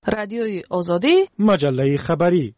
رادیوی آزادی، مجله خبری.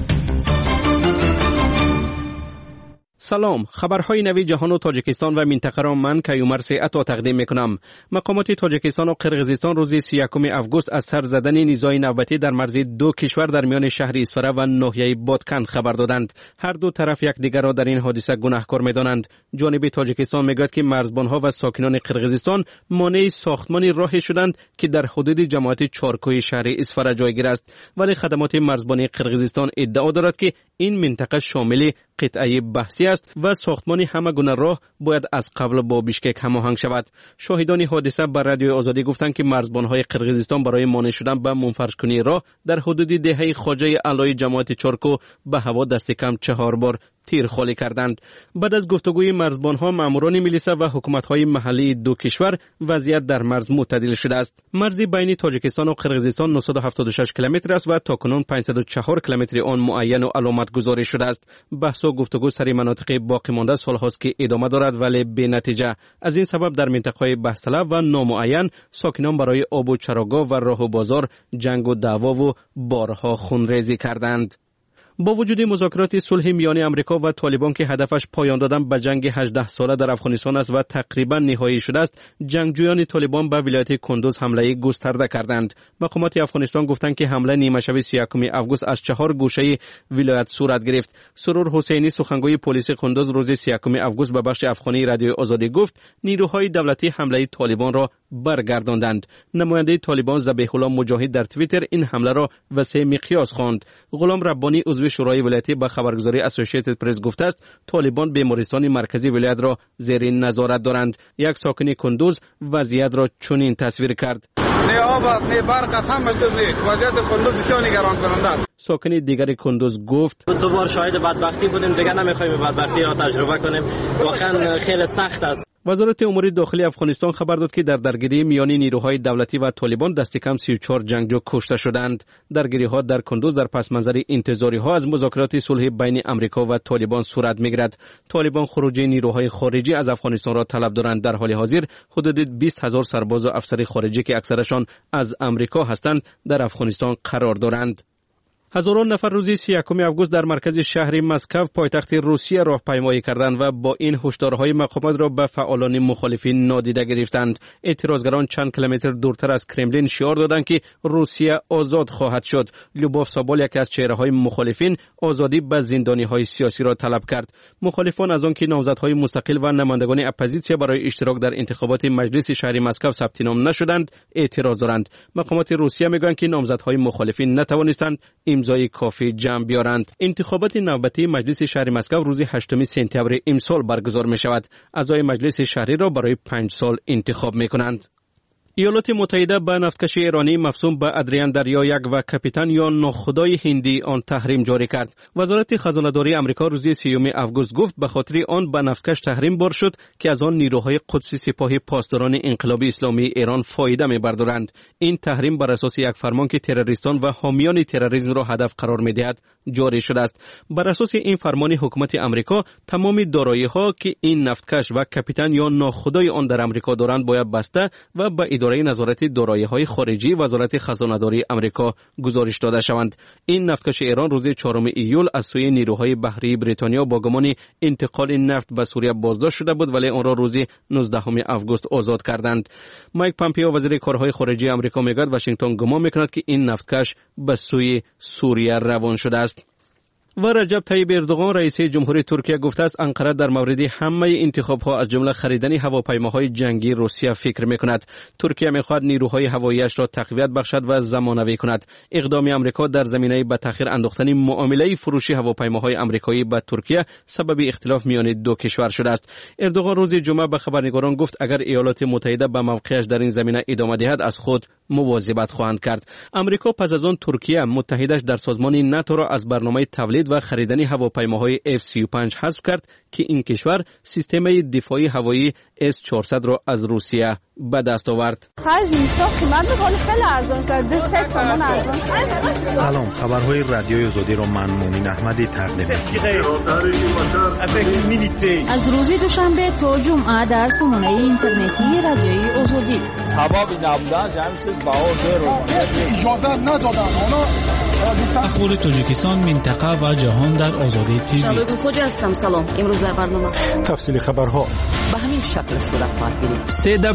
سلام، خبرهای نوی جهان و تاجیکستان و منطقه را من کیومر سیعتا تقدیم میکنم. مقامات تاجیکستان و قرقیزستان روز 31 آگوست از سر زدن نیزهای نوبتی در مرز دو کشور در میان شهر اسفره و ناحیه بادکند خبر دادند. هر دو طرف یکدیگر را در این حادثه گناهکار میدانند. جانب تاجیکستان میگوید که مرزبانها و ساکنان قرقیزستان مانع ساختمان راهی شدند که در حدود جماعت چارکوی شهر اسفره جایگیر است، ولی خدمات مرزبانی قرقیزستان ادعا دارد که این منطقه شامل قطعه بحثی است و ساختمان همه گونه راه باید از قبل با بیشکک هماهنگ شود. شاهدان حادثه بر رادیوی آزادی گفتند که مرزبانهای قرقیزستان برای مانع شدن به منفرش‌کنی راه در حدود دهه خواجه علای جماعت چارکو به هوا دست کم 4 بار تیر خالی کردند. بعد از گفتگوی مرزبانها، ماموران میلیسا و حکومت‌های محلی دو کشور، وضعیت در مرز معتدل شده است. مرز بین تاجیکستان و قرقیزستان 976 کیلومتر است و تاکنون 504 کیلومتر آن معین و علامت گذاری شده است. بحث و گفتگو سر مناطق باقی مانده سال‌هاست که ادامه دارد، ولی بی نتیجه. از این سبب در منطقه‌های بحث‌طلب و نامعین ساکنان برای آب و چراگاه و راه و بازار جنگ و دعوا و بارها خونریزی کردند. با وجود مذاکرات صلح میان امریکا و طالبان که هدفش پایان دادن به جنگ 18 ساله در افغانستان است و تقریبا نهایی شده است، جنگجویان طالبان به ولایت کندوز حمله گسترده کردند. مقامات افغانستان گفتند که حمله نیمه شب 31 آگوست از 4 گوشه ولایت صورت گرفت. سرور حسینی، سخنگوی پلیس کندوز، روز 31 آگوست به بخش افغانی رادیوی آزادی گفت نیروهای دولتی حمله طالبان را برگرداندند. نماینده طالبان ذبیح الله مجاهد در توییتر این حمله را وسیع مقیاس خواند. غلام ربانی، عضو شورای ولایتی، به خبرگزاری اسوسییتد پرس گفته است طالبان بیمارستان مرکزی ولایت را زیر نظارت دارند. یک ساکن کندوز وضعیت را چنین تصویر کرد: نه آب است، نه برق است، همه چیز نیست. وضعیت کندوز بسیار نگران کننده است. ساکن دیگر کندوز گفت دو بار شاهد بدبختی بودیم، دیگه نمیخوایم بدبختی را تجربه کنیم. واقعا خیلی سخت است. وزارت امور داخلی افغانستان خبر داد که در درگیری میان نیروهای دولتی و طالبان دست کم 34 جنگجو کشته شدند. درگیری‌ها در کندوز در پس منظر انتظاری‌ها از مذاکرات صلح بین امریکا و طالبان صورت می‌گیرد. طالبان خروج نیروهای خارجی از افغانستان را طلب دارند. در حال حاضر حدود 20,000 سرباز و افسر خارجی که اکثرشان از امریکا هستند در افغانستان قرار دارند. هزاران نفر روز 31 آگوست در مرکز شهر مسکو پایتخت روسیه راهپیمایی کردند و با این هشدارهای مقامات را به فعالان مخالفین نادیده گرفتند. اعتراضگران چند کیلومتر دورتر از کرملین شعار دادند که روسیه آزاد خواهد شد. لوباف سابال، یکی از چهره‌های مخالفین، آزادی به زندانی‌های سیاسی را طلب کرد. مخالفان از آنکه نامزدهای مستقل و نمایندگان اپوزیسیون برای اشتراک در انتخابات مجلس شهر مسکو ثبت نام نشدند اعتراض دارند. مقامات روسیه میگویند که نامزدهای مخالفین نتوانستند امضای کافی جمع بیارند. انتخابات نوبتی مجلس شهر مسکو روز 8 سپتامبر امسال برگزار می شود. اعضای مجلس شهری را برای 5 سال انتخاب می کنند. ایالات متحده به نفتکش ایرانی مفصوم به ادریان دریایک و کاپیتان یا ناخدای هندی آن تحریم جاری کرد. وزارت خزانه‌داری آمریکا روز 30 آگوست گفت به خاطر آن به نفتکش تحریم بر شد که از آن نیروهای قدسی سپاه پاسداران انقلاب اسلامی ایران فایده می‌بردارند. این تحریم بر اساس یک فرمان که تروریستان و حامیان تروریسم را هدف قرار می‌دهد جاری شده است. بر اساس این فرمان حکومت آمریکا تمام دارایی‌ها که این نفتکش و کاپیتان یا ناخدای آن در آمریکا دارند باید بسته و به اداره نظارت دارایی‌های خارجی وزارت خزانه‌داری آمریکا گزارش داده شوند. این نفتکش ایران روز 4 ایول از سوی نیروهای بحری بریتانیا با گمان انتقال نفت به سوریه بازداشت شده بود، ولی آن را روز 19 آگوست آزاد کردند. مایک پامپیو، وزیر کارهای خارجی آمریکا، میگوید واشنگتن گمان میکند که این نفتکش به سوی سوریه روان شده است. و رجب طیب اردوغان، رئیس جمهوری ترکیه، گفته است انقره در مورد همه انتخاب‌ها از جمله خریدن هواپیماهای جنگی روسیه فکر می‌کند. ترکیه می‌خواهد نیروهای هوایی‌اش را تقویت بخشد و زمانه‌ای کند. اقدام آمریکا در زمینه به تأخیر انداختن معامله فروشی هواپیماهای آمریکایی به ترکیه سبب اختلاف میان دو کشور شده است. اردوغان روز جمعه به خبرنگاران گفت اگر ایالات متحده به موقعش در این زمینه ادامه دهد از خود مواظبت خواهند کرد. آمریکا پس از آن ترکیه متحدش در سازمان ناتو را از برنامه تولید تولید و خریدن هواپیماهای F-35 حذف کرد که این کشور سیستم دفاعی هوایی S-400 را از روسیه به دست آورد. سلام، خبرهای رادیوی آزادی را من مومن احمدی تقدیم می‌کنم. از روز دوشنبه تا جمعه در سامانه اینترنتی رادیوی آزادی. اخبار تاجیکستان، منطقه و جهان در آزادی تیوی. شبکه خوج هستم. سلام. امروز در برنامه تفصیل خبرها به همین شکل صورت خواهد گرفت.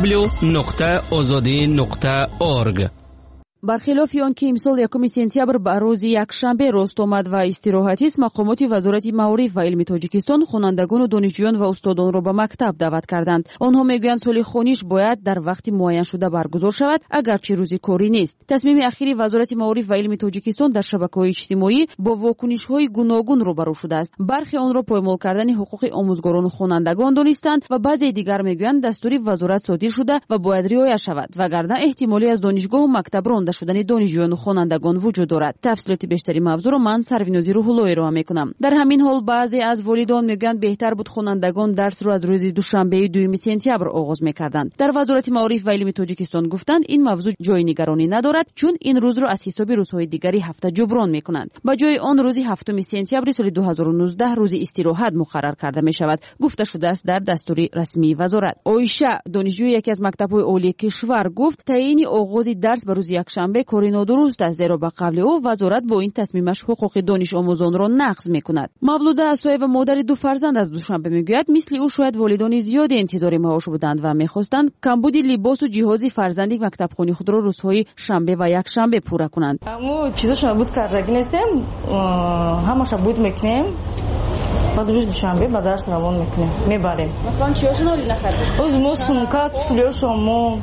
www.azadi.org. برخلاف آنکه امسال 1 سپتامبر به روز یکشنبه راست آمد و استراحتی است، مقامات وزارت معارف و علم تاجیکستان خوانندگان و دانشجویان و استادان را به مکتب دعوت کردند. آنها میگویند سال خوانش باید در وقت معین شده برگزار شود، اگرچه روز کاری نیست. تصمیم اخیر وزارت معارف و علم تاجیکستان در شبکه‌های اجتماعی با واکنش‌های گوناگون روبرو شده است. برخی آن را پایمال کردن حقوق آموزگاران و خوانندگان دانستند و بعضی دیگر میگویند دستور وزارت صادر شده و باید رعایت شود، وگرنه احتمالی از دانشگاه و مکتب رانده شدن دانشجویان و خوانندگان وجود دارد. تفصیلات بیشتری موضوع را من سروینازی روح‌اللهی را میکنم. در همین حال بعضی از والدان میگویند بهتر بود خوانندگان درس را از روز دوشنبه 2 سپتامبر آغاز میکردند. در وزارت معارف و علم تاجیکستان گفتند این موضوع جای نگرانی ندارد، چون این روز را از حساب روزهای دیگری هفته جبران میکنند. با جای آن روز 7 سپتامبر سال 2019 روز استراحت مقرر کرده می شود، گفته شده است در دستور رسمی وزارت. آیشه، دانشجوی یکی از مکتب‌های عالی کشور، گفت تعیین آغاز درس به روز یکشنبه کاری نادرست است، زیرا به قول او وزارت با این تصمیمش حقوق دانش آموزان را نقض میکند. مولوده اسای و مادر 2 فرزند از دوشنبه میگوید مثل او شاید والدان زیادی انتظار معاش بودند و میخواستند کمبود لباس و جهاز فرزندی مکتبخانه خود را روزهای شنبه و یکشنبه پوره کنند. اما چیزاش نبود کردگی نیستیم، همش بود میکنیم. بعد روز دوشنبه به درس روان میکنیم، میبریم. مثلا چیاشو نخرید؟ از ما سمکات فلیوشو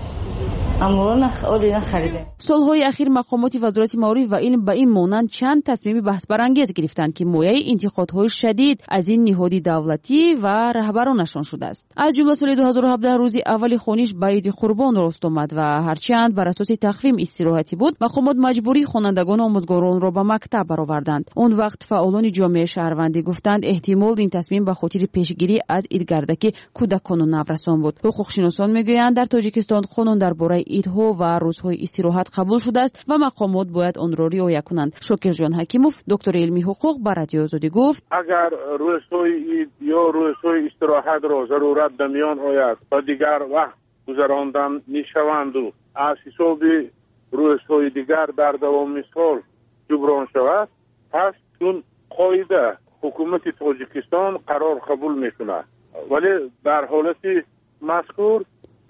سالهای اخیر مقامات وزارت معارف و علم به این مانند چند تصمیم بحث برانگیز گرفتند که مایه انتقادهای شدید از این نهاد دولتی و رهبرانشان شده است. از جمله سال 2017 روز اول خوانش به عید قربان راست آمد و هرچند بر اساس تقویم استراحتی بود، مقامات مجبوری خوانندگان و آموزگاران را به مکتب برآوردند. اون وقت فعالان جامعه شهروندی گفتند احتمال این تصمیم به خاطر پیشگیری از عیدگردکی کودکان و نورسان بود. حقوق‌شناسان میگویند در تاجیکستان قانون درباره عیدها و روزهای استراحت قبول شده است و مقامات باید آن را رعایت کنند. شاکر جان حکیموف، دکتر علمی حقوق، به رادیو آزادی گفت اگر روزهای عید یا روزهای استراحت را ضرورت در میان آید و دیگر وقت گذراندن میشوند و از حساب روزهای دیگر در دوام سال جبران شود، پس چون قاعده حکومت تاجیکستان قرار قبول میکند، ولی در حالت مذکور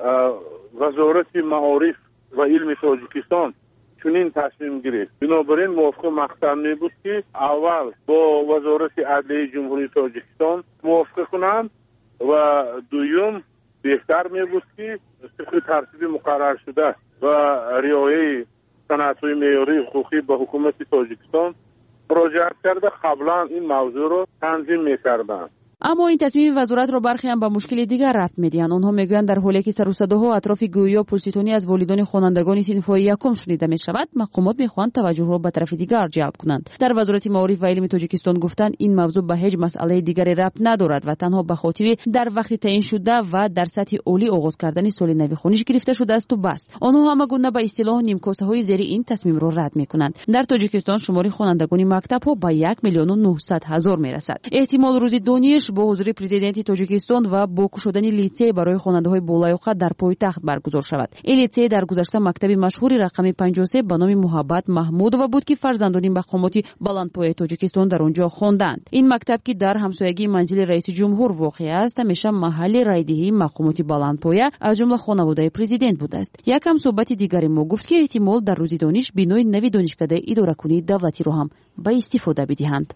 وزارت معارف و علم تاجیکستان چنین تصمیم گرفت. بنابراین موافق مقصد می بود که اول با وزارت عدلیه جمهوری تاجیکستان موافقه کنند و دوم بهتر می بود که طبق ترتیب مقرر شده و رعایت سندهای معیاری حقوقی به حکومت تاجیکستان مراجعت کرده قبلا این موضوع رو تنظیم می کردند. اما این تصمیم وزارت را برخی هم به مشکل دیگر ربط میدهند. آنها میگویند در حالی که سر و صداها اطراف گویا پلستونی از والدان خوانندگان صنف‌های یکم شنیده میشود، مقامات میخواهند توجه را به طرف دیگر جلب کنند. در وزارت معارف و علم تاجیکستان گفتند این موضوع به هیچ مسئله دیگری ربط ندارد و تنها به خاطر در وقت تعیین شده و در سطح عالی آغاز کردن سال نو خوانش گرفته شده است و بس. آنها هم گونه به اصطلاح نیمکاسه‌های زیر این تصمیم را رد میکنند. در تاجیکستان شمار خوانندگان مکتب‌ها به 1,900,000 میرسد. احتمال روز دانش با حضور پرزیدنت تاجیکستان و با شدن لیسه برای خواننده‌های بالایقت در پایتخت برگزار شود. این لیسه در گذشته مکتب مشهور رقم 53 به نام محبت محمودова بود که فرزندان مقامات بلندپایه تاجیکستان در آنجا خواندند. این مکتب که در همسایگی منزل رئیس جمهور واقع است، همیشه محل رایدهی مقامات بلندپایه از جمله خانواده پرزیدنت بوده است. یکم صحبت دیگری ما گفت که احتمال در روز دانش بینای نوی دانشکده اداره کنی دولتی را هم به استفاده بدهند.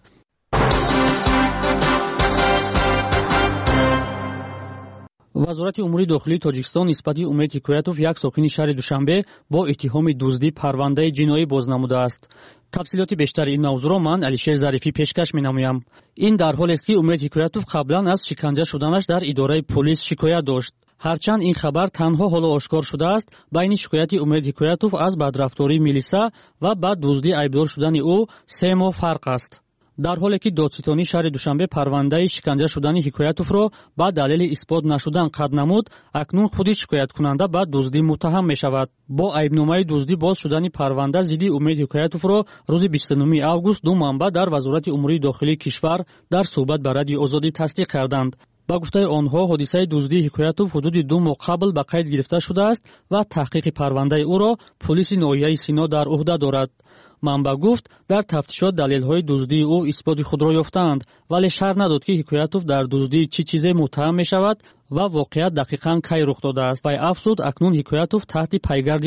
وزارت امور داخلی تاجیکستان نسبت امید حکایتوف یک ساکن شهر دوشنبه با اتهام دزدی پرونده جنایی باز نموده است. تفصیلات بیشتر این موضوع را من علیشیر ظریفی پیشکش می‌نمایم. این در حالی است که امید حکایتوف قبلا از شکنجه شدنش در اداره پلیس شکایت داشت. هرچند این خبر تنها حالا آشکار شده است، بین شکایت امید حکایتوف از بدرفتاری میلیسا و بعد دزدی ایبدار شدن او 3 ماه فرق است. дар ҳоле ки додситони шаҳри душанбе парвандаи шиканҷа шудани ҳикоятовро ба далели исбот нашудан қатъ намуд, акнун худи шикояткунанда ба дуздӣ муттаҳам мешавад. бо айбномаи дуздӣ боз шудани парванда зидди Умед Ҳикоятовро рӯзи 29 август ду манбаъ дар Вазорати Умурии Дохилии кишвар дар суҳбат ба Радиои Озодӣ тасдиқ карданд. ба гуфтаи онҳо ҳодисаи дуздии Ҳикоятов ҳудуди 2 моҳ қабл ба қайд гирифта шудааст ва таҳқиқи парвандаи ӯро пулиси ноҳияи Сино дар уҳда дорад. манбаъ гуфт, дар тафтишот далелҳои дуздии ӯ исботи худро ёфтаанд, вале шарҳ надод, ки Ҳикоятов дар дуздии чӣ чизе муттаҳам мешавад ва воқеат дақиқан кай рух додааст. Вай афзуд, акнун Ҳикоятов таҳти пайгарди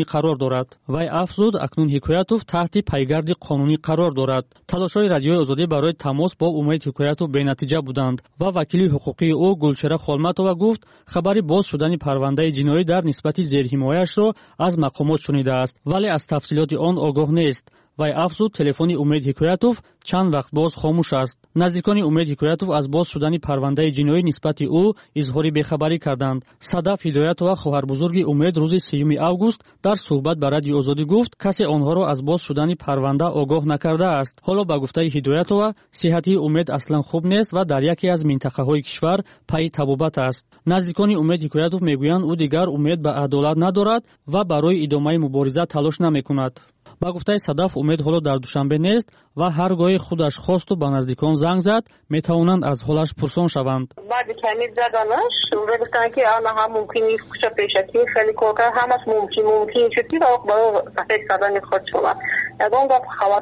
қонунӣ қарор дорад. Талошҳои Радиои Озодӣ барои тамос бо Умед Ҳикоятов бенатиҷа буданд ва вакили ҳуқуқии ӯ Гулчера Холматова гуфт, хабари боз шудани парвандаи ҷиноӣ дар нисбати зерҳимояашро аз мақомот шунидааст, вале аз тафсилоти он огоҳ нест. вай афзуд, телефони Умед Ҳикоятов чанд вақт боз хомӯш аст. наздикони Умед Ҳикоятов аз боз шудани парвандаи ҷиноӣ нисбати ӯ изҳори бехабарӣ карданд. Садаф Ҳидоятова, хоҳарбузурги Умед, рӯзи 30 август дар суҳбат ба Радиои Озодӣ гуфт, касе онҳоро аз боз шудани парванда огоҳ накардааст. ҳоло ба гуфтаи Ҳидоятова, сиҳати Умед аслан хуб нест ва дар яке аз минтақаҳои кишвар пайи табобат аст. наздикони Умед Ҳикоятов мегӯянд, ӯ дигар умед ба адолат надорад ва барои идомаи мубориза талош намекунад. ба гуфтаи Садаф, Умед ҳоло дар Душанбе нест ва ҳар гоҳи худаш хосту ба наздикон занг зад, метавонанд аз ҳолаш пурсон шаванд. баъди ками заданаш гуфтанд ки ҳам мумкин куча пешакӣ хеле кор кард, ҳамаш мумкин шуд ки барои сафед кардани худ шувад. ягон гап хабар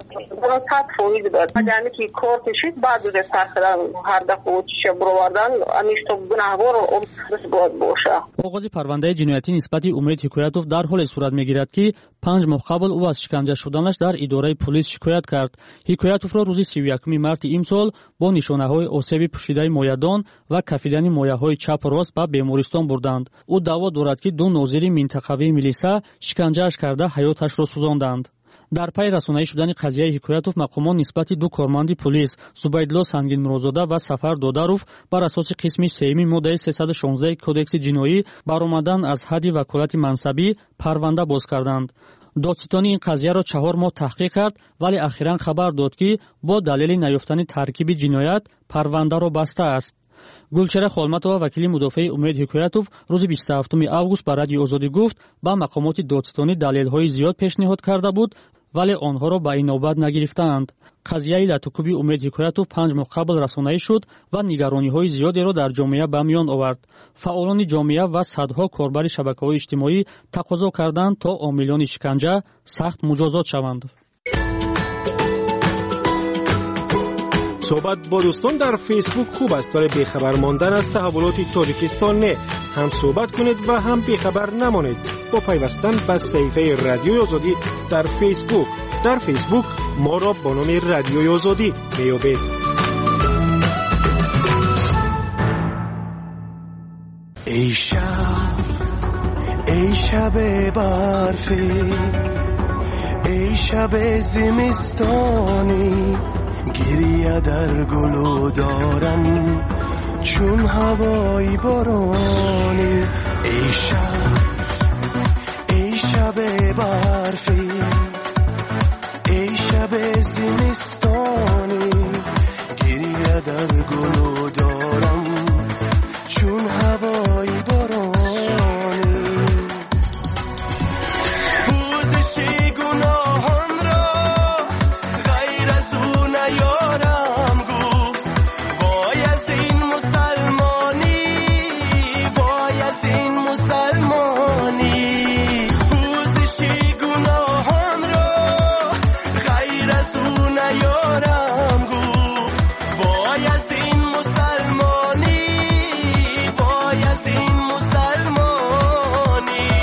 100% буд. ҳами ки кор кишид баъд сар кардан ҳар дафъа чиша буровардан амишто гунаҳгор бояд боша. оғози парвандаи ҷиноятӣ нисбати Умед Ҳикоятов дар ҳоле сурат мегирад, ки 5 моҳ қабл ӯ аз шиканҷа шуданаш дар идораи пулис шикоят кард. Ҳикоятовро рӯзи 31 марти имсол бо нишонаҳои осеби пӯшидаи моядон ва кафидани мояҳои чапу рост ба бемористон бурданд. ӯ даъво дорад, ки 2 нозири минтақавии милиса шиканҷааш карда ҳаёташро сӯзонданд. дар пай расонаӣ шудани қазияи Ҳикоятов, мақомон нисбати 2 корманди пулис Зубайдулло Сангинмуродзода ва Сафар Додаров бар асоси қисми 3 моддаи 316 Кодекси ҷиноӣ баромадан аз ҳадди ваколати мансабӣ парванда боз карданд. додситони ин қазияро 4 моҳ таҳқиқ кард, вале ахиран хабар дод, ки бо далели наёфтани таркиби ҷиноят парвандаро бастааст. Гулчера Холматова, вакили мудофиаи Умед Ҳикоятов, рӯзи 27 август ба Радиои Озодӣ гуфт, ба мақомоти додситонӣ далелҳои зиёд пешниҳод карда буд, вале онҳоро ба инобат нагирифтаанд. қазияи латукуби Умед Ҳикоятов 5 моҳ қабл расонаӣ шуд ва нигарониҳои зиёдеро дар ҷомеа ба миён овард. фаъолони ҷомеа ва садҳо корбари шабакаҳои иҷтимоӣ тақозо карданд, то омилони шиканҷа сахт муҷозот шаванд. صحبت با دوستان در فیسبوک خوب است، ولی بیخبر ماندن از تحولات تاجیکستان نه. هم صحبت کنید و هم بیخبر نمانید با پیوستن به صفحه رادیوی آزادی در فیسبوک. در فیسبوک ما را با نام رادیوی آزادی میابید. ای شب برفی، ای شب زمستانی، گریه در گلو دارم چون هوای بارانی. ای شب برفی، ای شب زمستانی، گریه در گلو دارم چون هوای بارانی. پوزش گناهان را غیر از او نیارم گفت. وای از این مسلمانی، وای از این مسلمانی. پوزش گناهان را غیر از او نیارم گفت. وای از این مسلمانی، وای از این مسلمانی.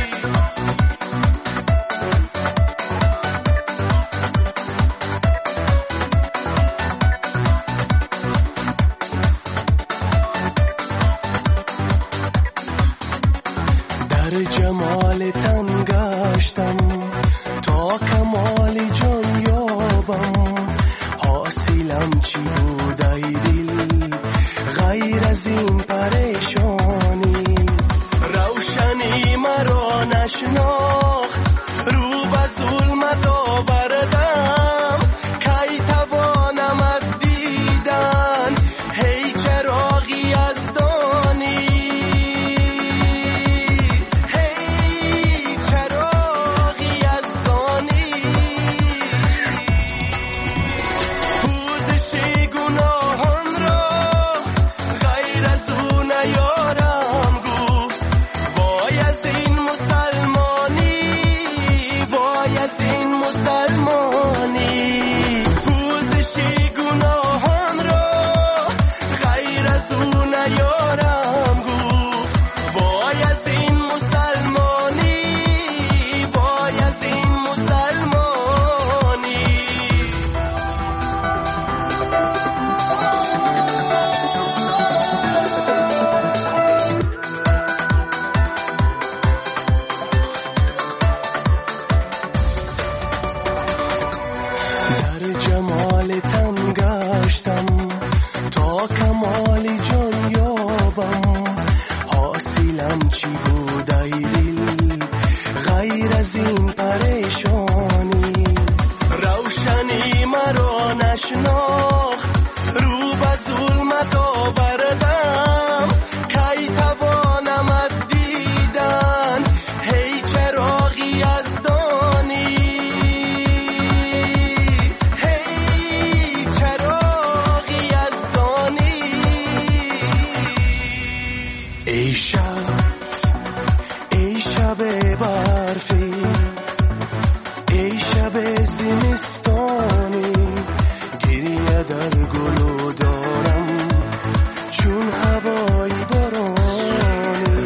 در جمال تن گشتم تا کمال جان یابم. حاصلم چی بود ای دل غیر از این پریشانی. روشنی مرا نشناخت، رو به ظلمت آوردم. کی توانم تن گشتم تا کمال جان یابم حاصلم چی بود ای دل غیر از این پریشانی روشنی مرا نشناخت رو به ظلمت آوردم کی توانم از دیدن هی چراغی از دانی هی چراغی از دانی ای شب برفی ای شب زمستانی گریه در گلو دارم چون هوای بارانی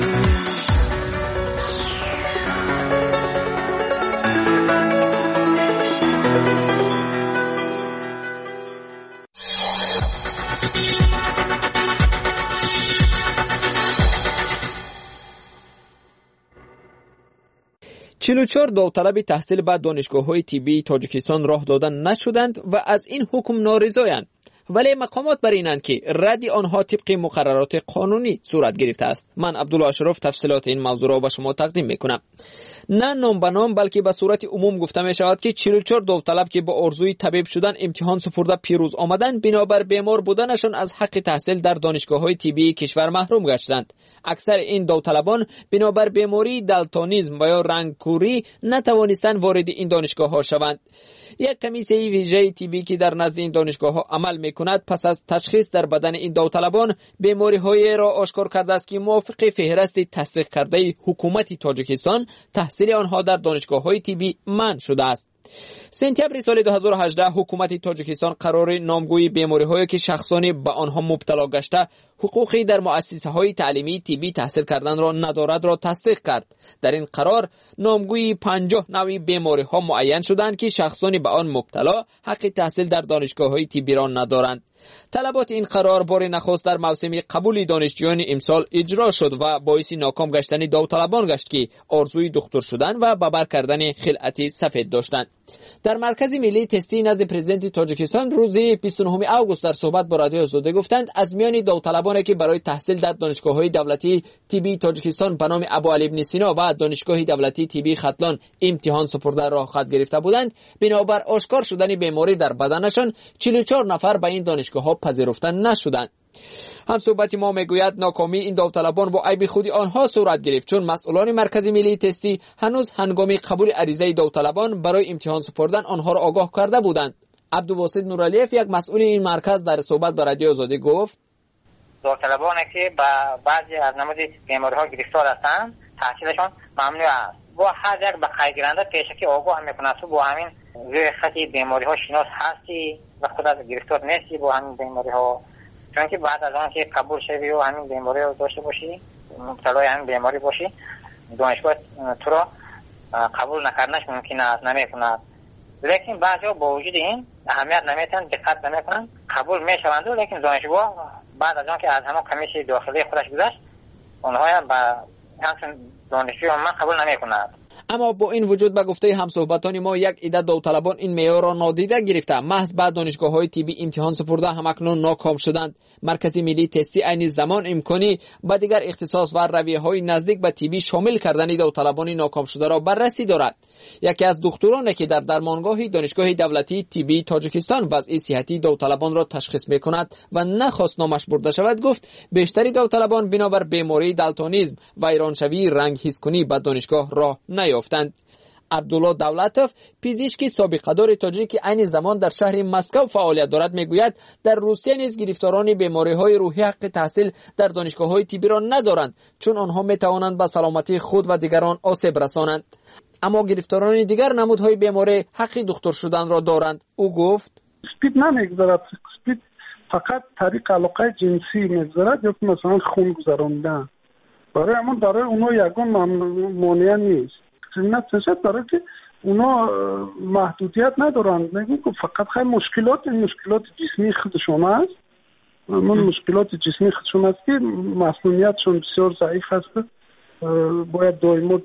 چهار داوطلب تحصیل به دانشگاه‌های طبی تاجیکستان راه دادن نشدند و از این حکم نارضایند، ولی مقامات بر اینند که رد آنها طبق مقررات قانونی صورت گرفته است. من عبدالله اشرف تفصیلات این موضوع را به شما تقدیم میکنم. نه نام به نام بلکه به صورت عموم گفته می شود که 44 داوطلب که با آرزوی طبیب شدن امتحان سپرده پیروز آمدند بنابر بیمار بودنشان از حق تحصیل در دانشگاه‌های طبی کشور محروم گشتند. اکثر این داوطلبان بنابر بیماری دالتونیسم و یا رنگکوری نتوانستند وارد این دانشگاه‌ها شوند. یک کمیسیه ویژه طبی که در نزد این دانشگاه‌ها عمل می‌کند پس از تشخیص در بدن این داوطلبان بیماری‌های را آشکار کرده است که موافق فهرست تصدیق کرده حکومت تاجیکستان تحصیل آنها در دانشگاه‌های طبی منع شده است. سپتامبر سال 2018 حکومت تاجیکستان قرار نامگوی بیماری‌هایی که شخصانی به آنها مبتلا گشته حقوقی در مؤسسه‌های تعلیمی طبی تحصیل کردن را ندارد را تصدیق کرد. در این قرار نامگوی 50 نوع بیماری‌ها معین شدند که شخصانی به آن مبتلا حق تحصیل در دانشگاه‌های طبی را ندارند. طلبات این قرار بار نخست در موسم قبول دانشجویان امسال اجرا شد و باعث ناکام گشتن داوطلبان گشت که آرزوی دکتر شدن و به بر کردن خلعت سفید داشتند. در مرکز ملی تستی نزد پرزیدنت تاجیکستان روز 29 آگوست در صحبت با رادیو آزادی گفتند از میان داوطلبانی که برای تحصیل در دانشگاه‌های دولتی طبی تاجیکستان به نام ابوعلی ابن سینا و دانشگاه دولتی طبی ختلان امتحان سپرده راه خط گرفته بودند، بنابر آشکار شدن بیماری در بدنشان 44 نفر به این دانشگاه‌ها پذیرفته نشدند. هم صحبت ما میگوید ناکامی این داوطلبان با عیب خودی آنها صورت گرفت، چون مسئولان مرکز ملی تستی هنوز هنگام قبول عریضه داوطلبان برای امتحان سپردن آنها را آگاه کرده بودند. عبدالباسط نورالیف یک مسئول این مرکز در صحبت با رادیو آزادی گفت داوطلبانی که با بعضی از نمود بیماری‌ها گرفتار هستند تحصیلشان ممنوع است. با هر یک به خیرگیرنده پیشکی آگاه می‌کند تو با همین روی خطی بیماری‌ها شناس هستی و خود از گرفتار نیستی با همین بیماری‌ها، چون که بعد از آن که قبول شوی و همین بیماری رو داشته باشی مبتلای همین بیماری باشی دانشگاه تو را قبول نکردنش ممکن است نمی‌کند. لیکن بعضی‌ها با وجود این اهمیت نمی‌دهند، دقت نمی‌کنند، قبول می‌شوند، لیکن دانشگاه بعد از آن که از همون کمیسیون داخلی خودش گذشت اونها هم با همچون دانشجوی من قبول نمی‌کند. اما با این وجود به گفته همصحبتان ما یک عده داوطلبان این معیار را نادیده گرفته محض بعد دانشگاه‌های طبی امتحان سپرده همکنون ناکام شدند. مرکز ملی تستی عین زمان امکانی با دیگر اختصاص و رویه‌های نزدیک به طبی شامل کردن داوطلبان ناکام شده را بررسی دارد. یکی از دکترانی که در درمانگاه دانشگاه دولتی طبی تاجیکستان وضع صحتی داوطلبان را تشخیص می‌کند و نخواست نامش برده شود گفت بیشتری داوطلبان بنابر بیماری دالتونیسم و ایرانشوی رنگ حس کنی به دانشگاه راه نیافتند. عبدالله دولتوف پزشک سابقه‌دار تاجیک که عین زمان در شهر مسکو فعالیت دارد میگوید در روسیه نیز گرفتاران بیماری‌های روحی حق تحصیل در دانشگاه‌های طبی را ندارند، چون آنها می‌توانند به سلامتی خود و دیگران آسیب رسانند. اما گرفتاران دیگر نمودهای بیماری حق دکتر شدن را دارند. او گفت سپید نمیگذارد، سپید فقط طریق علاقه جنسی میگذارد یا مثلا خون گذراندن. برای همون برای اونا یگان مانع نیست. نتیجه داره که اونا محدودیت ندارند، میگن که فقط خیلی مشکلات جسمی خودشون است. من مشکلات جسمی خودشون است که مسئولیتشون بسیار ضعیف است باید دائما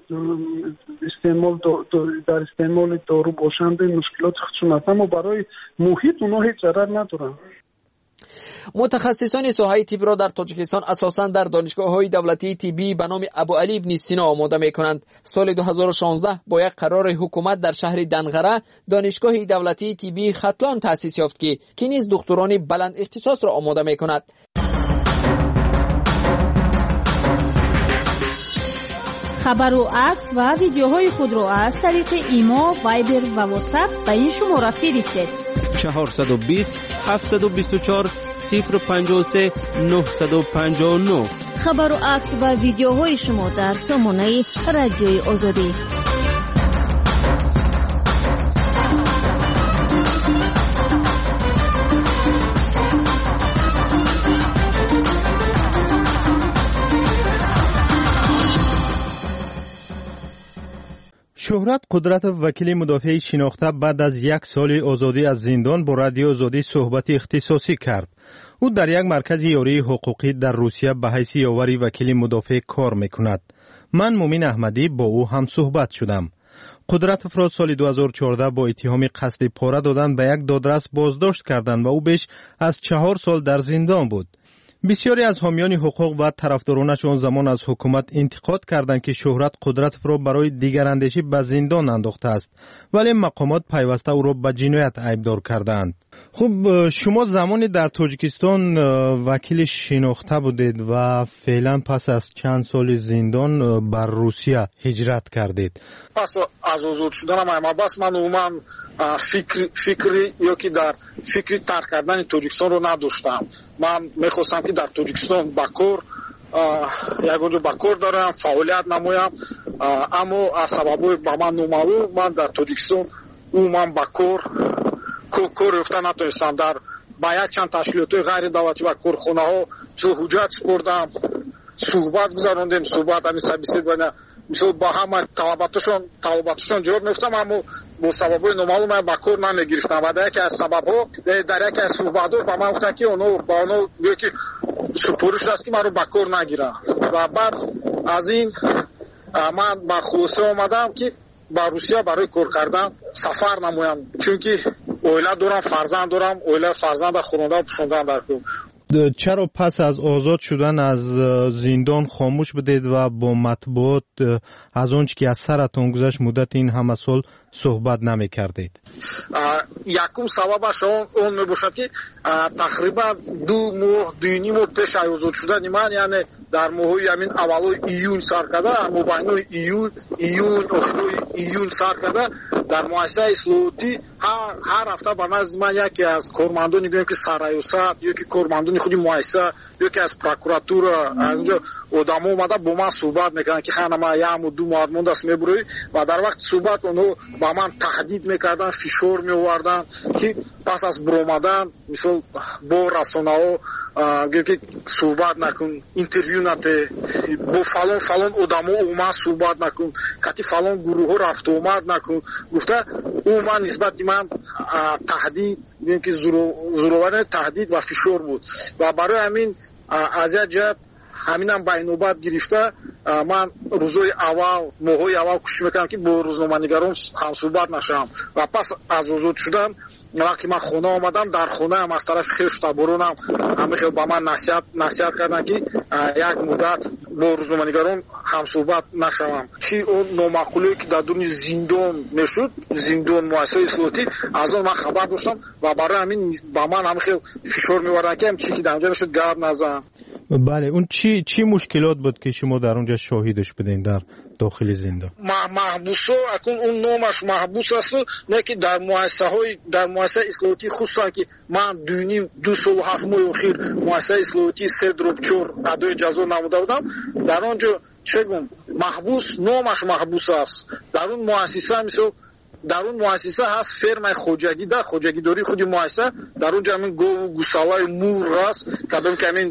در استعمال دارو باشند. مشکلات خشونت، اما برای محیط اونا هیچ ضرر ندارن. متخصصان ساحه طب را در تاجیکستان اساساً در دانشگاه‌های دولتی طبی به نام ابوعلی ابن سینا آماده می‌کنند. سال 2016 با یک قرار حکومت در شهر دنغره دانشگاه دولتی طبی ختلان تأسیس یافت که نیز دکتران بلند اختصاص را آماده می‌کند. خبر و عکس و ویدیوهای خود را از طریق ایما، وایبر و واتساپ به این شماره فرستید: 420 724 053 959. خبر و عکس و ویدیوهای شما در سامانه رادیوی آزادی. شهرت قدرت وکیل مدافع شناخته بعد از 1 سال آزادی از زندان با رادیو آزادی صحبت اختصاصی کرد. او در یک مرکز یاری حقوقی در روسیه به حیث یاوری وکیل مدافع کار میکند. من مومین احمدی با او هم صحبت شدم. قدرت افراد سال 2014 با اتهام قصد پاره دادن به یک دادرس بازداشت کردند و او بیش از 4 سال در زندان بود. بسیاری از حامیان حقوق و طرفدارانش آن زمان از حکومت انتقاد کردند که شهرت قدرت را برای دیگراندیشی به زندان انداخته است، ولی مقامات پیوسته او را به جنایت عیبدار کردند. خب شما زمانی در تاجیکستان وکیل شناخته بودید و فعلا پس از چند سال زندان بر روسیه هجرت کردید. پس از آزاد شدنم بس من عموما فکری یا که در فکری ترک کردن تاجیکستان رو نداشتم. من میخواستم که در تاجیکستان بکار یکونجا بکار دارم، فعالیت نمایم، اما از سببای با من نامعلوم من در تاجیکستان من بکار کار یافته نتونستم. در با یک چند تشکیلات غیر دولتی و کارخانه ها حجت سپردم، صحبت گذراندیم، صحبت همین سبیسید و مثل با همه طلباتشان جواب میفتم، اما با سببای نامعلوم من بکار نمیگرفتم و در یکی از سببها در یکی از صحبت ها با من گفتن که با اونا یکی سپورش است که من رو بکار نگیرم و بعد از این من با خلاصه آمدم که با روسیه برای کار کردن سفر نمایم، چون که اویله دارم، فرزند دارم، اویله فرزند خونده و پشوندن در کار. چرا پس از آزاد شدن از زندان خاموش بدید و با مطبوعات از اونچه که از سرتون گذشت مدت این همه سال صحبت نمی کردید؟ یکم سببش اون می باشد که تقریبا 2.5 ماه پیش آزاد شدن من، یعنی در ماه همین اولای ایون سر کرده، مبینای ایون اخروی ایون سر کرده در مؤسسه اصلاحاتی هر هفته به نزد من یکی از کارمندان میگویم که سرایوسط یکی کارمندان خودی مؤسسه یکی از پروکوراتور از اونجا آدم اومده با من صحبت میکنن که خانم ما 1 و 2 ماه مونده است میبروی و در وقت صحبت اونو با من تهدید میکردن، فشار میآوردن که پس از برآمدن مثل با رسانه‌ها که صحبت نکن، اینترویو نده، با فلان آدم‌ها اومد صحبت نکن، کتی فلان گروه ها رفت اومد نکن. گفته او من نسبت من تهدید میگم که زورآوری تهدید و فشار بود و برای همین از یک جهت همینم به نوبت گرفته من روزهای اول ماهای اول کوشش میکنم که با روزنامه‌نگاران هم صحبت نشم و پس از آزاد شدن وقتی من خونه آمدم در خونه هم از طرف خیش تبرونم همه خیلی با من نصیحت کردن که یک مدت با روزنامه‌نگاران هم صحبت نشوم. چی اون نامعقولی که در دون زندان میشد، زندان مؤسسه اصلاحاتی، از اون من خبر داشتم و برای همین با من هم خیلی فشار می‌آوردن که چی که در اونجا میشد گرد نزن. بله، اون چی مشکلات بود که شما در اونجا شاهدش بدین در داخل زندان؟ محبوسا اون نامش محبوس است، نه که در مؤسسه اصلاحاتی خصوصا که من 2 سال و 7 ماه اخیر مؤسسه اصلاحاتی 3 درب 4 ادای جزا نموده بودم. در اونجا چگونه محبوس نامش محبوس است. در اون مؤسسه مثل در اون مؤسسه هست فرم خوجگی، در خوجگی داری خودی مؤسسه در اونجا همین گو گوسالای مور هست کدام که همین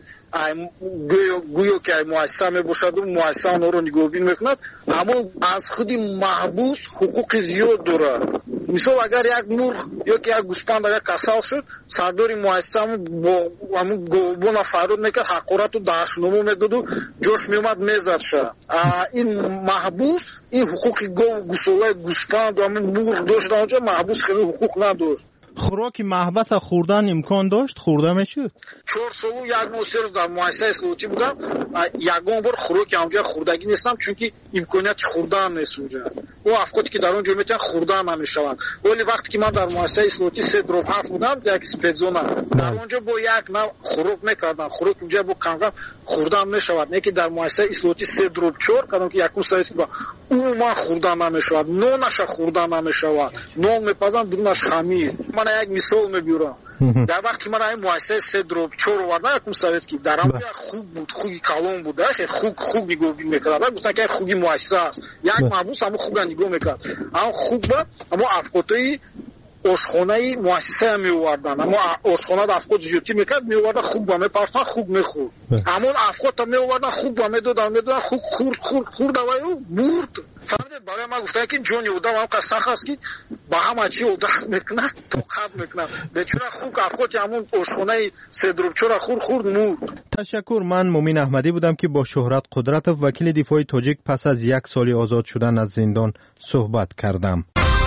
گویا که مؤسسه می باشد و مؤسسه آن رو نگهبانی میکند، اما از خودی محبوس حقوق زیاد داره. мисол агар як мурғ ёки як гӯспанд агар касал шуд, сардори муассисаамон бо ҳамун govbona фариёд мекард, ҳақорату даҳшномо медоду, ҷош меомад мезад ша. Ин маҳбус ин ҳуқуқи гов гусолаи гӯспанд ҳамун мурғ дошт, онҷа маҳбус хеле ҳуқуқ надошт. خوراک محبس خوردن امکان داشت؟ خورده میشد؟ 4 سال و یک ماه 3 روز در مؤسسه اصلاحاتی بودم. یگان بار خوراک اونجا خوردگی نیستم چونکی امکانیت خوردن نیست اونجا. و افرادی که در اونجا میتونن خوردن نمیشوند. ولی وقتی که من در مؤسسه اصلاحاتی 3 دروب 7 بودم، یک اسپیدزونه در اونجا با یک نوع خوراک میکردن. خوراک اونجا با کمکم خوردن میشود. نه که در مؤسسه اصلاحاتی 3 دروب 4 کردم که یکم سایز با اون ما خوردن نمیشود. نونش خوردن نمیشود. نون میپزن درونش خمیر. من یک مثال میبرم. در وقتی من این مؤسسه 3 دروب 4 آوردم یکم سوئدسکی در اون خوب بود، خوگی کلون بود، خوب میگفت میکرد. گفتن که خوگی مؤسسه است. یک محبوس هم خوب نگاه میکرد. اما خوب بود، اما افقاطی آشخانه مؤسسه می آوردن. اما آشخانه افقاط زیادی میکرد می آوردن خوب با میپرتن خوب میخورد. اما افقاط می آوردن خوب با میدادن خوب خورد و برد. فهمیدید؟ برای من گفتن که جون یودا هم قصه است که با همه چی یودا میکنه توقف میکنه. بچورا خوب افقاط همون آشخانه 3 دروب 4 خورد مرد. تشکر. من مومین احمدی بودم که با شهرت قدرتوف وکیل دفاع تاجیک پس از 1 سال آزاد شدن از زندان صحبت کردم.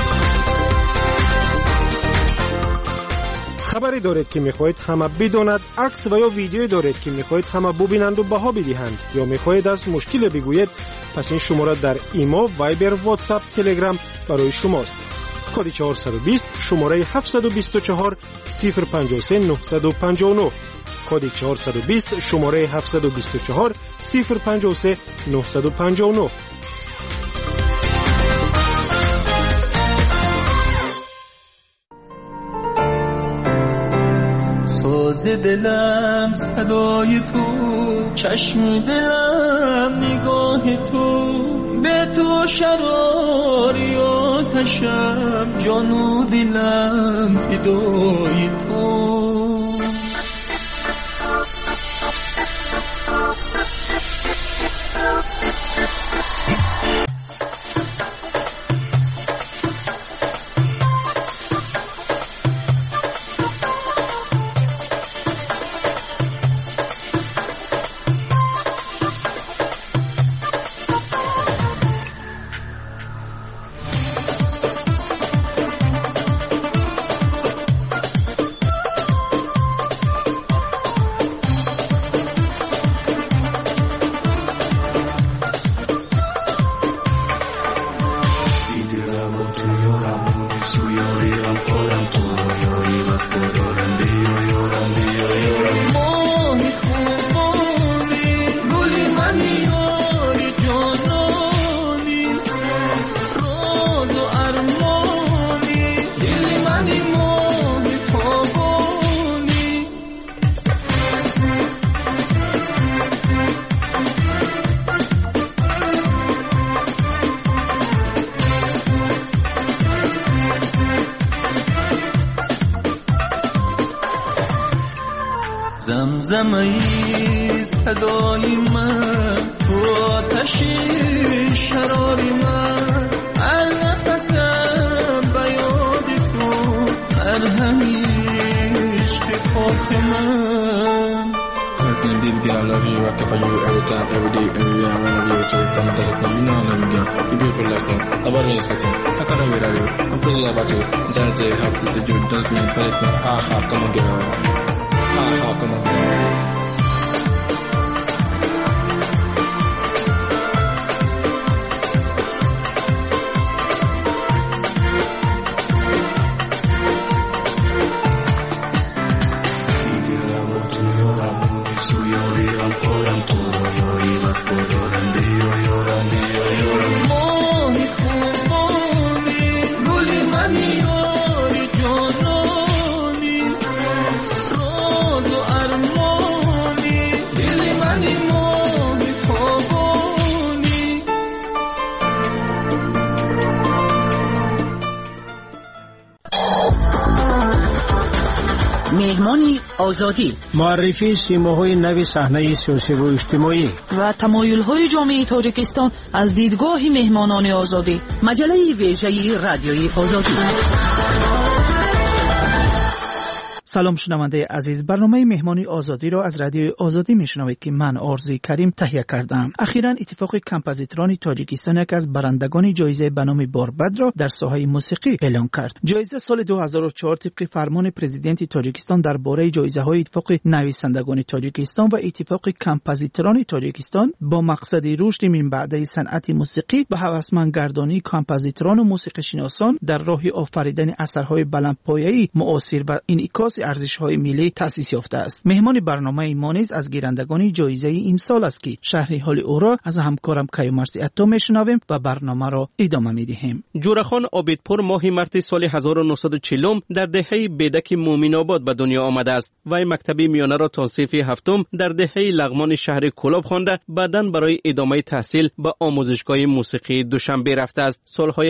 خبری دارید که میخواهید همه بداند، عکس و یا ویدیویی دارید که میخواهید همه ببینند و بها بدهند، یا میخواهید از مشکل بگویید، پس این شماره در ایما، وایبر، واتساپ، تلگرام برای شماست. کد 420 شماره 724 053 959. کد 420 شماره 724 053 959. ساز دلم صدای تو، چشم دلم نگاه تو، به تو شراری آتشم، جان و دلم فدای تو. زمزمه‌ای صدای من، تو آتش شراری من، هر نفسم به یاد تو، هر همیش که پاک من. Baby girl, I love you, I care for you every time, every day, every year. I wanna be with you, come and touch it now. You know I love you, girl. You're beautiful last night. Nobody is hurting. I can't wait without you. I'm crazy about you. Insanity, have to see you. Just me, but it now. Ha ha, come on, girl. Ha ha, come on, girl. جانانی، راز و ارمانی، مهمانی آزادی، معرفی سیماهای نوی صحنه سیاسی و اجتماعی و تمایل‌های جامعه تاجیکستان از دیدگاه مهمانان آزادی. مجله ویژه رادیوی آزادی. سلام شنونده عزیز، برنامه مهمانی آزادی را از رادیو آزادی میشنوید که من آرزوی کریم تهیه کردم. اخیراً اتفاق کمپوزیتوران تاجیکستان یک از برندگان جایزه به نام باربد را در ساحه موسیقی اعلام کرد. جایزه سال 2004 طبق فرمان پرزیدنت تاجیکستان درباره جایزه‌های اتفاق نویسندگان تاجیکستان و اتفاق کمپوزیتوران تاجیکستان با مقصد رشد من بعد صنعت موسیقی به هوسمند گردانی کمپوزیتوران و موسیقی شناسان در راه آفریدن اثرهای بلندپایه‌ای معاصر و انعکاس ارزش‌های ملی تأسیس یافته است. مهمان برنامه ما نیز از گیرندگان جایزه امسال است که شهری حال او را از همکارم کیومرث عطا میشنویم و برنامه را ادامه میدهیم. جورخان عابدپور ماه مارس سال 1940 در دهه بیدک مومن آباد به دنیا آمده است. وی مکتب میانه را تا صف هفتم در دهه لغمان شهر کلاب خوانده، بعداً برای ادامه تحصیل به آموزشگاه موسیقی دوشنبه رفته است. سالهای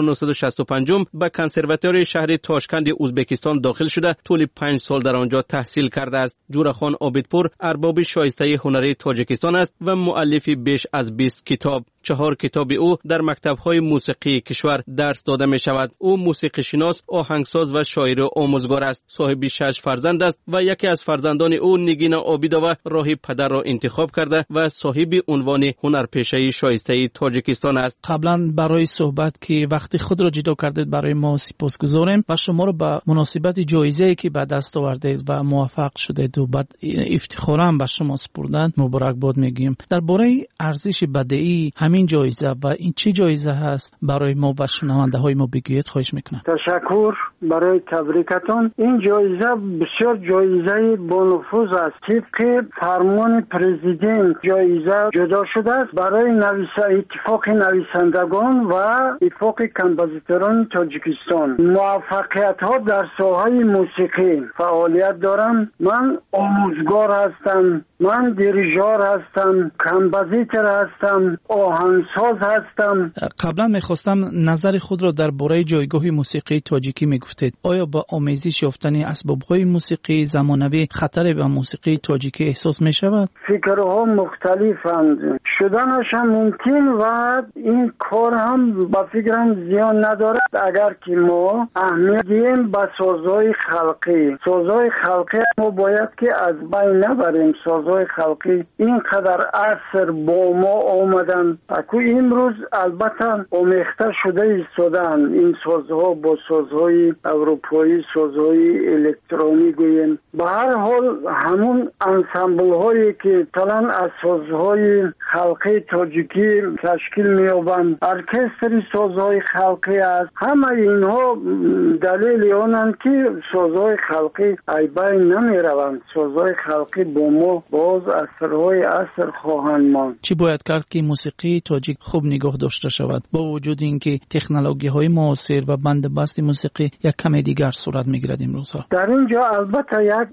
1965 به کنسرواتوری شهر تاشکند ازبکستان داخل شده طول 5 سال در آنجا تحصیل کرده است. جورخان عابدپور ارباب شایسته هنری تاجیکستان است و مؤلف بیش از 20 کتاب. 4 کتاب او در مکتب‌های موسیقی کشور درس داده می شود. او موسیقی شناس، آهنگساز و شاعر و آموزگار است. صاحب 6 فرزند است و یکی از فرزندان او نگین عابدووا راه پدر را انتخاب کرده و صاحب عنوان هنرپیشه شایسته تاجیکستان است. قبلا برای صحبت که وقتی خود را جدا کردید برای ما سپاسگزاریم و شما را به مناسبت جایزه‌ای که به دست آوردید و موفق شدید و بعد افتخارا به شما سپردن مبارکباد میگیم. درباره ارزش بدیعی همین جایزه و این چه جایزه هست برای ما و شنونده های ما بگویید خواهش میکنم. تشکر برای تبریکتون. این جایزه بسیار جایزه با نفوذ است. طبق فرمان پرزیدنت جایزه جدا شده است برای اتفاق نویسندگان و اتفاق کمپوزیتوران تاجیکستان. موفقیت ها در ساحه موسیقی فعالیت دارم. من آموزگار هستم، من دیریژور هستم، کمپوزیتور هستم، آهنگساز هستم. قبلا میخواستم نظر خود را درباره جایگاه موسیقی تاجیکی میگفتید. آیا با آمیزش یافتن اسباب‌های موسیقی زمانوی خطر به موسیقی تاجیکی احساس میشود؟ فکرها مختلفند، شدنش هم ممکن و این کار هم با فکرم زیان ندارد اگر که ما اهمیت دهیم به سازهای خلقی. سازهای خلقی ما باید که از بین نبریم. سازهای خلقی اینقدر اثر با ما آمدن اکو امروز البته آمیخته شده ایستادن این سازها با سازهای اروپایی، سازهای الکترونی گوییم. به هر حال همون انسامبل هایی که طبعا از سازهای خلقی تاجیکی تشکیل می‌یابند، ارکستر سازهای خلقی است. همه اینها دلیل آنند که سازهای خلقی ای بین نمی‌روند. سازهای خلقی با ما باز اثرهای اثر خواهند ماند. چی باید کرد که موسیقی تاجیک خوب نگاه داشته شود با وجود اینکه تکنولوژی‌های معاصر و بندبست موسیقی یک کم دیگر صورت می‌گیرد امروزها؟ در اینجا البته یک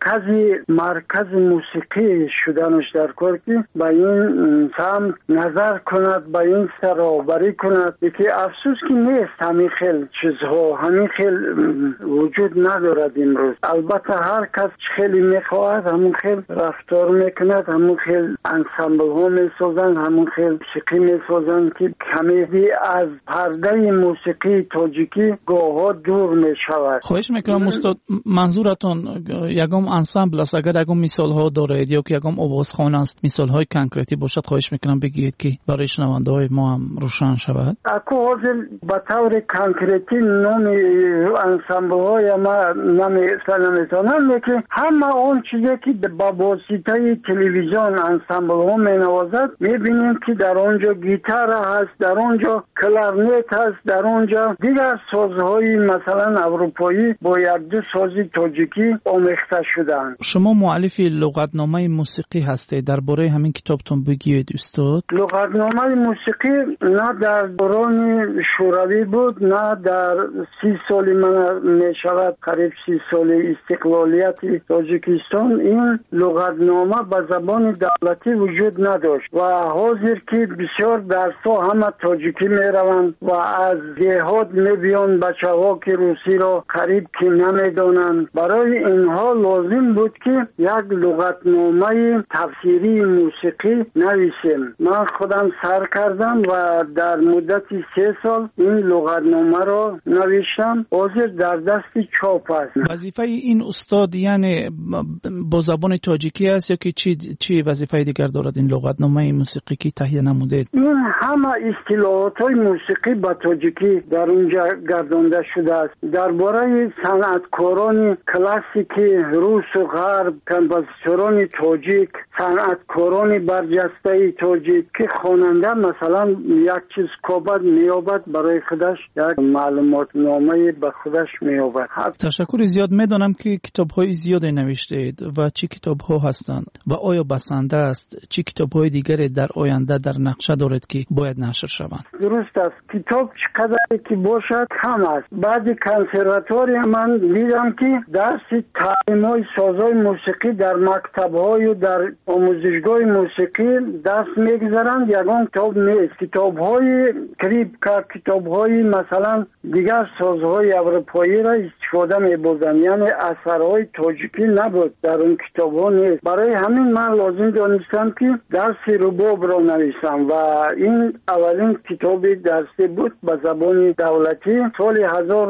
مرکز موسیقی شدنش در کار که به این سمت نظر کند، به این سرآوری کند که افسوس که نیست همین خیل چیزها همین خیل وجود ندارد امروز. البته هر کس خیلی میخواهد همون خیل رفتار میکند، همون خیل انسامبل ها میسازند، همون خیل موسیقی میسازند که کمی از پرده موسیقی تاجیکی گاه‌ها دور میشود. خواهش میکنم استاد منظورتون یگام انسامبل است؟ اگر یگام مثال ها دارید یا که یگام آوازخوان است مثال های کنکریتی باشد خواهش میکنم بگید که برای شنونده های ما هم روشن شود. اکو حاضر به طور کنکریتی نام انسامبل های ما نمیتونم که همه اون چیزی که با واسطه تلویزیون انسامبل ها مینوازد میبینیم که در اونجا گیتار هست، در اونجا کلارنت هست، در اونجا دیگر سازهای مثلا اروپایی با یک دو سازی تاجیکی آمیخته شدن. شما مؤلف لغتنامه موسیقی هستید، درباره همین کتابتون بگید استاد. لغتنامه موسیقی نه در دوران شوروی بود نه در 30 سال من میشود قریب 30 سال استقلالیت تاجیکستان این لغتنامه لغتنامه به زبان دولتی وجود نداشت و حاضر که بسیار درس‌ها همه تاجیکی میروند و از دهات میبیان بچه ها که روسی را قریب که نمیدانند. برای اینها لازم بود که یک لغتنامه تفسیری موسیقی نویسیم. من خودم سر کردم و در مدت 3 سال این لغتنامه را نوشتم. حاضر در دست چاپ است. وظیفه این استاد یعنی با زبان تاجیکی است یا که چی وظیفه دیگر دارد این لغتنامه موسیقی که تهیه نموده؟ این همه اصطلاحات موسیقی با تاجیکی در اونجا گردانده شده است. درباره صنعتکاران کلاسیک روس و غرب، کمپوزیتوران تاجیک، صنعتکاران برجسته تاجیک که خواننده مثلا یک چیز کابد میابد برای خودش یک معلومات نامه به خودش میابد. تشکر زیاد. میدانم که کتاب‌های زیادی نوشتید و چه کتاب‌ها هستند و آیا بسنده است چه کتاب‌های دیگری در آینده در نقشه دارید که باید نشر شوند؟ درست است. کتاب چقدر که باشد کم است. بعد کنسرواتوری من دیدم که درس تعلیم‌های سازهای موسیقی در مکتب‌های و در آموزشگاه موسیقی دست می‌گذارند. یگان کتاب نیست. کتاب‌های کریپکا، کتاب‌های مثلا دیگر سازهای اروپایی را استفاده می‌بردند. یعنی اثرهای تاجیکی نبود در اون کتاب‌ها نیست. برای همین من لازم دانستم که درس رباب را نویسم و این اولین کتاب درسی بود به زبان دولتی. سال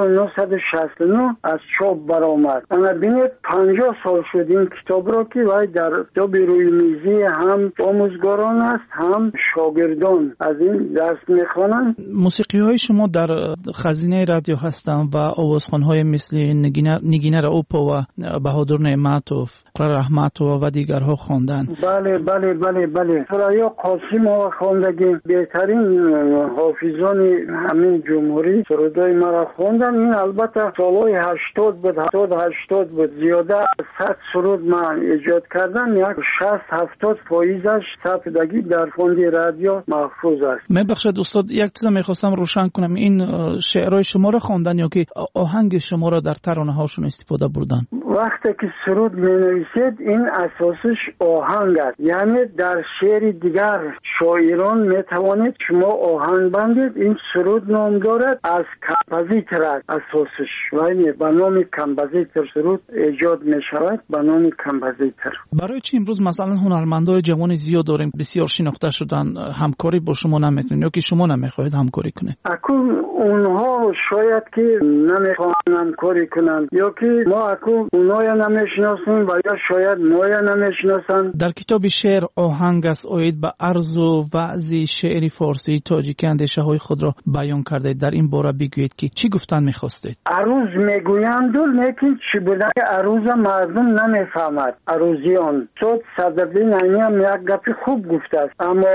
1969 از چاپ برآمد. انا بینید 50 سال شد این کتاب را که وای در کتاب روی میزی هم آموزگاران است هم شاگردان از این درس میخوانند. موسیقی های شما در خزینه رادیو هستند و آوازخوان‌های مثل نگینه اوپا و بهادر نعمتوف، رحمتوف و دیگرها خواندن. بله بله بله بله. ثریا قاسمова خواندگی بهترین حافظان همین جمهوری سرودای مرا خواندن. این البته سالهای 80 بود، 80 بود. زیاده از 100 سرود من ایجاد کردم. یک 60-70% ثبتگی در فوند رادیو محفوظ است. ببخشید استاد، یک چیز میخواستم روشن کنم. این شعرهای شما را خواندن یا که آهنگ شما را در ترانه هاشون استفاده بردن؟ وقتی که سرود می نویسید این اساسش آهنگ است. یعنی در شعر دیگر شاعران می توانید شما آهنگ بندید. این سرود نام دارد از کمپوزیتر است اساسش. یعنی به نام کمپوزیتر سرود ایجاد می شود به نام کمپوزیتر. برای چی امروز مثلا هنرمندای جوان زیاد داریم بسیار شناخته شدن همکاری با شما نمیکنین یا که شما نمیخواهید همکاری کنید؟ اکنون اونها شاید که نمیخوان همکاری کنند یا که ما اکنون اونها نمیشناسیم و یا شاید ما نمیشناسن. در کتاب شعر آهنگ است آید به عرض و وعظ شعر فارسی تاجیکی اندیشه های خود را بیان کرده. در این باره بگویید که چی گفتن میخواستید؟ عروض میگویند لیکن چی بودن عروض مردم نمیفهمد. عروضیان صد صدبین هم یک گپی خوب گفته است، اما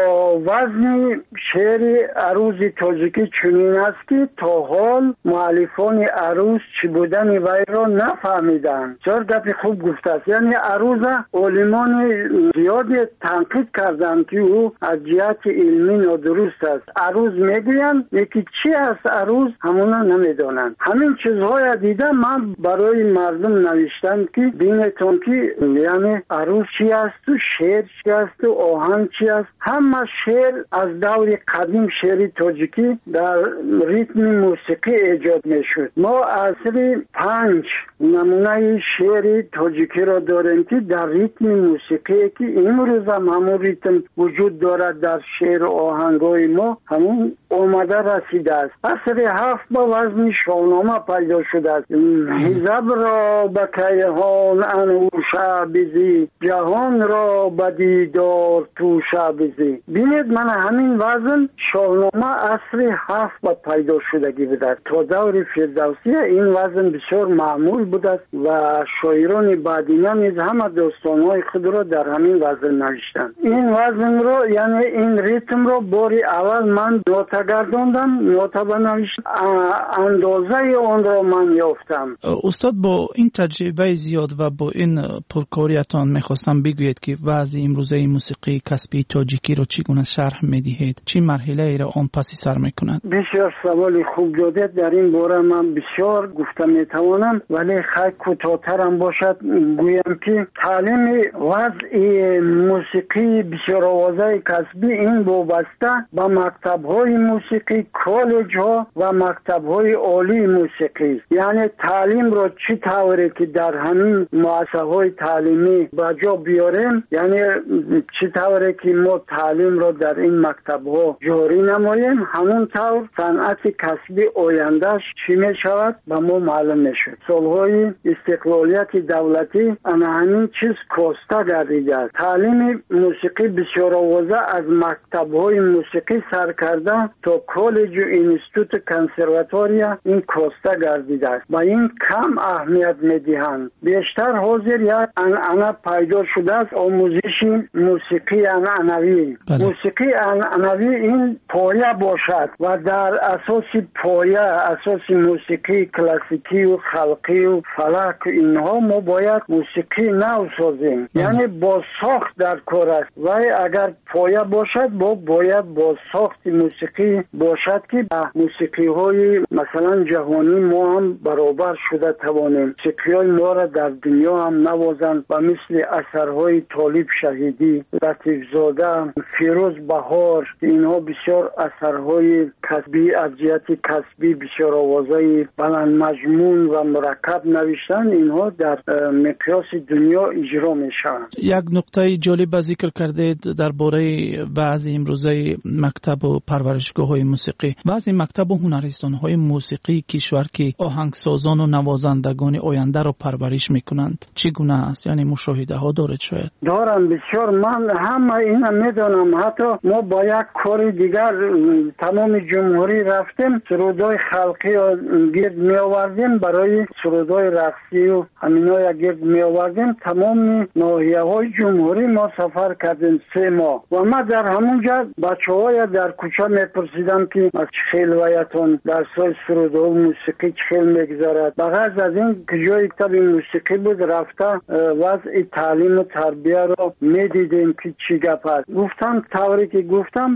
وزن شعر عروض تاجیکی چنین است که تا حال مؤلفان عروض چی بودن وی را نفهمیدند. چرا گپی خوب گفته است. یعنی عروض علمان زیادی تنقید کردند که او از جهت علمی نادرست است. عروض میگویند یکی چی است عروض همونا نمیدانند. همین چیزهای دیده من برای مردم نوشتم که بینتون که یعنی عروض چی است و شعر چی است و آهنگ چی است. همه شعر از دور قدیم شعر تاجیکی در ریتم موسیقی ایجاد میشد. ما اصلی 5 نمونه شعر تاجیکی را داریم که در ریتم موسیقی که امروز هم همون ریتم وجود دارد در شعر و آهنگای ما همون آمده رسیده است. اصلی 7 با وزن شاهنامه پیدا شده است. حزب را به کیهان انوشه بزی، جهان را به دیدار توشه بزی. بینید من همین وزن شاهنامه اصلی 7 با پیدا شدگی بوده. تا دور فردوسی این وزن بسیار معمول بوده است و شاعران بعدینه نیز همه داستانهای خود را در همین وزن نوشتن. این وزن را یعنی این ریتم را باری اول من نوتا گرداندم، نوتا بنوشتم، اندازه آن را من یافتم. استاد با این تجربه زیاد و با این پرکاریتان میخواستم بگویید که وضع امروزه موسیقی کسبی تاجیکی را چگونه شرح میدهید؟ چه مرحله ای را آن پسی سر میکند؟ بسیار سوال خوب دادید. در این باره من بسیار گفتم میتوانم ولی خیلی کوتاه خاطرم باشد گویم که تعلیم وضع موسیقی بسیار آوازه کسبی این وابسته به مکتب‌های موسیقی، کالج‌ها و مکتب‌های عالی موسیقی. یعنی تعلیم را چی طوری که در همین مؤسسه‌های تعلیمی به جا بیاریم، یعنی چی طوری که ما تعلیم را در این مکتب‌ها جاری نماییم، همون طور صنعت کسبی آیندهش چی می شود به ما معلوم میشد. سالهای استقلالیت دولتی همین چیز کاسته گردیده است. تعلیم موسیقی بسیار آوازه از مکتب‌های موسیقی سر کرده تا کالج و اینستیتوت کنسرواتوریا این کاسته گردیده است. با این کم اهمیت میدهند. بیشتر حاضر یک انعنه پیدا شده است آموزش موسیقی انعنوی. موسیقی انعنوی این پایه باشد و در اساس پایه، اساس موسیقی کلاسیکی و خلقی و فلک اینها ما باید موسیقی نو سازیم. یعنی با ساخت در کار است و اگر پایه باشد باید با ساخت موسیقی باشد که موسیقی های مثلا جهانی ما هم برابر شده توانیم. موسیقی های ما را در دنیا هم نوازند و مثل اثرهای طالب شهیدی، لطیف زاده، فیروز بهار، اینها بسیار اثرهای کسبی از جهت کسبی بسیار آوازه بلند مضمون و مرکب نوشتن، اینها در مقیاس دنیا اجرا میشوند. یک نکته جالب ذکر کردید درباره بعضی امروزه مکتب و پرورشگاه‌های موسیقی. بعضی مکتب و هنرستان‌های موسیقی کشور که آهنگسازان و نوازندگان آینده را پرورش میکنند چگونه است؟ یعنی مشاهده ها دارد؟ شاید دارم بسیار. من همه اینا میدونم. حتی ما با یک کار دیگر تمام جمهوری رفتیم سرودای خلقی را گرد می آوردیم، برای سرودای رقصی و همینا گرد می آوردیم. تمام ناحیه های جمهوری ما سفر کردیم 3 ماه و من در همونجا بچه های در کوچه می پرسیدم که از چه خیل ویتون در سای سرودای موسیقی چه خیل میگذارد. بغض از این که جای کتاب موسیقی بود رفته وضع تعلیم و تربیه را می دیدیم که چی گپ است. گفتم طوری که گفتم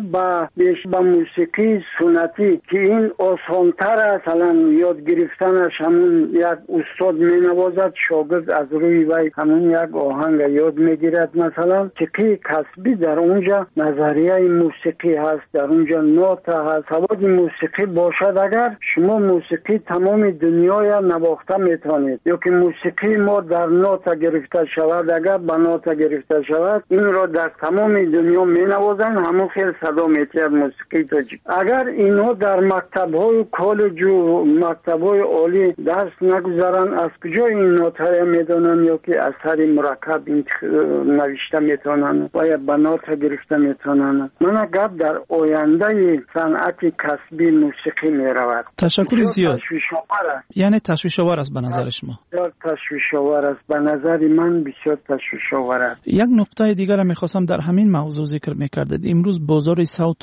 به موسیقی سنتی که این آسانتر است، الان یاد گرفتنش همون یک استاد می نوازد، شاگرد از روی وی همون یک آهنگ یاد می گیرد. مثلا موسیقی کسبی در اونجا نظریه موسیقی هست، در اونجا نوت هست. سواد موسیقی باشد اگر شما موسیقی تمام دنیای نواخته میتونید، یا که موسیقی ما در نوت گرفته شود، اگر به نوت گرفته شود این را در تمام دنیا می نوازن، همون خیلی صدا میتید موسیقی تاجیک. اگر اینها در مکتب‌های کالج و مکتب‌های عالی درس نگذارن از کجا این نوت‌ها میدونن یا که اثر مرکب این نوشته میتونن و یا به نوت گرفته میتونن؟ من گپ در آینده صنعت کسبی موسیقی میرود. تشکر زیاد. یعنی تشویش‌آور است به نظر شما؟ بسیار تشویش‌آور است به نظر من، بسیار تشویش‌آور است. یک نکته دیگر می‌خواستم در همین موضوع ذکر می‌کردید. امروز بازار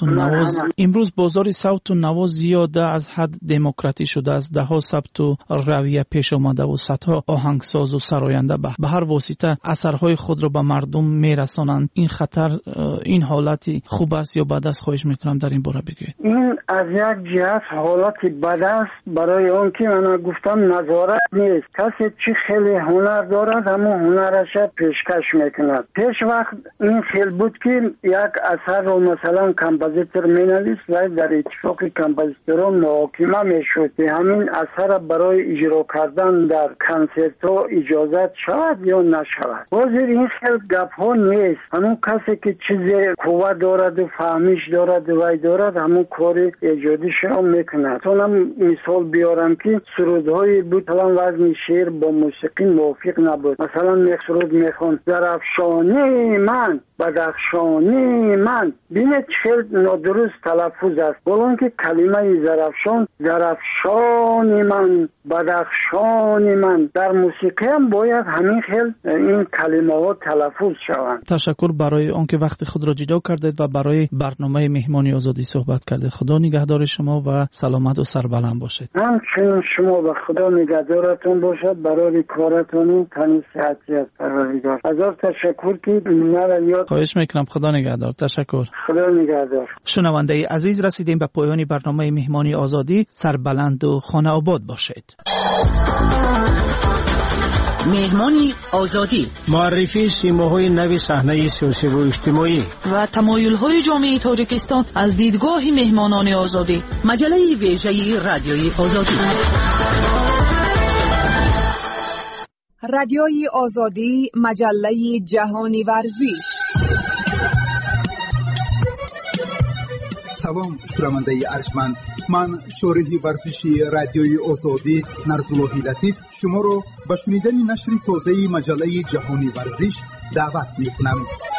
صوت و نواز زیاده از حد دموکراتی شده است. ده‌ها ثبت و رویه پیش آمده و صدها آهنگساز و سراینده به هر واسطه اثرهای خود را به مردم میرسانند. این خطر، این حالتی خوب است یا بد است؟ خواهش میکنم در این باره بگویید. این از یک جهت حالتی بد است، برای اون که من گفتم نظارت نیست. کسی چی خیلی هنر دارد همون هنرش پیشکش میکند. پیش وقت این خیلی بود که یک اثر رو مثلا کمپوزیتور مینویس و در اتفاق کمپوزیتوران محاکمه میشد همین اثر برای اجرا کردن در کنسرت ها اجازت شود یا نشود. حاضر این خیلی گپ ها نیست. همون کسی که چیز قوت دارد و فهمیش دارد و وی دارد همون کار ایجادیش را میکند. چونم مثال بیارم که سرودهای بود مثلا وزن شعر با موسیقی موافق نبود. مثلا سرود میخوان درفشانی من بدخشانی من، بینه خیلی نادرست تلفظ است. بلان که کلمه درفشانی من بدخشانی من در موسیقی هم باید همین خیلی این کلمه ها تلفظ شوند. تشکر برای آنکه وقت خود را جدا کردید و برای برنامه مهمانی آزادی صحبت کردید. خدا نگهدار شما و سلامت و سربلند باشید. همچنین شما و خدا نگهدارتون باشد. برای کارتون تنی صحتی است. پروردگار هزار تشکر که من یاد. خواهش میکنم. خدا نگهدار. تشکر. خدا نگهدار. شنونده عزیز، رسیدیم به پایان برنامه مهمانی آزادی. سربلند و خانه آباد باشید. مهمانی آزادی، معرفی سیماهای نو صحنه سیاسی و اجتماعی و تمایل‌های جامعه تاجیکستان از دیدگاه مهمانان آزادی. مجله ویژه رادیوی آزادی. رادیوی آزادی، مجله جهانی ورزش. سلام شنونده ارجمند، من شارح ورزشی رادیوی آزادی نرزاللهی لطیف شما را به شنیدن نشر تازه مجله جهانی ورزش دعوت می‌کنم.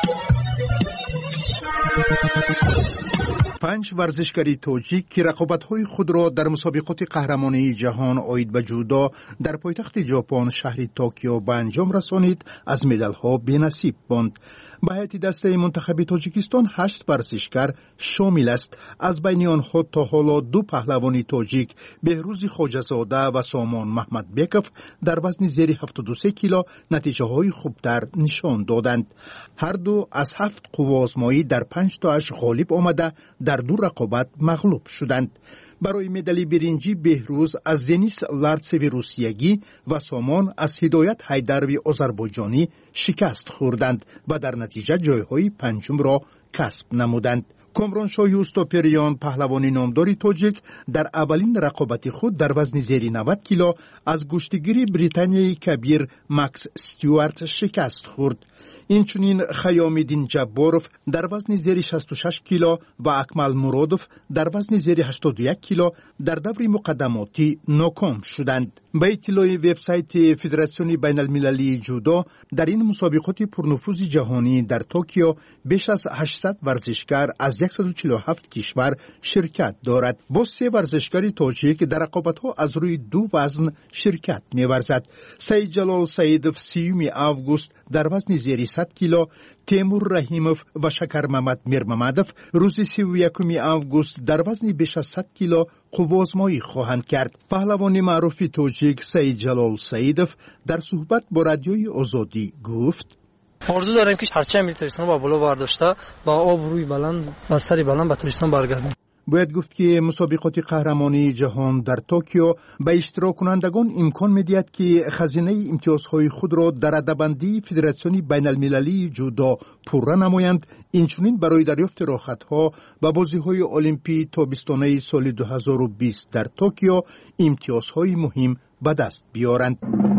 5 ورزشکاری تاجیک که رقابت‌های خود را در مسابقات قهرمانی جهان عاید به جودو در پایتخت ژاپن شهر توکیو به انجام رسانید، از مدال‌ها بی‌نصیب ماند. به هیئت دسته منتخب تاجیکستان 8 ورزشکار شامل است. از بین آنها تا حالا 2 پهلوان تاجیک، بهروز خواجه‌زاده و سامان محمد بیکوف، در وزن زیر 73 کیلو نتیجه‌های خوبتر نشان دادند. هر دو از 7 قوه‌آزمایی در 5 تاش غالب آمده در 2 رقابت مغلوب شدند. برای مدال برنجی بهروز از دنیس لارتسوی روسیگی و سامان از هدایت حیدروی آذربایجانی شکست خوردند و در نتیجه جایهای پنجم را کسب نمودند. کامرانشاه یوستوپریان، پهلوان نامدار تاجیک، در اولین رقابت خود در وزن زیر 90 کیلو از گشتگیر بریتانیایی کبیر مکس استیوارت شکست خورد. اینچنین خیامالدین جباروف در وزن زیر 66 کیلو و اکمل مرادوف در وزن زیر 81 کیلو در دور مقدماتی ناکام شدند. به اطلاع وبسایت فدراسیون بین المللی جودو، در این مسابقات پرنفوذ جهانی در توکیو بیش از 800 ورزشکار از 147 کشور شرکت دارد. با 3 ورزشکار تاجیک در رقابت‌ها از روی 2 وزن شرکت می‌ورزد. سید جلال سیدوف 30 آگوست در وزن زیر 100 کیلو، تیمور رحیموف و شکر محمد میرممدوف روز 31 آگوست در وزن بیش از 100 کیلو قوه‌آزمایی خواهند کرد. پهلوان معروف تاجیک سید جلال سیدوف در صحبت با رادیوی آزادی گفت: آرزو داریم که هرچه ملی تاجیکستان با بالا برداشته با آب روی بلند و سر بلند به تاجیکستان برگردیم. باید گفت که مسابقات قهرمانی جهان در توکیو به اشتراک کنندگان امکان می‌دهد که خزینه امتیازهای خود را در رده‌بندی فدراسیون بین المللی جودو پوره نمایند. اینچنین برای دریافت راحت‌ها و بازی‌های المپی تابستانه سال 2020 در توکیو امتیازهای مهم به دست بیارند.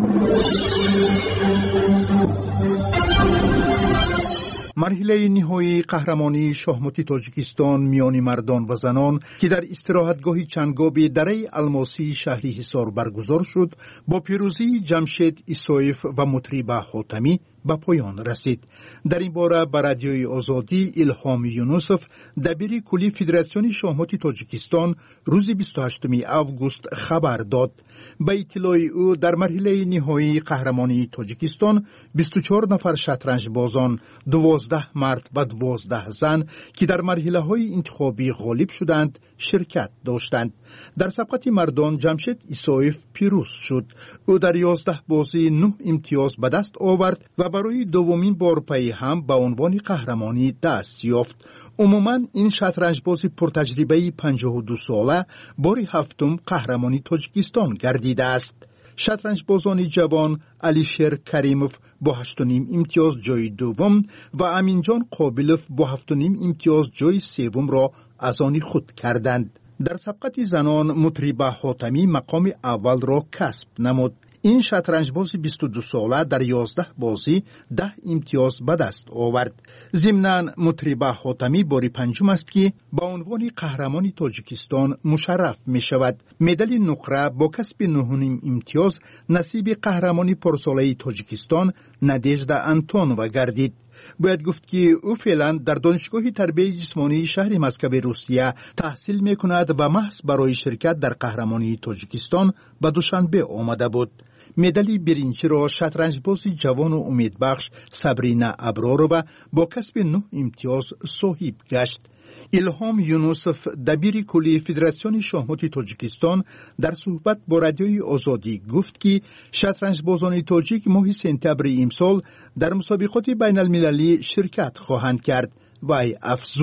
مرحله نهایی قهرمانی شاهماتی تاجیکستان میان مردان و زنان که در استراحتگاه چنگابی دره الماسی شهری حصار برگزار شد، با پیروزی جمشید ایسایف و مطریبه حاتمی به پایان رسید. در این باره به رادیوی آزادی الهام یونوسف، دبیر کلی فدراسیون شاهماتی تاجیکستان، روز 28 آگوست خبر داد. به اطلاع او در مرحله نهایی قهرمانی تاجیکستان 24 نفر شطرنج بازان، 12 مرد و 12 زن که در مرحله های انتخابی غالب شدند شرکت داشتند. در سبقت مردان جمشید ایسایف پیروز شد. او در 11 بازی 9 امتیاز به دست آورد و برای دومین بار پی هم به عنوان قهرمانی دست یافت. عموماً این شطرنج بازی پرتجربه 52 ساله بار 7م قهرمانی تاجیکستان گردیده است. شطرنج بازان جوان علیشیر کریموف با 8.5 امتیاز جای دوم و امینجان قابلوف با 7.5 امتیاز جای سوم را از آن خود کردند. در سبقت زنان مطریبه حاتمی مقام اول را کسب نمود. این شطرنج بازی 22 ساله در 11 بازی 10 امتیاز به دست آورد. ضمناً مطریبه حاتمی بار 5م است که با عنوان قهرمان تاجیکستان مشرف می شود. مدال نقره با کسب 9 امتیاز نصیب قهرمانی پرساله تاجیکستان نادژدا انتونووا گردید. باید گفت که او فعلا در دانشگاه تربیت جسمانی شهر مسکو روسیه تحصیل می کند و محض برای شرکت در قهرمانی تاجیکستان به دوشنبه آمده بود. مدال برنجی را شطرنج بازی جوان و امیدبخش سابرینا ابرارova با کسب 9 امتیاز صاحب گشت. الهام یونوسف، دبیر کلی فدراسیون شاهماتی تاجیکستان، در صحبت با رادیوی آزادی گفت که شطرنج بازان تاجیک ماه سپتامبر امسال در مسابقات بین المللی شرکت خواهند کرد و افزود: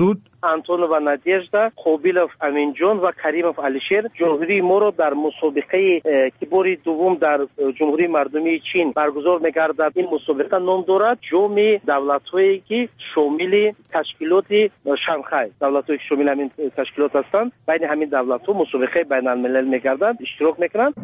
антон ва надежда, қобилов аминҷон ва каримов алишер ҷомҳурии моро дар мусобиқаи ки бори дуввум дар ҷумҳурии мардумии чин баргузор мегардад, ин мусобиқа ном дорад ҷоми давлатҳое ки шомили ташкилоти шанхай, давлатҳое ки шомили ҳамин ташкилот ҳастанд, байни ҳамин давлатҳо мусобиқаи байналмилалӣ мегардад, иштирок мекунанд.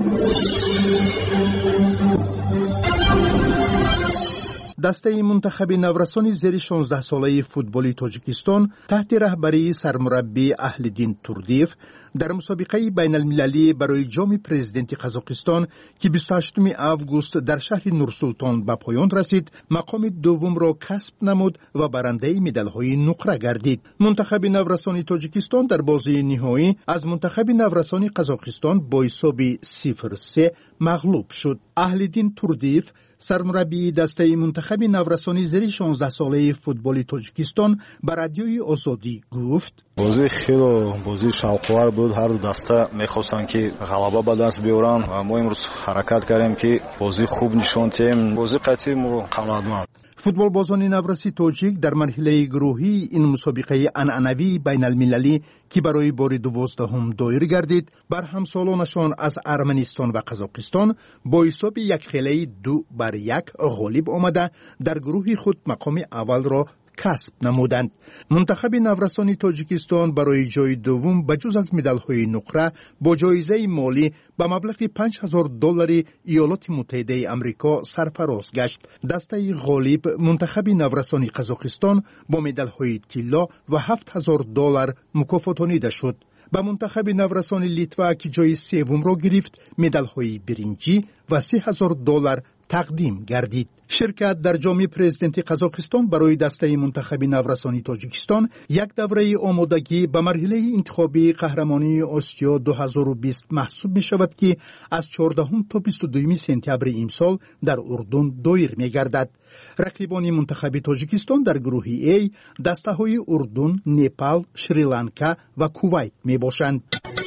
дастаи мунтахаби наврасони зери 16 солаи футболи Тоҷикистон таҳти раҳбарии сармураббӣ Аҳлиддин Турдиев дар мусобиқаи байналмилалӣ барои ҷоми президенти Қазоқистон ки 28 август дар шаҳри Нурсултон ба поён расид, мақоми дуввумро касб намуд ва барандаи медалҳои нуқра гардид. мунтахаби наврасони Тоҷикистон дар бозии ниҳоӣ аз мунтахаби наврасони Қазоқистон бо ҳисоби 0-3 мағлуб шуд. Аҳлиддин Турдиев сармураббии дастаи мунтахаби наврасони зери 16 солаи футболи Тоҷикистон ба радиои Озодӣ гуфт: бозӣ хело бозӣ шавқовар буд. ҳар ду даста мехостанд ки ғалаба ба даст биёранд ва мо имрӯз ҳаракат кардем ки бозӣ хуб нишон диҳем. бозӣ қатъӣ мо қавладманд. футболбозони навраси тоҷик дар марҳилаи гурӯҳии ин мусобиқаи анъанавии байналмилалӣ ки барои бори 12 доир гардид, бар ҳамсолонашон аз Арманистон ва Қазоқистон бо ҳисоби якхелаи 2-1 ғолиб омада дар гурӯҳи худ мақоми аввалро касб намуданд. мунтахаби наврасони Тоҷикистон барои ҷои дуввум ба ҷуз аз медалҳои нуқра бо ҷоизаи молӣ ба маблағи $5,000 иёлоти муттаҳидаи амрико сарфароз гашт. дастаи ғолиб мунтахаби наврасони Қазоқистон бо медалҳои тилло ва $7,000 мукофотонида шуд. ба мунтахаби наврасони Литва ки ҷои севумро гирифт, медалҳои биринҷӣ ва $30,000 тақдим гардид. ширкат дар ҷоми президенти Қазоқистон барои дастаи мунтахаби наврасони Тоҷикистон як давраи омодагӣ ба марҳилаи интихобии қаҳрамонии Осиё 2020 маҳсуб мешавад ки аз 14 то 22 сентябри имсол дар Урдун доир мегардад. рақибони мунтахаби Тоҷикистон дар гурӯҳи А дастаҳои Урдун, Непал, Шри-Ланка ва Кувайт мебошанд.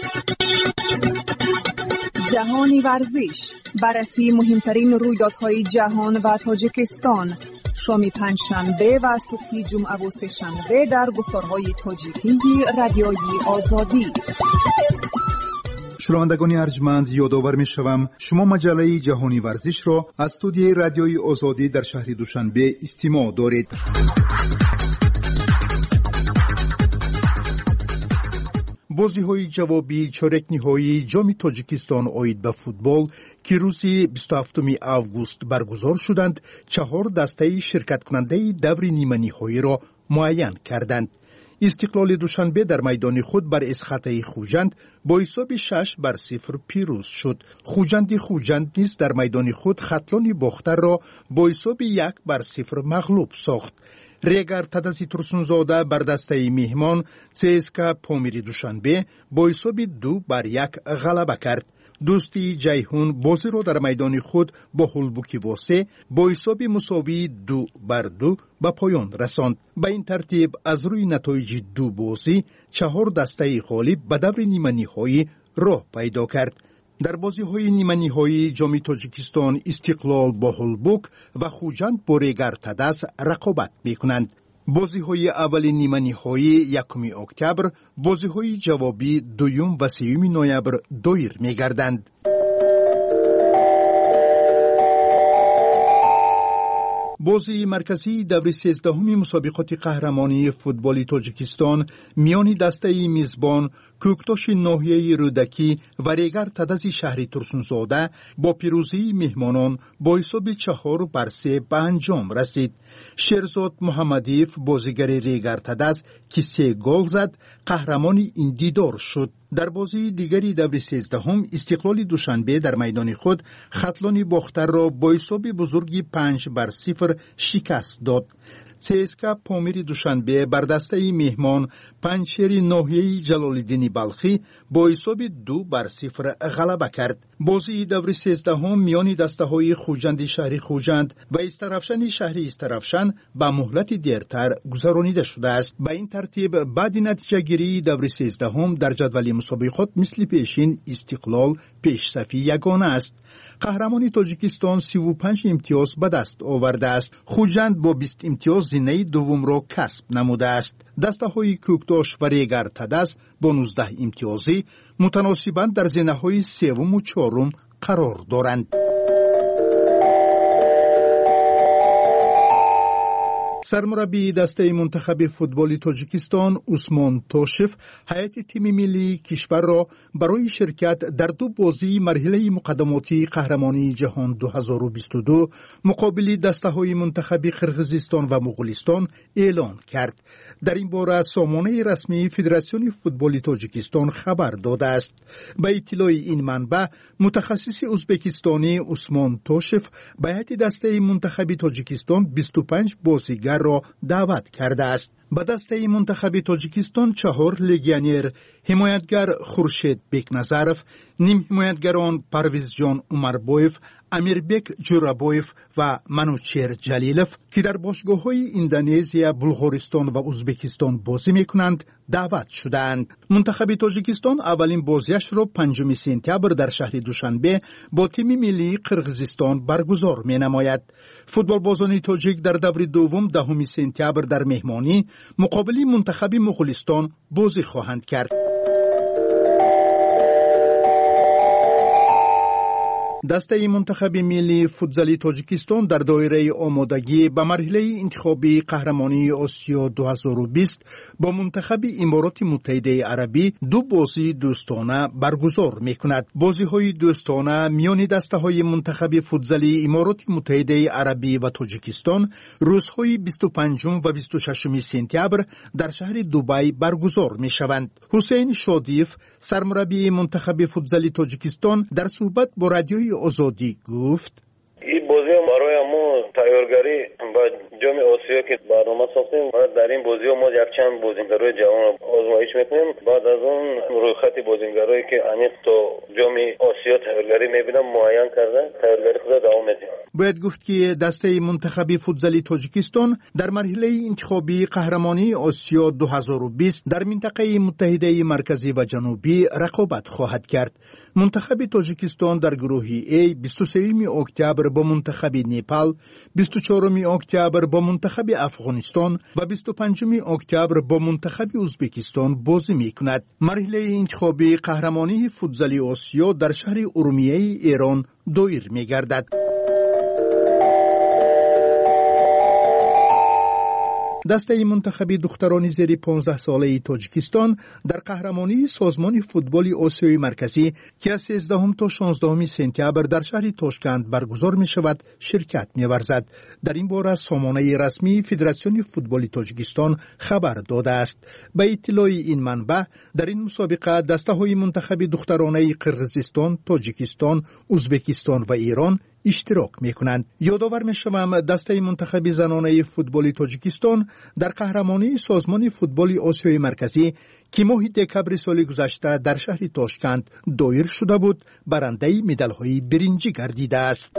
جهانی ورزش بررسی مهمترین رویدادهای جهان و تاجیکستان شام پنجشنبه و صبح جمعه و سه‌شنبه در گفتارهای تاجیکی رادیوی آزادی. شنوندگان ارجمند، یادآور می‌شوم شما مجله جهانی ورزش را از استودیوی رادیوی آزادی در شهر دوشنبه استماع دارید. бозиҳои ҷавобӣ чоракниҳоии ҷоми Тоҷикистон оид ба футбол ки рӯзи 27 август баргузор шуданд, 4 дастаи ширкаткунандаи даври ниманиҳоиро муайян карданд. истиқлоли душанбе дар майдони худ бар эсхатаи Хуҷанд бо ҳисоби 6-0 пирӯз шуд. хуҷанди Хуҷанд низ дар майдони худ хатлони бохтарро бо ҳисоби 1-0 мағлуб сохт. регар тадази турсунзода бар дастаи меҳмон ЦСКА Помири Душанбе бо ҳисоби 2-1 ғалаба кард. дӯстии ҷайҳун бозиро дар майдони худ бо ҳулбуки восе бо ҳисоби мусовии 2-2 ба поён расонд. ба ин тартиб аз рӯи натоиҷи 2 бозӣ 4 дастаи ғолиб ба даври ниманиҳоӣ роҳ пайдо кард. дар бозиҳои ниманиҳоӣ ҷоми Тоҷикистон Истиқлол бо ҳулбук ва Хуҷанд бо регар тадас рақобат мекунанд. бозиҳои аввали ниманиҳоӣ 1 октябр, бозиҳои ҷавобӣ 2 ва 3 ноябр доир мегарданд. бозии марказии даври 13 мусобиқоти қаҳрамонии футболи Тоҷикистон миёни дастаи мизбон Кӯктоши ноҳияи Рӯдакӣ ва регар тадази шаҳри Турсунзода бо пирӯзии меҳмонон бо ҳисоби 4-3 ба анҷом расид. Шерзод Муҳаммадиев бозигари регар тадас ки 3 гол зад, қаҳрамони ин дидор шуд. дар бозии дигари даври 13 Истиқлоли Душанбе дар майдони худ хатлони бохтарро бо ҳисоби бузурги 5-0 шикаст дод. ЦСКА Помири Душанбе бар дастаи меҳмон Панҷшери ноҳияи Ҷалолиддини Балхӣ бо ҳисоби 2-0 ғалаба кард. бозии даври 13 миёни дастаҳои Хуҷанди шаҳри Хуҷанд ва Истарафшани шаҳри Истарафшан ба муҳлати дертар гузаронида шудааст. ба ин тартиб баъди натиҷагирии даври 13 дар ҷадвали мусобиқот мисли пешин Истиқлол пешсафи ягона аст. қаҳрамони Тоҷикистон 35 имтиёз ба даст овардааст. Хуҷанд бо 20 имтиёз هزینه دوم را کسب نموده است. دسته‌های کوکتاش و ریگر تدس با 19 امتیازی متناسباً در زینه‌های سوم و چهارم قرار دارند. سرمربی دسته منتخب فوتبال تاجیکستان عثمان توشف هیئت تیم ملی کشور را برای شرکت در دو بازی مرحله مقدماتی قهرمانی جهان 2022 مقابل دسته‌های منتخب قرقیزستان و مغولستان اعلان کرد. در این باره سامانه رسمی فدراسیون فوتبال تاجیکستان خبر داده است. به اطلاع این منبع متخصص ازبکستانی عثمان توشف به هیئت دسته منتخب تاجیکستان 25 بازیگر را دعوت کرده است. به دسته منتخب تاجیکستان 4 لگیونر، حمایتگر خورشید بیکنظرف، نیم حمایتگران پرویز جان عمربویف، امیربک جورابویف و منوچهر جلیلوف که در باشگاه‌های اندونزیا، بلغارستان و ازبکستان بازی می‌کنند دعوت شدند. منتخب تاجیکستان اولین بازیش را 5 سپتامبر در شهر دوشنبه با تیم ملی قرقیزستان برگزار می‌نماید. فوتبالبازان تاجیک در دور دوم 10 سپتامبر در مهمانی مقابل منتخب مغولستان بازی خواهند کرد. دسته منتخب ملی فوتزالی تاجیکستان در دایره آمادگی به مرحله انتخابی قهرمانی آسیا 2020 با منتخب امارات متحده عربی دو بازی دوستانه برگزار می‌کند. بازی‌های دوستانه میان دسته‌های منتخب فوتزالی امارات متحده عربی و تاجیکستان روزهای 25 و 26 سپتامبر در شهر دبی برگزار می‌شوند. حسین شادیف سرمربی منتخب فوتزالی تاجیکستان در صحبت با رادیوی آزادی گفت: این بازی برای ما تیارگاری با جام آسیا که برنامه ساختیم و در این بازی ما یک چند بازیگرای جوان آزمایش میکنیم. بعد از اون رویخط بازیگرایی که انیق تا جام آسیا تیارگاری میبینم معین کرده تیارگاری خود دوام میدیم. باید گفت که دسته منتخب فوتزالی تاجیکستان در مرحله انتخابی قهرمانی آسیا 2020 در منطقه متحده مرکزی و جنوبی رقابت خواهد کرد. منتخب تاجیکستان در گروه A 23 اکتبر با منتخب نپال، 24 اکتبر با منتخب افغانستان و 25 اکتبر با منتخب ازبکستان بازی می‌کند. مرحله انتخابی قهرمانی فوتزالی آسیا در شهر ارومیه ایران دایر می‌گردد. دسته منتخب دختران زیر 15 ساله تاجیکستان در قهرمانی سازمان فوتبال آسیای مرکزی که از 13 تا 16 سپتامبر در شهر تاشکند برگزار می شود شرکت می ورزد. در این باره سامانه رسمی فدراسیون فوتبال تاجیکستان خبر داده است. به اطلاع این منبع در این مسابقه دسته های منتخب دخترانه قرقیزستان، تاجیکستان، ازبکستان و ایران اشتراک میکنند. یادآور میشوم دسته منتخب زنانه فوتبال تاجیکستان در قهرمانی سازمان فوتبال آسیای مرکزی که ماه دکبر سال گذشته در شهر تاشکند دایر شده بود برنده مدال‌های برنجی گردیده است.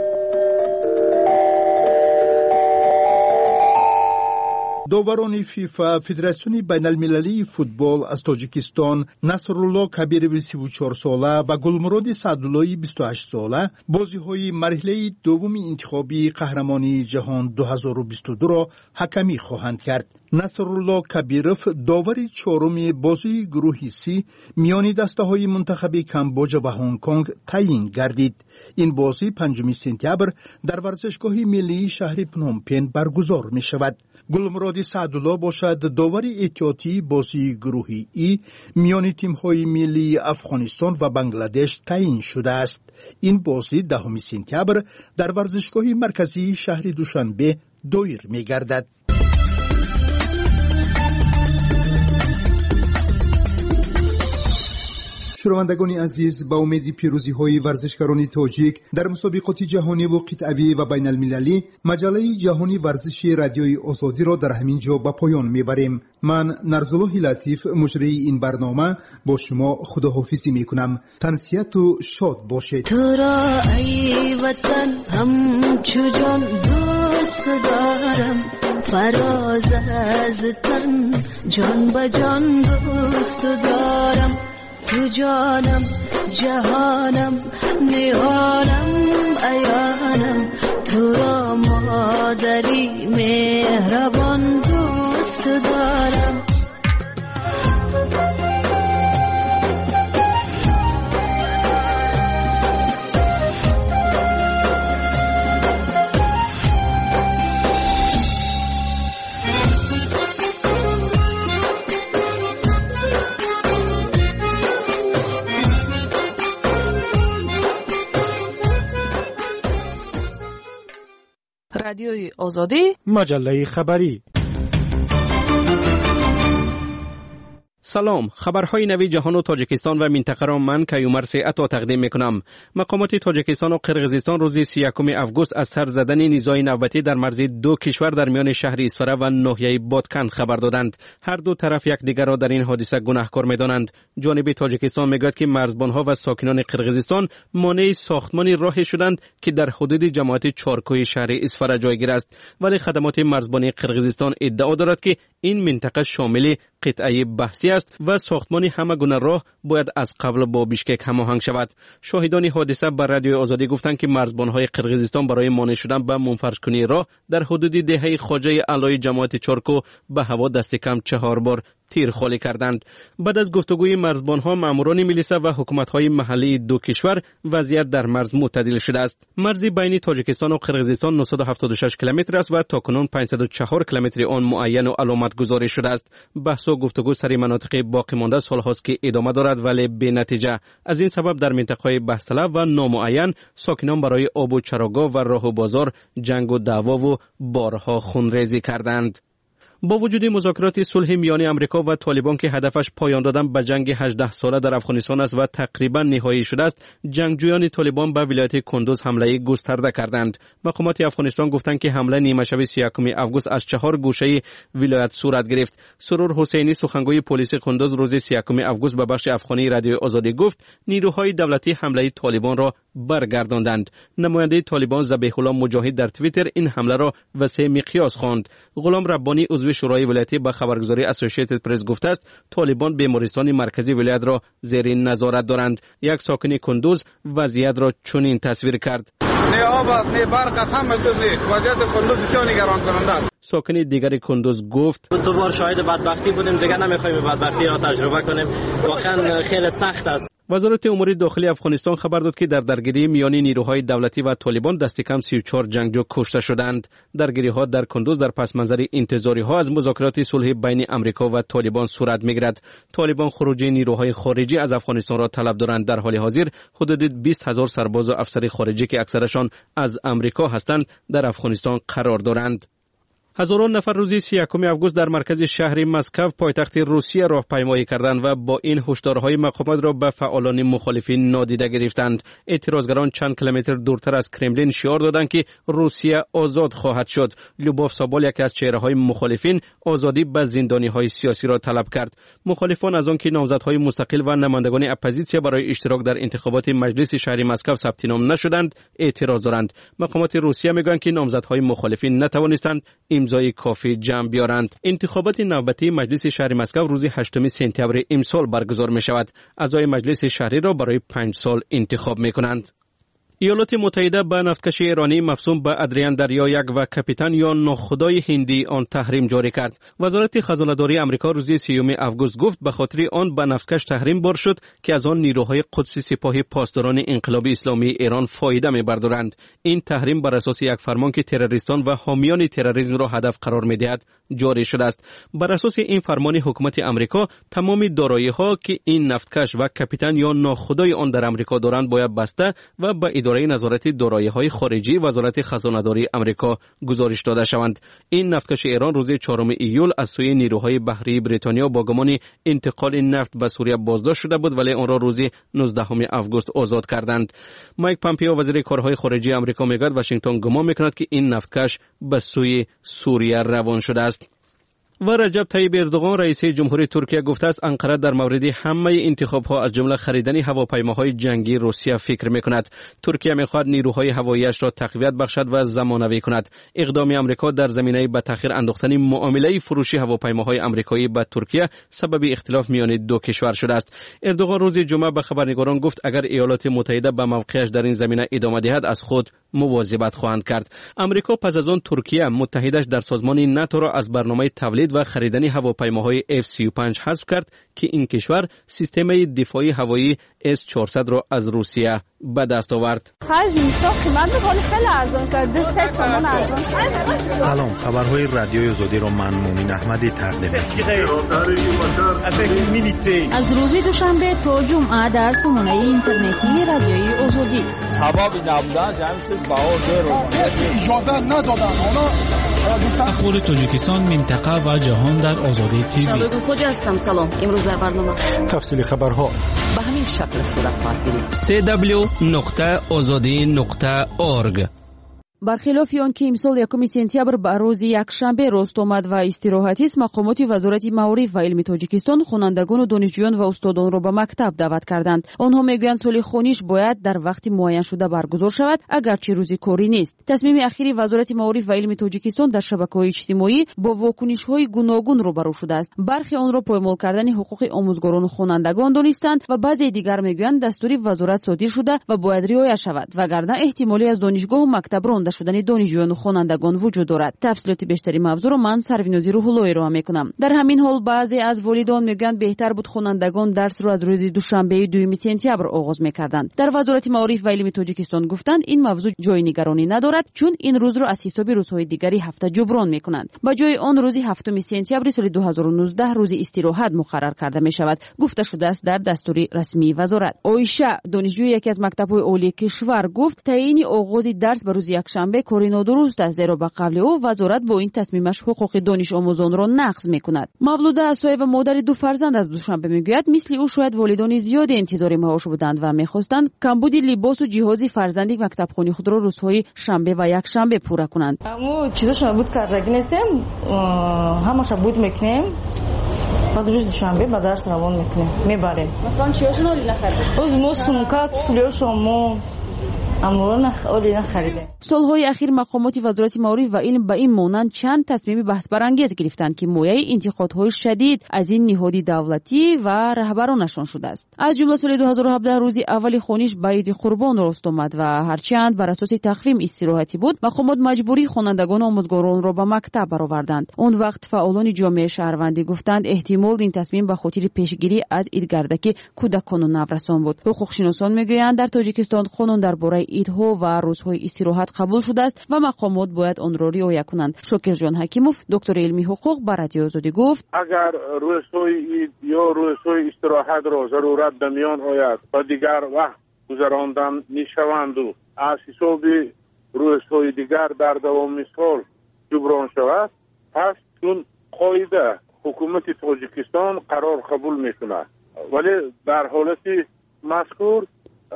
داوران فیفا فدراسیون بین المللی فوتبال از تاجیکستان نصرالله کبیروی 34 ساله و گلمراد سعدالله 28 ساله بازی‌های مرحله دوم انتخابی قهرمانی جهان 2022 را حکمی خواهند کرد. نصرالله کبیروف داور چهارم بازی گروه سی میان دسته‌های منتخب کامبوجا و هنگ کنگ تعیین گردید. این بازی 5 سپتامبر در ورزشگاه ملی شهر پنومپن برگزار می شود. گلمراد سعدالله باشد داور احتیاطی بازی گروه ای میان تیم‌های ملی افغانستان و بنگلادش تعیین شده است. این بازی 10 سپتامبر در ورزشگاه مرکزی شهر دوشنبه دایر می گردد. شنوندگان عزیز، با امید پیروزی‌های ورزشکاران تاجیک در مسابقات جهانی و قطعی و بین المللی مجله جهانی ورزشی رادیوی آزادی را در همین جا به پایان میبریم. من نرزالله لطیف مجری این برنامه با شما خداحافظی میکنم. تنسیت و شاد باشید. تو را ای وطن همچو جان دوست دارم، فراز از تن جان به جان دوست دارم. تو جانم جهانم نهانم ایانم، تو را مادری مهربان رادیوی آزادی، مجله خبری. سلام، خبرهای نوی جهان و تاجیکستان و منطقه را من کیومر سیعتا تقدیم میکنم. مقامات تاجیکستان و قرقیزستان روز 31 آگوست از سر زدن نیزهای نوبتی در مرز دو کشور در میان شهر اسفره و ناحیه بادکن خبر دادند. هر دو طرف یکدیگر را در این حادثه گناهکار میدانند. جانب تاجیکستان میگوید که مرزبانها و ساکنان قرقیزستان مانع ساختمان راهی شدند که در حدود جماعت چارکوی شهر اسفره جایگیر است، ولی خدمات مرزبانی قرقیزستان ادعا دارد که این منطقه شامل قطعه بحثی است و ساختمان همه گونه راه باید از قبل با بیشکک هماهنگ شود. شاهدان حادثه بر رادیوی آزادی گفتند که مرزبانهای قرقیزستان برای مانع شدن به منفرج کنی راه در حدود دهه خواجه علای جماعت چارکو به هوا دست کم 4 بار تیر خالی کردند. بعد از گفتگوی مرزبانها، ماموران میلیسا و حکومت‌های محلی دو کشور، وضعیت در مرز معتدل شده است. مرز بین تاجیکستان و قرقیزستان 976 کیلومتر است و تاکنون 504 کیلومتر آن معین و علامت گذاری شده است. بحث و گفتگو سر مناطق باقی مانده سال‌هاست که ادامه دارد ولی بی نتیجه. از این سبب در منطقه‌های بحث‌طلب و نامعین ساکنان برای آب و چراگاه و راه و بازار جنگ و دعوا و بارها خونریزی کردند. با وجود مذاکرات صلح میان امریکا و طالبان که هدفش پایان دادن به جنگ 18 ساله در افغانستان است و تقریبا نهایی شده است، جنگجویان طالبان به ولایت کندوز حمله گسترده کردند. مقامات افغانستان گفتند که حمله نیمه شب 31 آگوست از 4 گوشه ولایت صورت گرفت. سرور حسینی، سخنگوی پلیس کندوز، روز 31 آگوست به بخش افغانی رادیو آزادی گفت نیروهای دولتی حمله طالبان را برگرداندند. نماینده طالبان ذبیح الله مجاهد در توییتر این حمله را وسیع مقیاس خواند. غلام ربانی، عضو شورای ولایتی، به خبرگزاری اسوسییتد پرس گفته است طالبان بیمارستان مرکزی ولایت را زیر نظارت دارند. یک ساکن کندوز وضعیت را چنین تصویر کرد: نه آب است، نه برق است، همه چیز نیست. وضعیت کندوز بسیار نگران کننده است. ساکن دیگری کندوز گفت: دو بار شاهد بدبختی بودیم، دیگه نمیخوایم بدبختی را تجربه کنیم. واقعا خیلی سخت است. وزارت امور داخلی افغانستان خبر داد که در درگیری میان نیروهای دولتی و طالبان دست کم 34 جنگجو کشته شدند. درگیری‌ها در کندوز در پس منظر انتظاری‌ها از مذاکرات صلح بین امریکا و طالبان صورت می‌گیرد. طالبان خروج نیروهای خارجی از افغانستان را طلب دارند. در حال حاضر حدود 20,000 سرباز و افسر خارجی که اکثرشان از امریکا هستند در افغانستان قرار دارند. هزاران نفر روز 31 آگوست در مرکز شهر مسکو پایتخت روسیه راهپیمایی کردند و با این هشدارهای مقامات را به فعالان مخالفین نادیده گرفتند. اعتراضگران چند کیلومتر دورتر از کرملین شعار دادند که روسیه آزاد خواهد شد. لوباف سابال، یکی از چهره‌های مخالفین، آزادی به زندانی‌های سیاسی را طلب کرد. مخالفان از آن که نامزدهای مستقل و نمایندگان اپوزیسیون برای اشتراک در انتخابات مجلس شهر مسکو ثبت نام نشدند اعتراض دارند. مقامات روسیه میگویند که نامزدهای مخالفین نتوانستند امضای کافی جمع بیارند. انتخابات نوبتی مجلس شهر مسکو روز 8 سپتامبر امسال برگزار می شود. اعضای مجلس شهری را برای 5 سال انتخاب می کنند. ایالات متحده به نفتکش ایرانی مفصوم به ادریان دریا یک و کاپیتان یا ناخدای هندی آن تحریم جاری کرد. وزارت خزانه‌داری آمریکا روز 30 آگوست گفت به خاطر آن به نفتکش تحریم بار شد که از آن نیروهای قدسی سپاه پاسداران انقلاب اسلامی ایران فایده می‌بردارند. این تحریم بر اساس یک فرمان که تروریستان و حامیان تروریسم را هدف قرار می‌دهد جاری شده است. بر اساس این فرمان حکومت آمریکا تمام دارایی‌ها که این نفتکش و کاپیتان یا ناخدای آن در آمریکا دارند باید بسته و به اداره نظارت دارایی‌های خارجی وزارت خزانه‌داری آمریکا گزارش داده شوند. این نفتکش ایران روز 4 ایول از سوی نیروهای بحری بریتانیا با گمان انتقال نفت به سوریه بازداشت شده بود ولی آن را روز 19 آگوست آزاد کردند. مایک پامپیو وزیر کارهای خارجی آمریکا میگوید واشنگتن گمان میکند که این نفتکش به سوی سوریه روان شده است. و رجب طیب اردوغان رئیس جمهوری ترکیه گفته است انقره در مورد همه انتخاب‌ها از جمله خریدن هواپیماهای جنگی روسیه فکر می‌کند. ترکیه می‌خواهد نیروهای هوایی‌اش را تقویت بخشد و زمانه‌ای کند. اقدام آمریکا در زمینه به تأخیر انداختن معامله فروشی هواپیماهای آمریکایی به ترکیه سبب اختلاف میان دو کشور شده است. اردوغان روز جمعه به خبرنگاران گفت اگر ایالات متحده به موقعش در این زمینه ادامه دهد از خود مواظبت خواهند کرد. آمریکا پس از آن ترکیه متحدش در سازمان ناتو را از برنامه تولید تولید و خریدن هواپیماهای F-35 حذف کرد که این کشور سیستم دفاعی هوایی S-400 را از روسیه به دست آورد. سلام، خبرهای رادیوی آزادی را من مومن احمدی تقدیم از روز دوشنبه تا جمعه در سامانه اینترنتی رادیوی آزادی. اخبار تاجیکستان، منطقه و جهان در آزادی تیوی. خوجا هستم. سلام. امروز در برنامه تفصیل خبرها به همین شکل صورت خواهد گرفت. www.azadi.org. برخلاف آنکه امسال 1 سپتامبر به روز یکشنبه راست آمد و استراحتی است، مقامات وزارت معارف و علم تاجیکستان خوانندگان و دانشجویان و استادان را به مکتب دعوت کردند. آنها میگویند سال خوانش باید در وقت معین شده برگزار شود اگرچه روزی کاری نیست. تصمیم اخیر وزارت معارف و علم تاجیکستان در شبکه‌های اجتماعی با واکنش‌های گوناگون روبرو شده است. برخی آن را پایمال کردن حقوق آموزگاران و خوانندگان دانستند و بعضی دیگر میگویند دستوری وزارت صادر شده و باید رعایت شود، وگرنه احتمالی از دانشگاه و مکتب رانده شدن دانشجویان و خوانندگان وجود دارد. تفصیلات بیشتری موضوع را من سروینازی روح‌اللهی را میکنم. در همین حال بعضی از والدان میگویند بهتر بود خوانندگان درس را از روز دوشنبه 2 سپتامبر آغاز میکردند. در وزارت معارف و علم تاجیکستان گفتند این موضوع جای نگرانی ندارد، چون این روز را از حساب روزهای دیگری هفته جبران میکنند. به جای آن روز 7 سپتامبر سال 2019 روز استراحت مقرر کرده می شود، گفته شده است در دستور رسمی وزارت. عایشه، دانشجوی یکی از مکتب‌های عالی کشور، گفت تعیین آغاز درس به روز یکشنبه کاری نادرست است، زیرا به قول او وزارت با این تصمیمش حقوق دانش آموزان را نقض میکند. مولوده اسای و مادر 2 فرزند از دوشنبه میگوید مثل او شاید والدان زیاد انتظار معاش بودند و میخواستند کمبود لباس و جهاز فرزندی مکتبخانه خود را روزهای شنبه و یکشنبه پوره کنند. اما چیزاش بود کردگی نیستیم، همش بود میکنیم. بعد روز دوشنبه به درس روان میکنیم، میبریم. مثلا چیاشون اولی نخرید؟ روز مو سمکات فلیوشمو سالهای اخیر مقامات وزارت معارف و علم به این مانند چند تصمیم بحث برانگیز گرفتند که مایه انتقادهای شدید از این نهاد دولتی و رهبرانشان شده است. از جمله سال 2017 روز اول خوانش به عید قربان راست آمد و هرچند بر اساس تقویم استراحتی بود، مقامات مجبوری خوانندگان و آموزگاران را به مکتب برآوردند. اون وقت فعالان جامعه شهروندی گفتند احتمال این تصمیم به خاطر پیشگیری از ایدگردکی کودکان و نورسان بود. حقوقشناسان میگویند در تاجیکستان قانون درباره ایدها و روزهای استراحت قبول شده است و مقامات باید آن را رعایت کنند. شاکر جان حکیموف، دکتر علمی حقوق، به رادیو آزادی گفت اگر روزهای اید یا روزهای استراحت را ضرورت در میان آید و دیگر وقت گذراندن میشوند و از حساب روزهای دیگر در دوام سال جبران شود، پس چون قاعده حکومت تاجیکستان قرار قبول میکند، ولی در حالت مذکور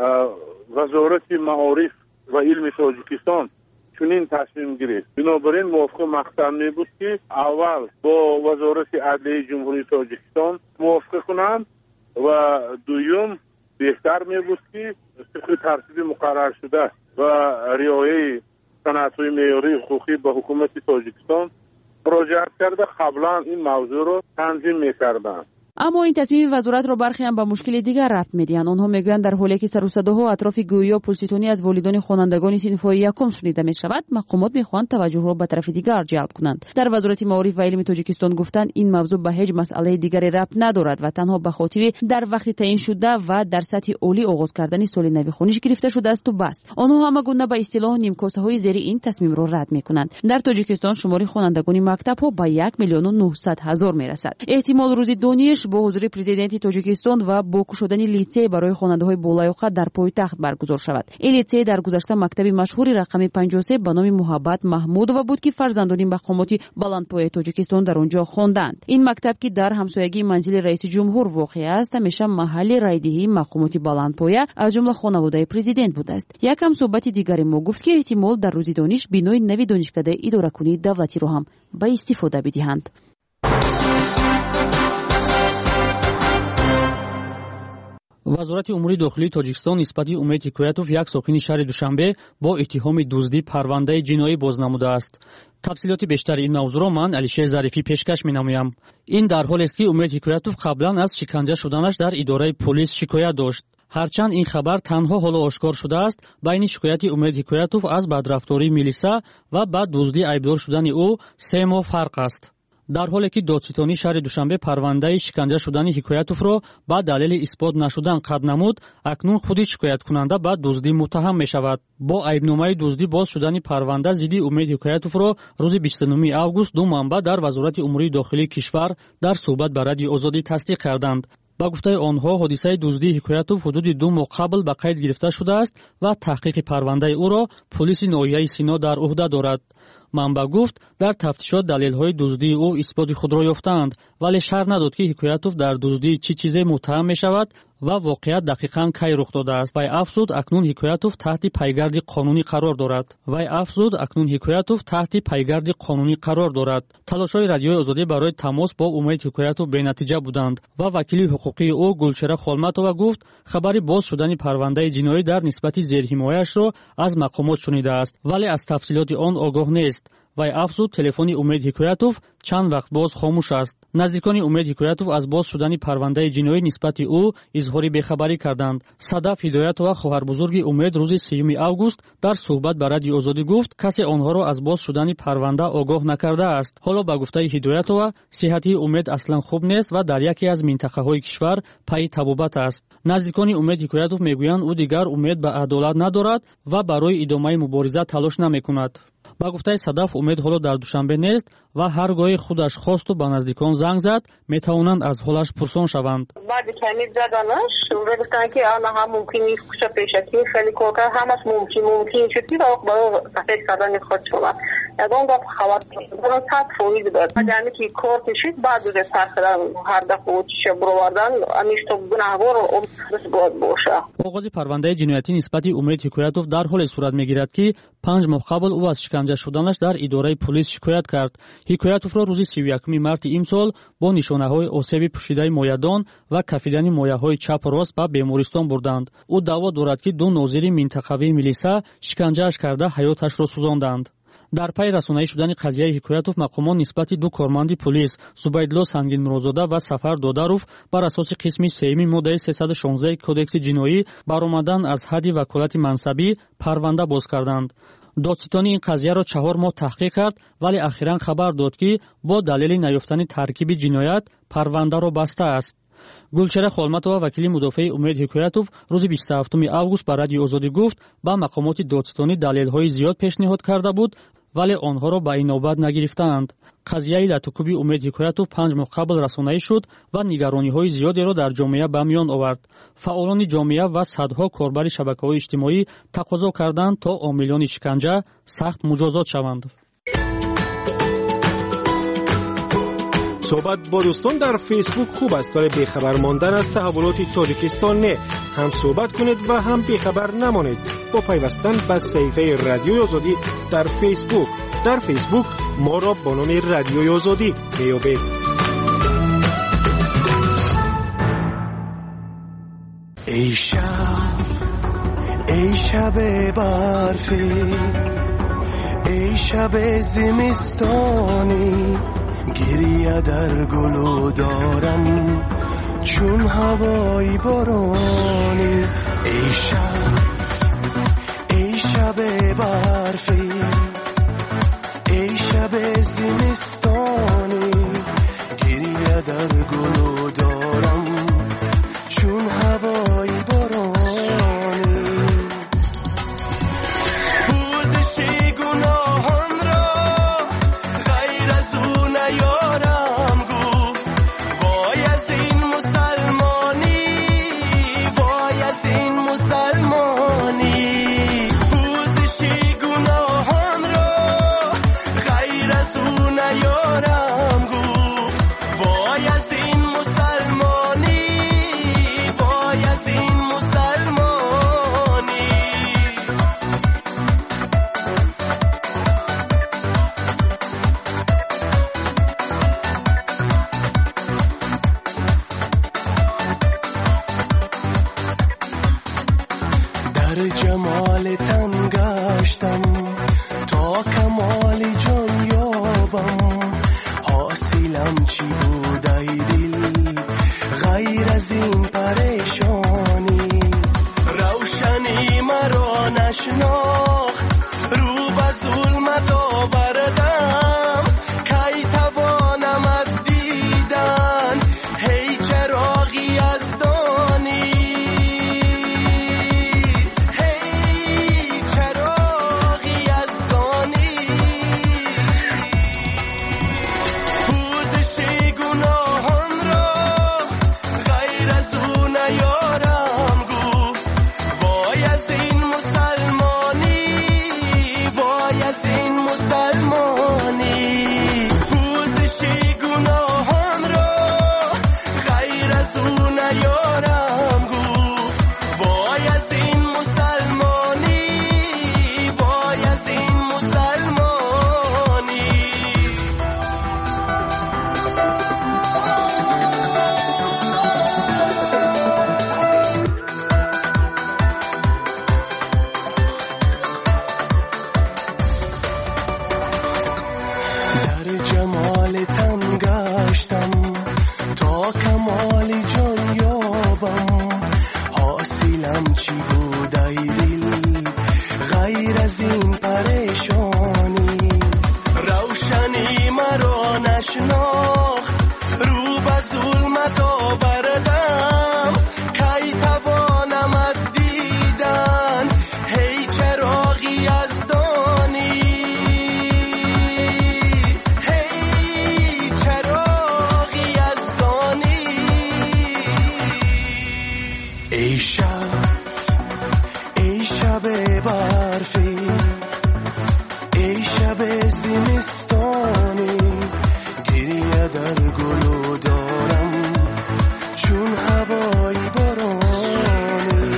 وزارت معارف و علم تاجیکستان چنین تصمیم گرفت. بنابراین موافق مقطع می بود که اول با وزارت عدلیه جمهوری تاجیکستان موافقه کنند و دوم بهتر می بود که طبق ترتیب مقرر شده و رعایت صنعت‌های معیاری حقوقی به حکومت تاجیکستان مراجعت کرده قبلا این موضوع را تنظیم می‌کردند. اما این تصمیم وزارت را برخی هم به مشکل دیگر ربط میدهند. آنها میگویند در حالی که سر و صداها اطراف گویا پلستونی از والدان خوانندگان صنف‌های یکم شنیده میشود، مقامات میخواهند توجه را به طرف دیگر جلب کنند. در وزارت معارف و علم تاجیکستان گفتند این موضوع به هیچ مسئله دیگری ربط ندارد و تنها به خاطر در وقت تعیین شده و در سطح عالی آغاز کردن سال نو خوانش گرفته شده است و بس. آنها همه گونه به اصطلاح نیمکاسه‌های زیر این تصمیم را رد میکنند. در تاجیکستان شمار خوانندگان مکتب‌ها به 1,900,000 میرسد. احتمال روز دونیش با حضور پرزیدنت تاجیکستان و با شدن لیسه برای خواننده‌های بالایقت در پایتخت برگزار شود. این لیسه در گذشته مکتبی مشهور رقم 53 به نام محبت محمود و بود که فرزندان مقامات بلندپایه تاجیکستان در آنجا خواندند. این مکتب که در همسایگی منزل رئیس جمهور واقع است، همیشه محل رایدهی مقامات بلندپایه از جمله خانواده پرزیدنت بوده است. یکم صحبت دیگری ما گفت که احتمال در روز دانش بینای نوی دانشکده اداره کنی دولتی را هم به استفاده بدهند. وزارت امور داخلی تاجیکستان نسبت امید حکایتوف یک ساکن شهر دوشنبه با اتهام دزدی پرونده جنایی بازنموده است. تفصیلات بیشتر این موضوع را من علیشیر ظریفی پیشکش می‌نمایم. این در حالی است که امید حکایتوف قبلا از شکنجه شدنش در اداره پلیس شکایت داشت. هرچند این خبر تنها حالا آشکار شده است، بین شکایت امید حکایتوف از بدرفتاری میلیسا و بعد دزدی عیبدار شدن او 3 ماه فرق است. дар ҳоле ки додситони шаҳри душанбе парвандаи шиканҷа шудани ҳикоятовро ба далели исбот нашудан қатъ намуд, акнун худи шикояткунанда ба дуздӣ муттаҳам мешавад. бо айбномаи дуздӣ боз шудани парванда зидди Умед Ҳикоятовро рӯзи 29 август ду манбаъ дар Вазорати Умурии Дохилии кишвар дар суҳбат ба Радиои Озодӣ тасдиқ карданд. ба гуфтаи онҳо ҳодисаи дуздии Ҳикоятов ҳудуди 2 моҳ қабл ба қайд гирифта шудааст ва таҳқиқи парвандаи ӯро пулиси ноҳияи Сино дар уҳда дорад. манбаъ гуфт дар тафтишот далелҳои дуздии ӯ исботи худро ёфтаанд, вале шарҳ надод ки Ҳикоятов дар дуздии чӣ чизе муттаҳам мешавад ва воқеат дақиқан кай рух додааст. вай афзуд, акнун Ҳикоятов таҳти пайгарди қонунӣ қарор дорад. талошҳои Радиои Озодӣ барои тамос бо Умед Ҳикоятов бенатиҷа буданд ва вакили ҳуқуқии ӯ Гулчера Холматова гуфт, хабари боз шудани парвандаи ҷиноӣ дар нисбати зерҳимояшро аз мақомот шунидааст, вале аз тафсилоти он огоҳ нест. вай афзуд, телефони Умед Ҳикоятов чанд вақт боз хомӯш аст. наздикони Умед Ҳикоятов аз боз шудани парвандаи ҷиноӣ нисбати ӯ изҳори бехабарӣ карданд. Садаф Ҳидоятова, хоҳарбузурги Умед, рӯзи 30 август дар суҳбат ба Радиои Озодӣ гуфт, касе онҳоро аз боз шудани парванда огоҳ накардааст. ҳоло ба гуфтаи Ҳидоятова, сиҳати Умед аслан хуб нест ва дар яке аз минтақаҳои кишвар пайи табобат аст. наздикони Умед Ҳикоятов мегӯянд, ӯ дигар умед ба адолат надорад ва барои идомаи мубориза талош намекунад. ба гуфтаи Садаф, Умед ҳоло дар Душанбе нест ва ҳар гоҳи худаш хосту ба наздикон занг зад, метавонанд аз ҳолаш пурсон шаванд. баъди ками заданаш гуфтанд ки ана ҳам мумкин нест куша пешакӣ хеле кор кард, ҳамаш мумкин шуд ки барои сафед кардани худ шуд. ягон гап хабар 100% буд. ягоне ки кор кашид баъд узе сар кардан ҳар дафъа чиша буровардан амишто гунаҳгор бояд боша. оғози парвандаи ҷиноятӣ нисбати Умед Ҳикоятов дар ҳоле сурат мегирад ки 5 моҳ қабл ӯ аз шиканҷа шуданаш дар идораи пулис шикоят кард. Ҳикоятовро рӯзи 31 марти имсол бо нишонаҳои осеби пӯшидаи моядон ва кафидани мояҳои чапу рост ба бемористон бурданд. ӯ даъво дорад ки 2 нозири минтақавии милиса шиканҷааш карда ҳаёташро сӯзонданд. дар пай расонаӣ шудани қазияи Ҳикоятов мақомон нисбати 2 корманди пулис Зубайдулло Сангинмуродзода ва Сафар Додаров бар асоси қисми 3 моддаи 316 кодекси ҷиноӣ баромадан аз ҳадди ваколати мансабӣ парванда боз карданд. додситони ин қазияро 4 моҳ таҳқиқ кард, вале ахиран хабар дод ки бо далели наёфтани таркиби ҷиноят парвандаро бастааст. Гулчера Холматова, вакили мудофии Умед Ҳикоятов, рӯзи 27 август ба Радиои Озодӣ гуфт, ба мақомоти додситонӣ далелҳои зиёд пешниҳод карда буд, вале онҳоро ба инобат нагирифтаанд. қазияи латукуби Умед Ҳикоятов 5 моҳ қабл расонаӣ шуд ва нигарониҳои зиёдеро дар ҷомеа ба миён овард. фаъолони ҷомеа ва садҳо корбари шабакаҳои иҷтимоӣ тақозо карданд то омилони шиканҷа сахт муҷозот шаванд. صحبت با دوستان در فیسبوک خوب است، ولی بیخبر ماندن از تحولات تاجیکستان نه. هم صحبت کنید و هم بیخبر نمانید با پیوستن به صفحه رادیوی آزادی در فیسبوک. در فیسبوک ما را با نام رادیوی آزادی بیابید. ای شب برفی، ای شب زمستانی، گریه در گلو دارم چون هوای بارانی. ای شب برفی، ای شب زمستانی، گریه در گلو دارم چون هوای بارانی. پوزش گناهان را غیر از او نیارم گفت. وای از این مسلمانی، وای از این مسلمانی. پوزش گناهان کمال تن گشتم تا کمال جان یابم حاصلم چی بود ای دل غیر از این پریشانی روشنی مرا نشناخت رو به ظلمت آوردم کی توانم از دیدن هی چراغی از دانی هی چراغی از دانی ای شب برفی ای شب زمستانی گریه در گلو دارم چون هوای بارانی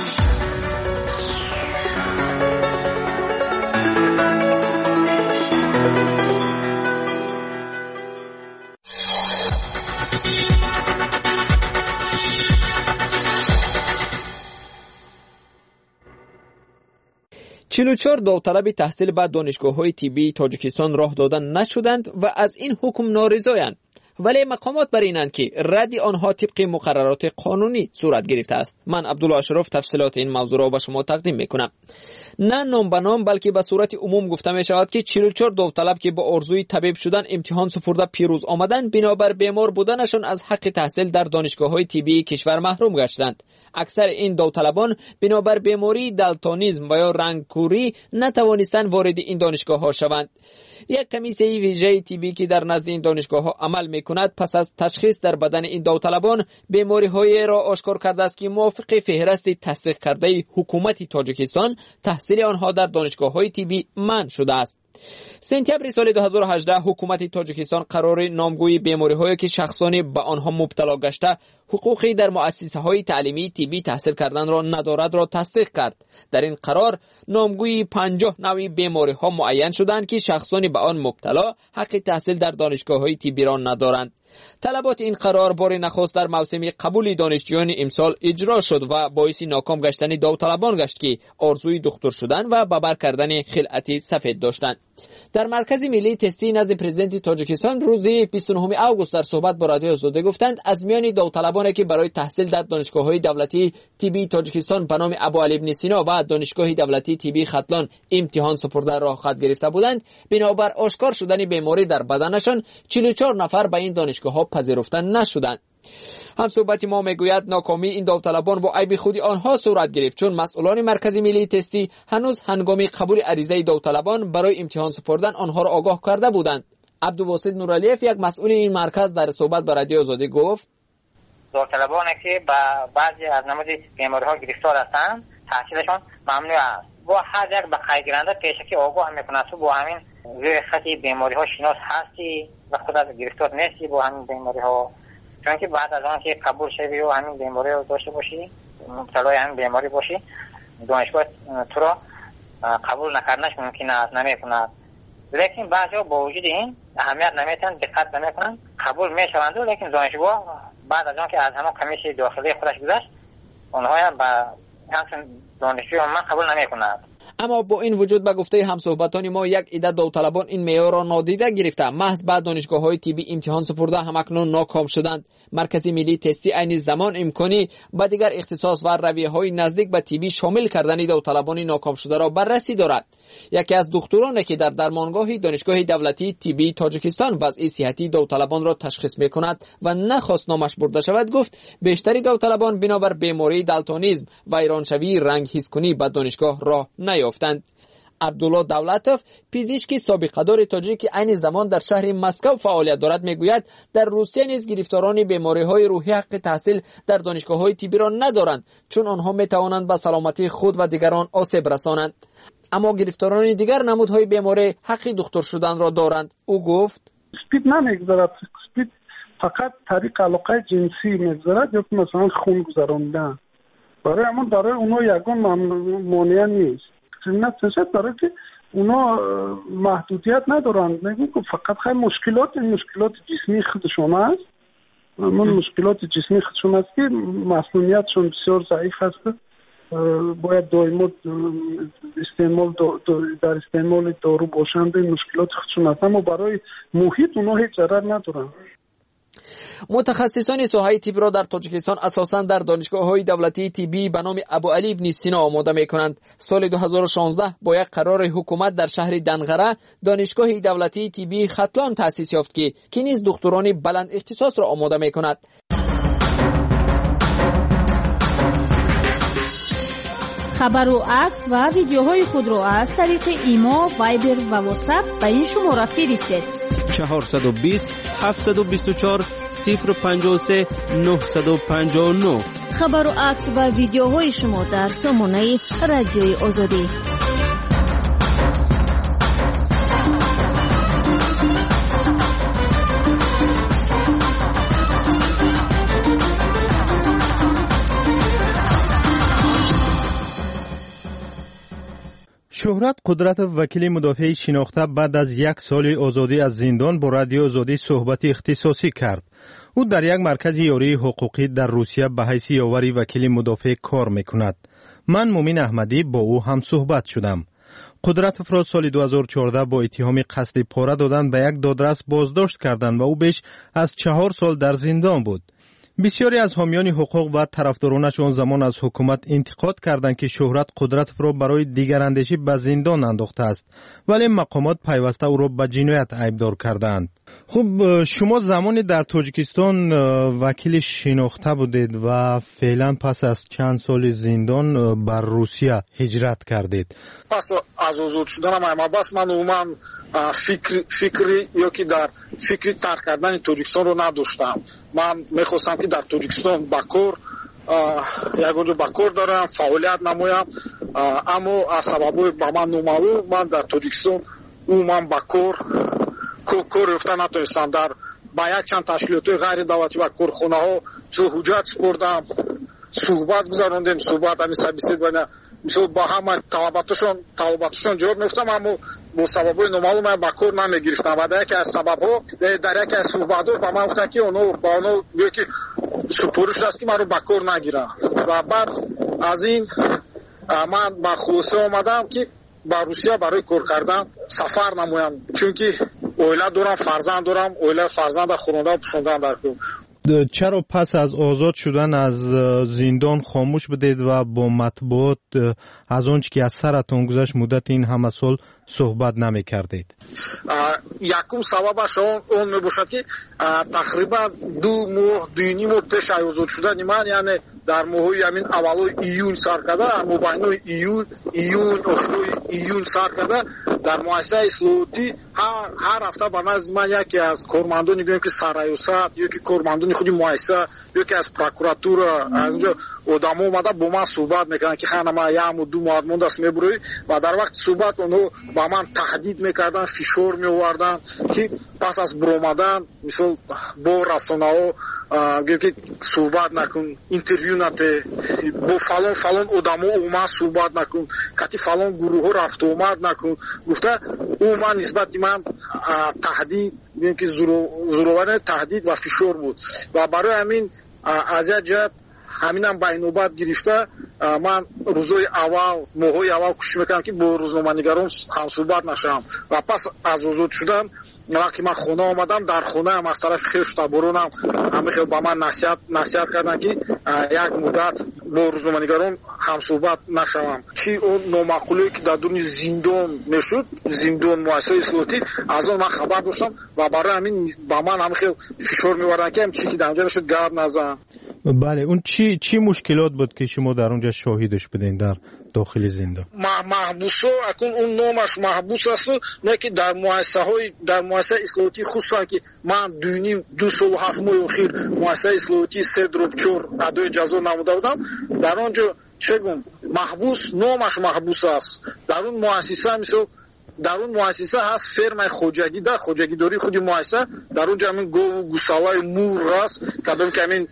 چهار داوطلب تحصیل به دانشگاه‌های طبی تاجیکستان راه دادن نشدند و از این حکم نارضایند، ولی مقامات بر اینند که رد آنها طبق مقررات قانونی صورت گرفته است. من عبدالله اشرف تفصیلات این موضوع را به شما تقدیم میکنم. نه نام به نام بلکه به صورت عموم گفته می شود که 44 داوطلب که با آرزوی طبیب شدن امتحان سپرده پیروز آمدند بنابر بیمار بودنشان از حق تحصیل در دانشگاه‌های طبی کشور محروم گشتند. اکثر این داوطلبان بنابر بیماری دالتونیسم و یا رنگکوری نتوانستند وارد این دانشگاه‌ها شوند. یک کمیسیه ویژه طبی که در نزد این دانشگاه‌ها عمل می‌کند پس از تشخیص در بدن این داوطلبان بیماری‌های را آشکار کرده است که موافق فهرست تصدیق کرده حکومت تاجیکستان تحصیل آنها در دانشگاه‌های طبی منع شده است. سپتامبر سال 2018 حکومت تاجیکستان قرار نامگویی بیماری‌هایی که شخصان به آنها مبتلا گشته حقوقی در مؤسسه‌های تعلیمی طبی تحصیل کردن را ندارد را تصدیق کرد. در این قرار نامگویی 50 نوع بیماری‌ها معین شدند که شخصان به آن مبتلا حق تحصیل در دانشگاه‌های طبی را ندارند. طلبات این قرار بار نخست در موسم قبول دانشجویان امسال اجرا شد و باعث ناکام گشتن داوطلبان گشت که آرزوی دکتر شدن و ببر کردن خلعت سفید داشتند. در مرکز ملی تستی نزد پرزیدنت تاجیکستان روز 29 آگوست در صحبت با رادیو آزادی گفتند از میان داوطلبانی که برای تحصیل در دانشگاه‌های دولتی طبی تاجیکستان به نام ابوعلی ابن سینا و دانشگاه دولتی طبی ختلان امتحان سپرده راه خط گرفته بودند بنابر آشکار شدن بیماری در بدنشان 44 نفر به این دانشگاه‌ها پذیرفته نشدند. هم صحبت ما میگوید ناکامی این داوطلبان با عیب خود آنها صورت گرفت چون مسئولان مرکز ملی تستی هنوز هنگام قبول عریضه داوطلبان برای امتحان سپردن آنها را آگاه کرده بودند. عبدالباسط نورالیف یک مسئول این مرکز در صحبت با رادیو آزادی گفت داوطلبانی که با بعضی از نمود بیماری‌ها گرفتار هستند تحصیلشان ممنوع است. با هر یک به قیدگیرنده پیشکی آگاه می‌کند تو با همین روی خط بیماری‌ها شناس هستی و خودت گرفتار نیستی با همین بیماری‌ها، چون که بعد از آن که قبول شوی و همین بیماری رو داشته باشی مبتلای همین بیماری باشی دانشگاه تو را قبول نکردنش ممکن است نمی‌کند. لیکن بعضی‌ها با وجود این اهمیت نمی‌دن دقت نمی‌کنن قبول می‌شوند لیکن دانشگاه بعد از آن که از همون کمیسیون داخلی خودش گذشت اونها هم با همچون دانشجوی من قبول نمی‌کند. اما با این وجود به گفته همصحبتان ما یک عده داوطلبان این معیار را نادیده گرفته محض بعد دانشگاه‌های طبی امتحان سپرده همکنون ناکام شدند. مرکز ملی تستی عین زمان امکانی با دیگر اختصاص و رویه‌های نزدیک به طبی شامل کردن داوطلبان ناکام شده را بررسی دارد. یکی از دکترانی که در درمانگاه دانشگاه دولتی طبی تاجیکستان وضع صحتی داوطلبان را تشخیص می‌کند و نخواست نامش برده شود گفت بیشتری داوطلبان بنابر بیماری دالتونیسم و ایرانشوی رنگ حس کنی به دانشگاه راه نیافتند. عبدالله دولتوف پزشک سابقه‌دار تاجیک که عین زمان در شهر مسکو فعالیت دارد میگوید در روسیه نیز گرفتاران بیماری‌های روحی حق تحصیل در دانشگاه‌های طبی را ندارند چون آنها میتوانند به سلامتی خود و دیگران آسیب رسانند. اما گرفتاران دیگر نمودهای بیماری حق دکتر شدن را دارند. او گفت سپید نمیگذارد، سپید فقط طریق علاقه جنسی میگذارد یا مثلا خون گذراندن. برای همون داره اونا یگان مانع نیست. نه تشد داره که اونا محدودیت ندارند. میگم که فقط خیلی مشکلات جسمی خودشون است. من مشکلات جسمی خودشون است که مسئولیتشون بسیار ضعیف است. باید دائما در استعمال دارو باشند. این مشکلات خشونت، اما برای محیط اونها هیچ ضرر ندارن. متخصصان ساحه طب را در تاجیکستان اساساً در دانشگاه‌های دولتی طبی به نام ابوعلی ابن سینا آماده می‌کنند. سال 2016 با یک قرار حکومت در شهر دنغره دانشگاه دولتی طبی ختلان تأسیس یافت که نیز دکتران بلند اختصاص را آماده می‌کند. خبر و عکس و ویدیوهای خود را از طریق ایما، وایبر و واتساپ به این شماره فرستید: 420 724 053 959. خبر و عکس و ویدیوهای شما در سامانه رادیوی آزادی. شهرت قدرت وکیل مدافع شناخته بعد از یک سال آزادی از زندان با رادیو آزادی صحبت اختصاصی کرد. او در یک مرکز یاری حقوقی در روسیه به حیث یاوری وکیل مدافع کار میکند. من مومین احمدی با او هم صحبت شدم. قدرت افراد سال 2014 با اتهام قصد پاره دادن به یک دادرس بازداشت کردند و او بیش از 4 سال در زندان بود. بسیاری از حامیان حقوق و طرفدارانش آن زمان از حکومت انتقاد کردند که شهرت قدرت را برای دیگراندیشی به زندان انداخته است، ولی مقامات پیوسته او را به جنایت ایبدار کردند. خب شما زمانی در تاجیکستان وکیل شناخته بودید و فعلا پس از چند سال زندان بر روسیه هجرت کردید. پس از آزاد شدنم بس من عموما فکری یا که در فکری ترک کردن تاجیکستان رو نداشتم. من میخواستم که در تاجیکستان بکار یکونجا بکار دارم، فعالیت نمایم، اما از سببای با من نامعلوم من در تاجیکستان عموما بکار کار رفتن نتونستم. در با یک چند تشکیلات غیر دولتی و کارخانه ها حجت سپردم، صحبت گذراندیم، صحبت همین سبیسید و مثل با همه طلباتشون جواب میفتم، اما با سببای نامعلوم من با کار نمیگرفتم و در یکی از سببها در یکی از صحبت ها با من گفتن که با اونو یکی سپورش است که من رو با کار نگیرم و بعد از این من با خلاصه آمدم که با روسیه برای کار کردن سفر نمویم، چون که اویله دارم، فرزند دارم، اویله فرزند خونده و پشوندن در کن. چرا پس از آزاد شدن از زندان خاموش بدید و با مطبوعات از آنچه که از سرتان گذشت مدت این همه سال صحبت نمی کردید؟ یکم سببش اون می باشد که تقریبا 2.5 ماه پیش آزاد شدن من، یعنی در ماهی همین اولای ایون سر کرده، مبینای ایون آخرای ایون سر کرده در مؤسسه اصلاحاتی هر هفته به نزد من یکی از کارمندانی بیان که سرایوسط یکی کارمندانی خودی مؤسسه یکی از پروکراتور از اونجا آدم اومده با من صحبت میکنن که خانم ما یه و 2 ماه مونده است میبروی و در وقت صحبت اونو با من تهدید میکردن، فشار میآوردن که پس از برآمدن مثلا با رسانه‌ها که صحبت نکن، اینترویو نده، با فلان آدما اومد صحبت نکن، کتی فلان گروه ها رفت اومد نکن. گفته او من نسبت من تهدید میگم که زورآور تهدید و فشار بود و برای همین از یک جهت همینم به نوبت گرفته من روزهای اول ماهای اول کوشش میکنم که با روزنامه‌نگاران هم صحبت نشم و پس از آزاد شدن وقتی من خونه آمدم در خونه هم از طرف خویش تبارونم همه خیلی با من نصیحت کردن که یک مدت با روزنامه‌نگاران هم صحبت نشوم، چی اون نامعقولی که در دون زندان میشد، زندان مؤسسه اصلاحاتی، از اون من خبر داشتم و برای همین با من هم خیلی فشار می‌آوردن که چی که در اونجا میشد گرد نزن. بله، اون چی مشکلات بود که شما در اونجا شاهدش بدین در داخل زندان؟ محبوسا اکن اون نامش محبوس است، نه که در مؤسسه اصلاحاتی خصوصا که من 2 سال و 7 ماه اخیر مؤسسه اصلاحاتی 3 درب 4 ادای جزا نموده بودم، در اونجا چگونه محبوس نامش محبوس است. در اون مؤسسه مثل در اون مؤسسه هست فرم خوجگی در خوجگی داری خودی مؤسسه در اونجا همین گو و گوساله مور است کدام که همین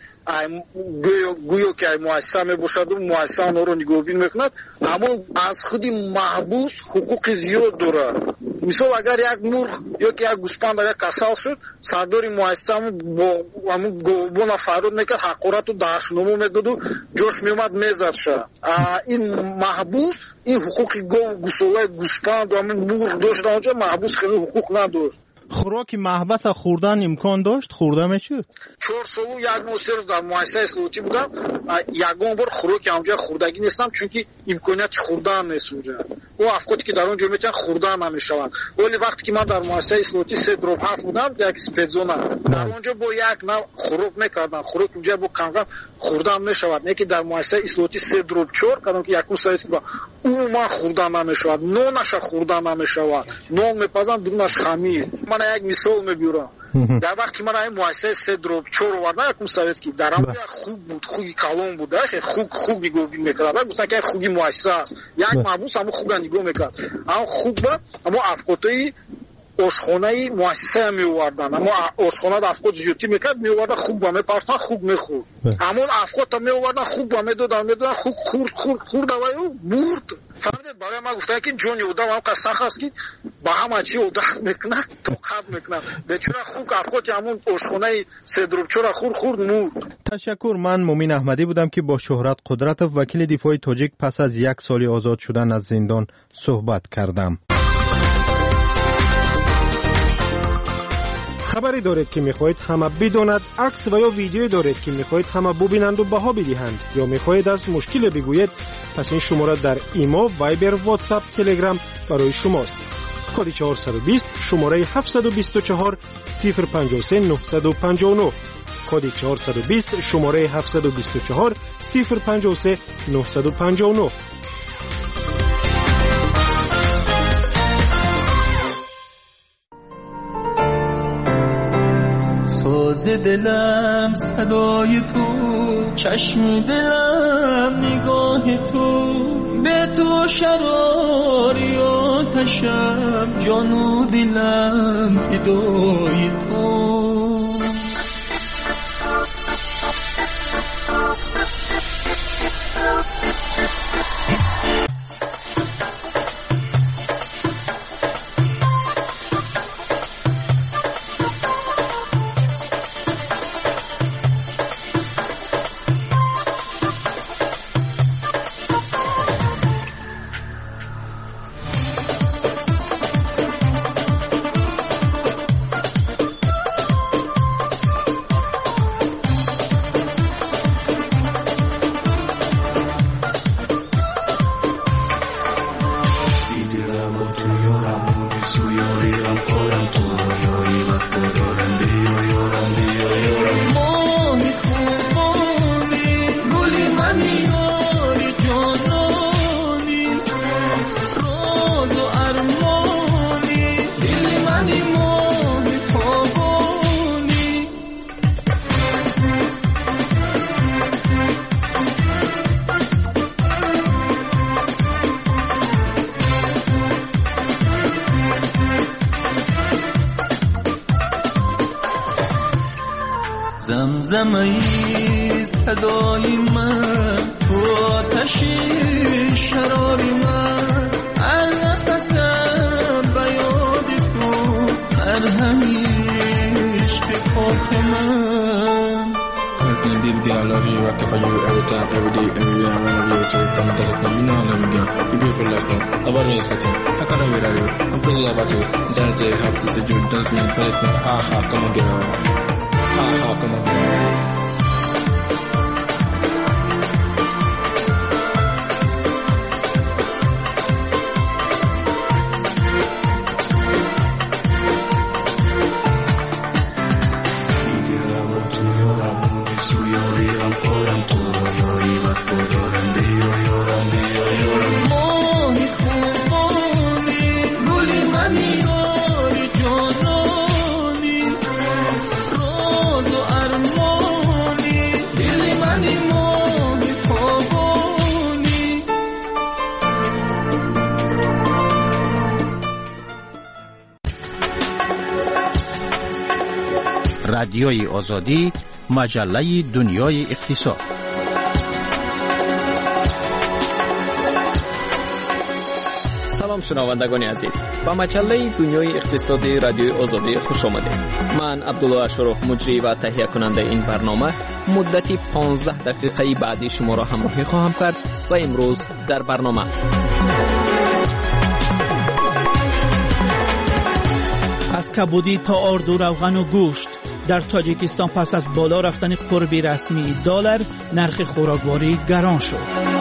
گویا که مؤسسه می باشد و مؤسسه آن رو نگاهبین میکند، اما از خودی محبوس حقوق زیاد داره، мисол агар як мурғ ёки як гӯспанд агар касал шуд, сардори муассисаамон бо ҳамун голубона фаҳрод мекард, ҳақорату даҳшномо медоду, ҷош меомад мезад ша. Ин маҳбус ин ҳуқуқи гов, гӯсолаи гӯспанд ва ҳамун мурғ дошта онҷо маҳбус хеле ҳуқуқ надошт. خوراکی محبس خوردن امکان داشت؟ خورده میشد؟ 4 سال و 1 ماه 3 روز در مؤسسه اصلاحاتی بودم. یگان بار خوراکی اونجا خوردگی نیستم چون امکانیت خوردن نیست اونجا. او افرادی که در اونجا میتونن خوردن نمیشوند. ولی وقتی که من در مؤسسه اصلاحاتی 3 دروب 7 بودم، یک اسپیدزونه در اونجا با یک نوع خوراک میکردن. خوراک اونجا با کم خوردن میشود. نه که در مؤسسه اصلاحاتی 3 دروب 4 کردم که یکم سایز با اون ما خوردن نمیشود. نونش خوردن نمیشود. نون میپزن درونش خمیر. من یک مثال میبرم. در وقتی من این مؤسسه 3 دروب 4 آوردن یکم سویتسکی در اون خوب بود، خوبی کلان بود، خوب نگاه میکرد. گفتن که خوبی مؤسسه است. یک محبوس هم خوب نگاه میکرد. اما خوب بود، اما افقاطی آشخانه مؤسسه می آوردن. اما آشخانه افقاط زیادی میکرد میآوردن خوب با میپرتن خوب میخورد. اما افقاط می آوردن خوب با میدادن خوب خورد و او برد. فهمید برای ما گفتن که جون یودا و هم سخت است که با همه چی یودا میکنه توقف میکنه. بچرا خوب افقاط همون آشخانه 3 دروب 4 خورد مرد. تشکر. من مومین احمدی بودم که با شهرت قدرتوف وکیل دفاع تاجیک پس از 1 سال آزاد شدن از زندان صحبت کردم. خبری دارید که میخواهید همه بداند، عکس و یا ویدیویی دارید که میخواهید همه ببینند و بها بدهند، یا میخواهید از مشکل بگویید، پس این شماره در ایما، وایبر، واتساپ، تلگرام برای شماست. کد 420 شماره 724 053 959. کد 420 شماره 724 053 959. ساز دلم صدای تو، چشم دلم نگاه تو، به تو شراری آتشم، جان و دلم فدای تو. زمزمه صدای من، تو آتش شراری من، هر نفسم به یاد تو، مرهم عشق پاک من. Deep girl, I love you, rockin' for you every time, every day, everywhere. I wanna be with you, come and touch it, you know I love you, girl. You beautiful last night, about me is fitting. I can't wait without you, I'm crazy about you. Inside I tell you, have to say you, dance me, play me, ha ha, come on, get around. Ha ha, come on, get around. رادیوی آزادی، مجله دنیای اقتصاد. سلام شنوندگان عزیز، با مجله دنیای اقتصادی رادیوی آزادی خوش آمدید. من عبدالله اشرف مجری و تهیه کننده این برنامه مدتی 15 دقیقه بعدی شما را همراهی خواهم کرد و امروز در برنامه از کبودی تا آرد و روغن و گوشت در تاجیکستان پس از بالا رفتن قرب رسمی دلار نرخ خوراکواری گران شد.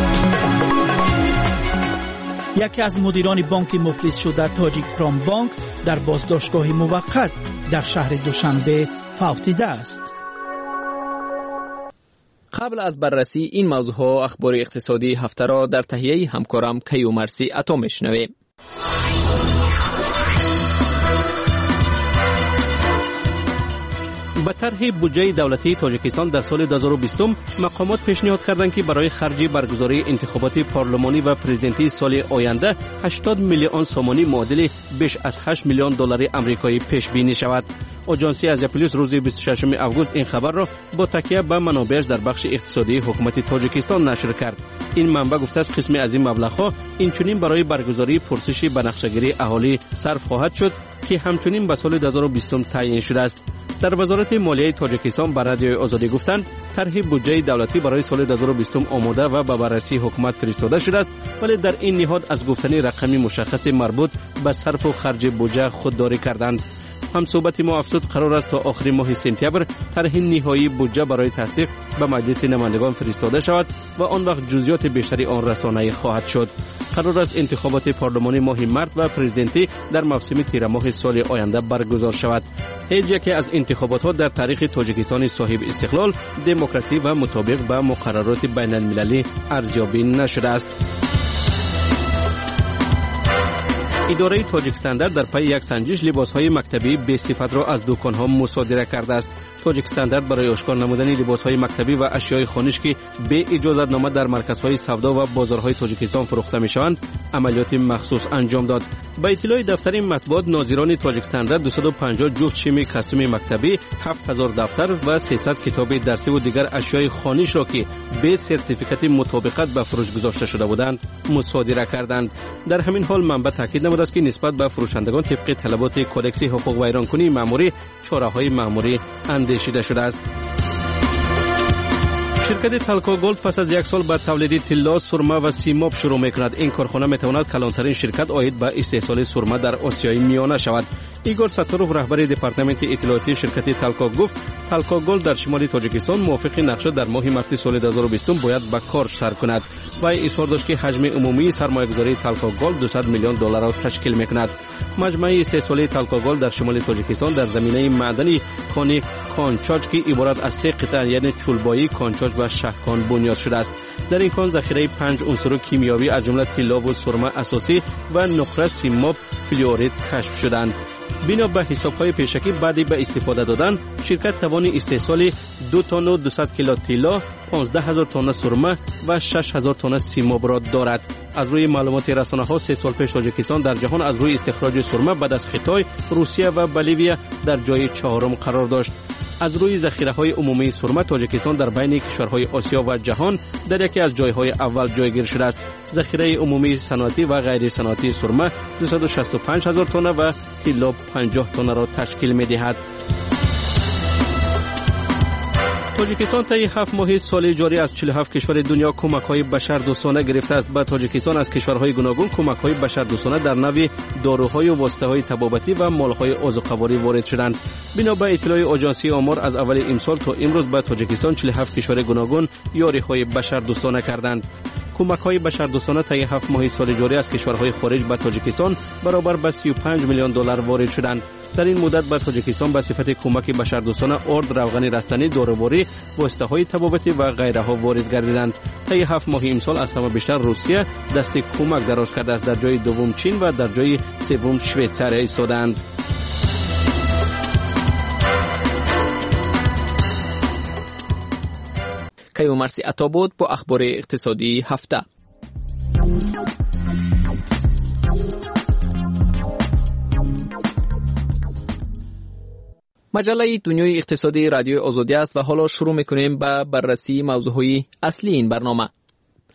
یکی از مدیران بانک مفلس شده تاجیک پرام بانک در بازداشتگاه موقت در شهر دوشنبه فوت دیده است. قبل از بررسی این موضوع اخبار اقتصادی هفته را در تهیه همکارم کیومرثی عطا میشنویم. با طرح بودجه دولتی تاجیکستان در سال 2020 مقامات پیشنهاد کردند که برای خرج برگزاری انتخابات پارلمانی و پرزیدنتی سال آینده 80 میلیون سومانی معادل بیش از 8 میلیون دلار آمریکایی پیش بینی شود. آژانس آسیا پلاس روز 26 آگوست این خبر را با تکیه به منابعش در بخش اقتصادی حکومت تاجیکستان نشر کرد. این منبع گفته است قسمی از این مبلغ‌ها اینچنین برای برگزاری پرسش بنقشه‌گیری اهالی صرف خواهد شد که همچنین به سال 2020 تعیین شده است. در وزارت مالیه تاجیکستان به رادیوی آزادی گفتند طرح بودجه دولتی برای سال 2020 آماده و به بررسی حکومت فرستاده شده است، ولی در این نهاد از گفتن رقمی مشخص مربوط به صرف و خرج بودجه خودداری کردند. هم صحبت ما افزود قرار است تا آخر ماه سپتامبر طرح نهایی بودجه برای تصدیق به مجلس نمایندگان فرستاده شود و آن وقت جزئیات بیشتری آن رسانه‌ای خواهد شد. قرار است انتخابات پارلمانی ماه مارس و پرزیدنتی در موسم تیر ماه سال آینده برگزار شود. هیچ یک از انتخابات ها در تاریخ تاجیکستان صاحب استقلال دموکراتی و مطابق با مقررات بین المللی ارزیابی نشده است. اداره تاجیک استاندارد در پی یک سنجش لباس‌های مکتبی به صفت را از دکان‌ها مصادره کرده است. تاجیک استاندارد برای آشکار نمودن لباس‌های مکتبی و اشیای خانش که به اجازه‌نامه در مرکزهای سودا و بازارهای تاجیکستان فروخته می‌شوند، عملیات مخصوص انجام داد. با اطلاع دفتر مطبوعات ناظران تاجیک استاندارد 250 جفت شمی کاستوم مکتبی، 7000 دفتر و 300 کتاب درسی و دیگر اشیای خانش را که به سرتیفیکات مطابقت به فروش گذاشته شده بودند مصادره کردند. در همین حال منبع تاکید نموده است که نسبت به فروشندگان طبق طلبات کدکس حقوق ویرانکنی مأموری چاره‌های مأموری اندیشیده شده است. شرکت تالکو گولد پس از یک سال به تولید طلا، سرمه و سیماب شروع می‌کند. این کارخانه می‌تواند کلانترین شرکت عاید به استحصال سرمه در آسیای میانه شود. ایگور ستاروف رهبر دپارتمنت اطلاعاتی شرکت تالکو گفت تالکو گولد در شمال تاجیکستان موافق نقشه در ماه مارس سال 2020 باید به کار سر کند و اظهار داشت که حجم عمومی سرمایه‌گذاری تالکو گولد 200 میلیون دلار را تشکیل می‌کند. مجمع استحصال تالکو گولد در شمال تاجیکستان در زمینه معدنی کان کانچاج که عبارت از 3 قطعه یعنی چولبایی، کانچاج و شهکان بنیاد شده است. در این کان ذخیره 5 عنصر کیمیایی از جمله طلا و سرمه اساسی و نقره سیماب فلورید کشف شدند. بنا به حساب‌های پیشکی بعدی به استفاده دادن شرکت توان استحصال 2 تن و 200 کیلو طلا، 15000 تن سرمه و 6000 تن سیماب را دارد. از روی معلومات رسانه‌ها 3 سال پیش تاجیکستان در جهان از روی استخراج سرمه بعد از خیتای، روسیه و بولیویا در جای 4م قرار داشت. از روی ذخیره‌های عمومی سرمه تاجیکستان در بین کشورهای آسیا و جهان در یکی از جایهای اول جایگیر شده است. ذخیره عمومی صنعتی و غیر صنعتی سرمه 265000 تن و طلا 50 تن را تشکیل می‌دهد. تاجیکستان طی 7 ماه سال جاری از 47 کشور دنیا کمک‌های بشردوستانه گرفته است. با تاجیکستان از کشورهای گوناگون کمک‌های بشردوستانه در نوع داروهای و واسطه‌های طبابتی و مال‌های آذوقه‌واری وارد شدند. بنا به اطلاع آژانس آمار از اول امسال تا امروز به تاجیکستان 47 کشور گوناگون یاری‌های بشردوستانه کردند. کمک‌های بشردوستانه طی 7 ماه سال جاری از کشورهای خارج به تاجیکستان برابر به 35 میلیون دلار وارد شدند. در این مدت به تاجیکستان به صفت کمک بشردوستانه آرد، روغن رستنی، داروباری، واسطه‌های طبابتی و غیرها وارد گردیدند. طی 7 ماه امسال از همه بیشتر روسیه دست کمک دراز کرده است. در جای دوم چین و در جای سوم شویتزاری ایستادند. کیومرثی عطا بود با اخبار اقتصادی هفته. مجله دنیای اقتصادی رادیو آزادی است و حالا شروع میکنیم با بررسی موضوعهای اصلی این برنامه.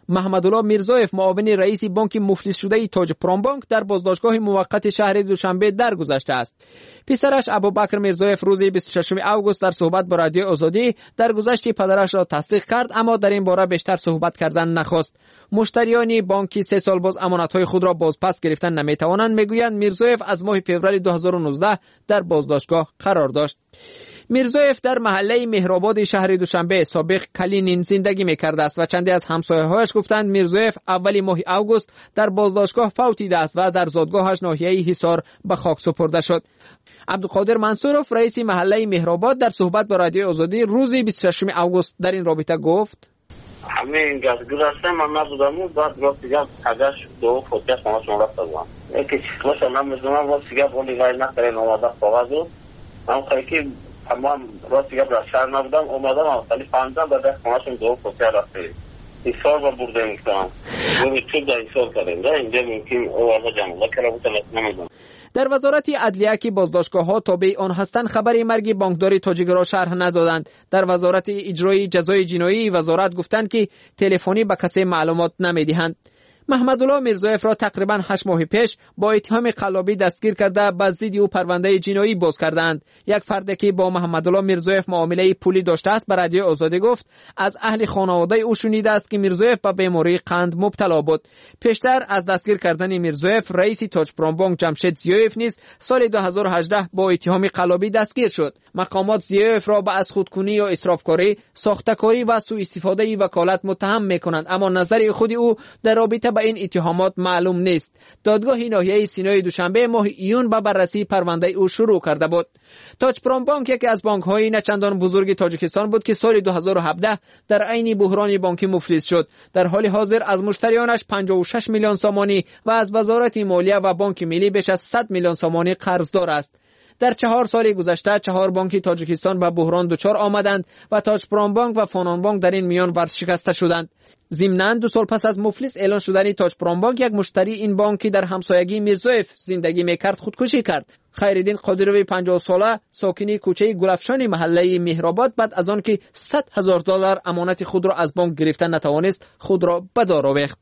محمدالله میرزایف معاون رئیس بانک مفلس شده تاج پرامبانک در بازداشتگاه موقت شهر دوشنبه درگذشته است. پسرش ابوبکر میرزایف روز 26 آگوست در صحبت با رادیو آزادی درگذشت پدرش را تصدیق کرد، اما در این باره بیشتر صحبت کردن نخواست. مشتریان بانکی 3 سال باز امانت‌های خود را بازپس گرفتن نمی‌توانند. میگویند میرزایف از ماه فوریه 2019 در بازداشتگاه قرار داشت. میرزایف در محله مهرآباد شهر دوشنبه سابق کلینین زندگی می‌کرده است و چندی از همسایه‌هایش گفتند میرزایف اولی ماه آگوست در بازداشتگاه فوت دیده است و در زادگاهش ناحیه حصار به خاک سپرده شد. عبدالقادر منصورов رئیس محله مهرآباد در صحبت با رادیو آزادی روز 26 آگوست در این رابطه گفت: همین گذشته من نبودم و بعد گفت دیگه ازش دو فوتیش ماشون رفته بودم یکی چیزش من می‌دونم واسه دیگه ولی وای نکردن اومده کاغذو من خیلی اما واسه دیگه شهر نبودم اومدم ولی فهمیدم بعد ماشون دو فوتی رفته ایثار با برده میکنم ولی چه در ایثار کردن نه اینجا ممکن اومده جمع کرده بودم نمیدونم. در وزارت عدلیه که بازداشتگاه‌ها تابع آن هستند خبری مرگ بانکدار تاجیک را شرح ندادند. در وزارت اجرای جزای جنایی وزارت گفتند که تلفنی به کسی معلومات نمی‌دهند. محمدالله میرزایف را تقریباً 8 ماه پیش با اتهام قلابی دستگیر کرده به ضد او پرونده جنایی باز کردند. یک فرد که با محمدالله میرزایف معامله پولی داشته است به رادیو آزادی گفت از اهل خانواده او شنیده است که میرزایف به بیماری قند مبتلا بود. پیشتر از دستگیر کردن میرزایف رئیس تاج پرامبانک جمشید زیایف نیز سال 2018 با اتهام قلابی دستگیر شد. مقامات زیایف را به از خودکنی یا اسرافکاری، ساخته‌کاری و سوء استفاده وکالت متهم می‌کنند، اما نظر خود او در رابطه با این اتهامات معلوم نیست. دادگاه ناحیه سینای دوشنبه ماه ایون به بررسی پرونده او شروع کرده بود. تاج پرامبانک یکی از بانک‌های نچندان بزرگ تاجیکستان بود که سال 2017 در عین بحران بانکی مفلس شد. در حال حاضر از مشتریانش 56 میلیون سامانی و از وزارت مالیه و بانک ملی بیش از 100 میلیون سامانی قرضدار است. در 4 سال گذشته 4 بانک تاجیکستان به بحران دچار آمدند و تاج پرامبانک و فانان بانک در این میان ورشکسته شدند. ضمناً 2 سال پس از مفلس اعلان شدن تاج پرامبانک یک مشتری این بانکی در همسایگی میرزایف زندگی میکرد خودکشی کرد. خیرالدین قادروی 50 ساله ساکن کوچه گلفشان محله مهرآباد بعد از آن که $100,000 امانت خود را از بانک گرفتن نتوانست خود را به دار آویخت.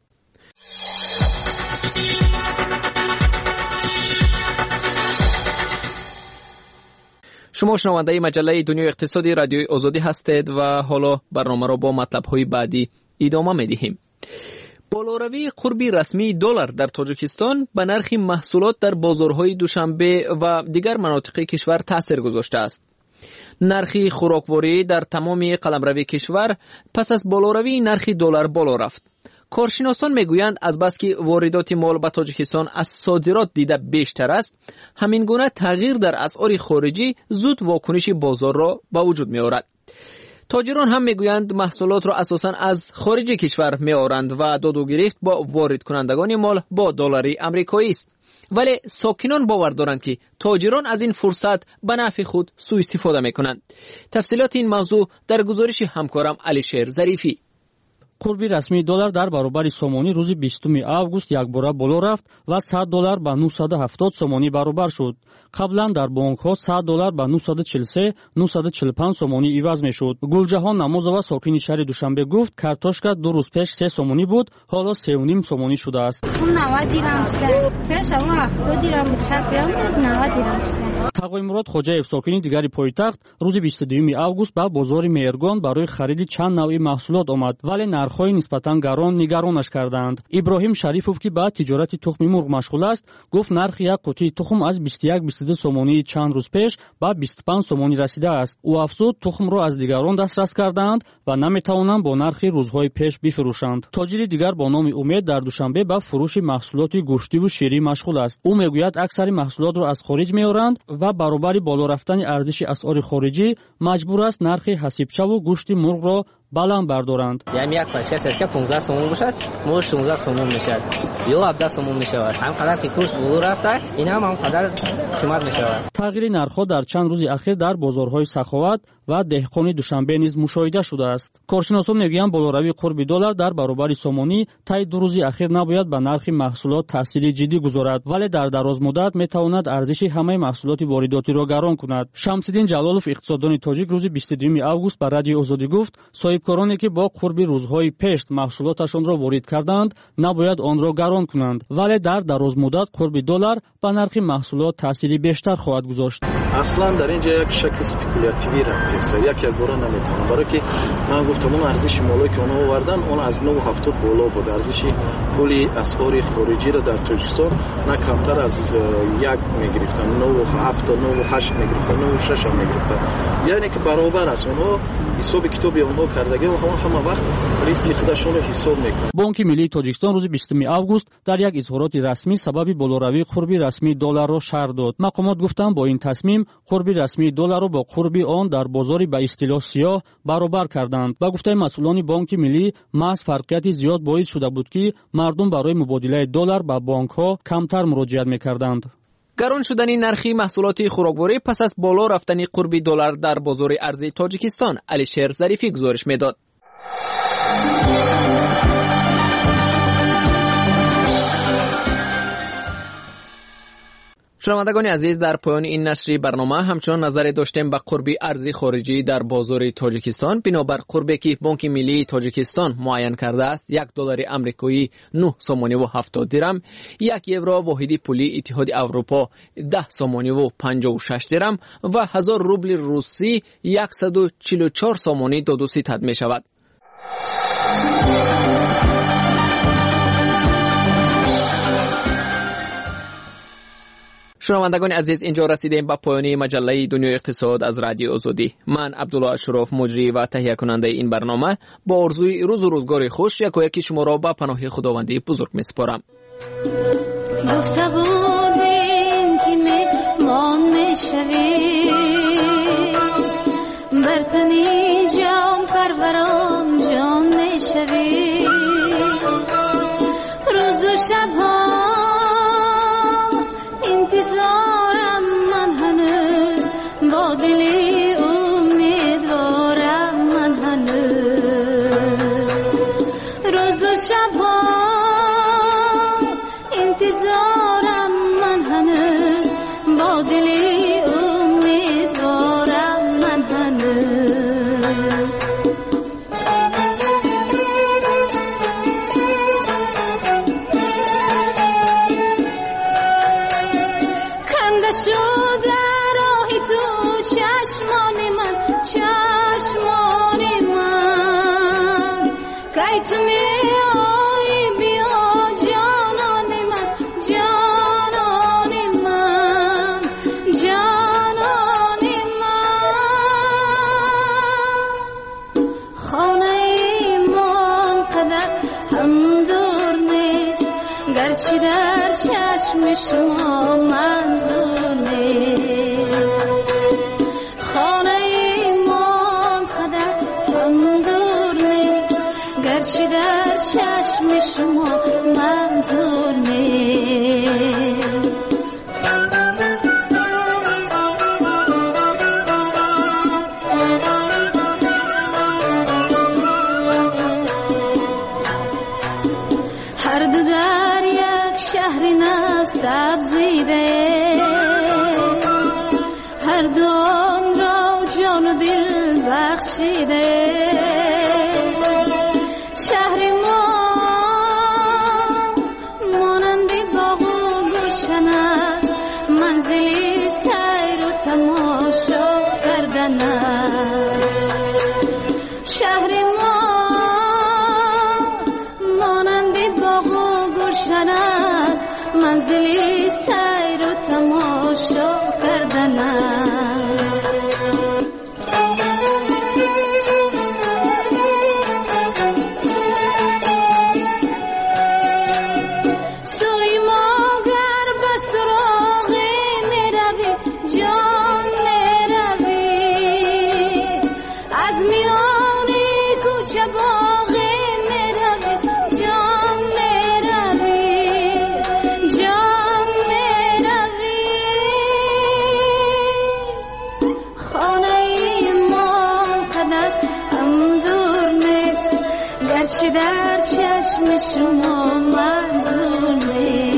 شما شنونده مجله دنیای اقتصادی رادیوی آزادی هستید و حالا برنامه را با مطلب‌های بعدی ادامه می‌دهیم. بالاروی قربی رسمی دلار در تاجیکستان به نرخ محصولات در بازارهای دوشنبه و دیگر مناطق کشور تاثیر گذاشته است. نرخ خوراکواری در تمام قلمروی کشور پس از بالاروی نرخ دلار بالا رفت. کارشناسان میگویند از بس که واردات مال به تاجیکستان از صادرات دیده بیشتر است، همین گونه تغییر در اسعار خارجی زود واکنش بازار را به وجود می آورد. تاجران هم میگویند محصولات را اساساً از خارج کشور می آورند و داد و گرفت با وارد کنندگان مال با دلار آمریکایی است. ولی ساکنان باور دارند که تاجران از این فرصت به نفع خود سوء استفاده می کنند. تفصیلات این موضوع در گزارش همکارم علیشیر ظریفی. قربی رسمی دلار در برابر سومانی روز 20 آگوست یک باره بالا رفت و $100 به 970 سومانی برابر شد. قبلا در بانک‌ها $100 به 943 945 سومانی عوض می‌شد. گلجهان نمازова ساکن شهر دوشنبه گفت کارتوشکا 2 روز پیش 3 سومانی بود، حالا 3.5 سومانی شده است. 90 دیرم شد. پیش اون 70 دیرم بود، شب 90 دیرم شد. تقوی مراد خوجاєв ساکن دیگری پایتخت روز 22 آگوست به بازار مهرگان برای خرید چند نوع محصولات آمد، ولی نرخ‌های نسبتاً گران نگرانش کردند. ابراهیم شریفов که با تجارت تخم مرغ مشغول است، گفت نرخ یک قوطی تخم از 21-22 سومانی چند روز پیش به 25 سومانی رسیده است. او افزود تخم را از دیگران دسترس کردند و نمی‌توانند با نرخ روزهای پیش بفروشند. تاجر دیگر با نام امید در دوشنبه به فروش محصولات گوشتی و شیری مشغول است. او میگوید اکثر محصولات را از خارج می‌آورند و برابر بالا رفتن ارزش اسعار خارجی مجبور است نرخ حسیبچه و گوشت مرغ را بلند بردارند. یعنی یک پاشه است که 15 سومون باشد، موش 16 سومون میشه یا 17 سومون میشه. همقدر که کورس بالا رفته اینا هم همقدر قیمت میشه. تغییر نرخ‌ها در چند روز اخیر در بازارهای سخاوت و دهقانی دوشنبه نیز مشاهده شده است. کارشناسان میگویند بالاروی قرب دلار در برابر سامانی طی 2 روز اخیر نباید به نرخ محصولات تاثیر جدی گذارد، ولی در دراز مدت میتواند ارزش همه محصولات وارداتی را گران کند. شمس‌الدین جلالов اقتصاددان تاجیک روز 22 август ба радиои озодӣ гуфт соҳибкороне ки бо қурби рӯзҳои пеш маҳсулоташонро ворид карданд набояд онро гарон кунанд, вале дар дарозмуддат қурби доллар ба нархи маҳсулот таъсири бештар хоҳад гузошт. аслан дар инҷа як шакли спекулятивӣ рафтеста як бора наметавонам, барое ки ман гуфтам он арзиши молое ки онҳо овардан он аз 970 боло буд. арзиши пули асъори хориҷиро дар тоҷикистон на камтар аз 1 мегирифтан, 97 98 мегирифтан, 96 ҳам мегирифтан, яъне ки баробар аст. онҳо ҳисоби китоби онҳо кардагӣ ҳама вақт риски худашонро ҳисоб мекунанд. бонки миллии тоҷикистон рӯзи 20 август дар як изҳороти расмӣ сабаби болоравии қурби расмии долларро шарҳ дод. мақомот гуфтанд бо ин тасмим қурби расмии долларро бо қурби он дар бозори ба истилоҳ сиёҳ баробар карданд. ба гуфтаи масъулони бонки миллӣ маҳз фарқияти зиёд боис шуда буд ки мардум барои мубодилаи доллар ба бонкҳо камтар муроҷиат мекарданд. гарон шудани нархи маҳсулоти хӯрокворӣ пас аз боло рафтани қурби доллар дар бозори арзи Тоҷикистон, Алишер Зарифӣ гузориш медод. шунавандагони азиз, дар поёни ин нашри барнома ҳамчунон назаре доштем ба қурби арзи хориҷӣ дар бозори Тоҷикистон. бинобар қурбе ки бонки миллии Тоҷикистон муайян кардааст, $1 амрикоӣ 9.70 дирам, 1 евро воҳиди пули Иттиҳоди Аврупо 10.56 дирам ва 1000 рубли русӣ 144 сомонӣ доду ситад мешавад. шунавандагони азиз, инҷо расидем ба поёни маҷаллаи Дунёи иқтисод аз Радиои Озодӣ. ман Абдулло Ашуроф, муҷрӣ ва таҳиякунандаи ин барнома, бо орзуи рӯзу рӯзгори хуш якояки шуморо ба паноҳи худованди бузург месупорам. گفته بودیم که مهمان میشوی برتنی جان پروران جان میشوی روز و شبها انتظارم من هنوز با دلی امیدوارم من هنوز روز و شبها انتظارم من هنوز با دلی امیدوارم من هنوز کنده شده راه تو چشمان من کی تو می آیی بیا جانان من جانان من جانان من خانه ایمان قدر هم دور نیست گرچه در چشم شما منظور نیست خانه ایمان قدر هم دور نیست گرچه در چشم شما منظور نیست هر دو در یک شهر نو سبزیده هر دو آن را جان و دل بخشیده شهر ما مانند باغ و گلشن است منزلی سیر و تماشا کردن است شهر ما مانند باغ و گلشن است منزلی سیر و تماشا کردن است سوی ما گر به سراغ می روی جان می روی از میان گرچه در چشم شما منظوره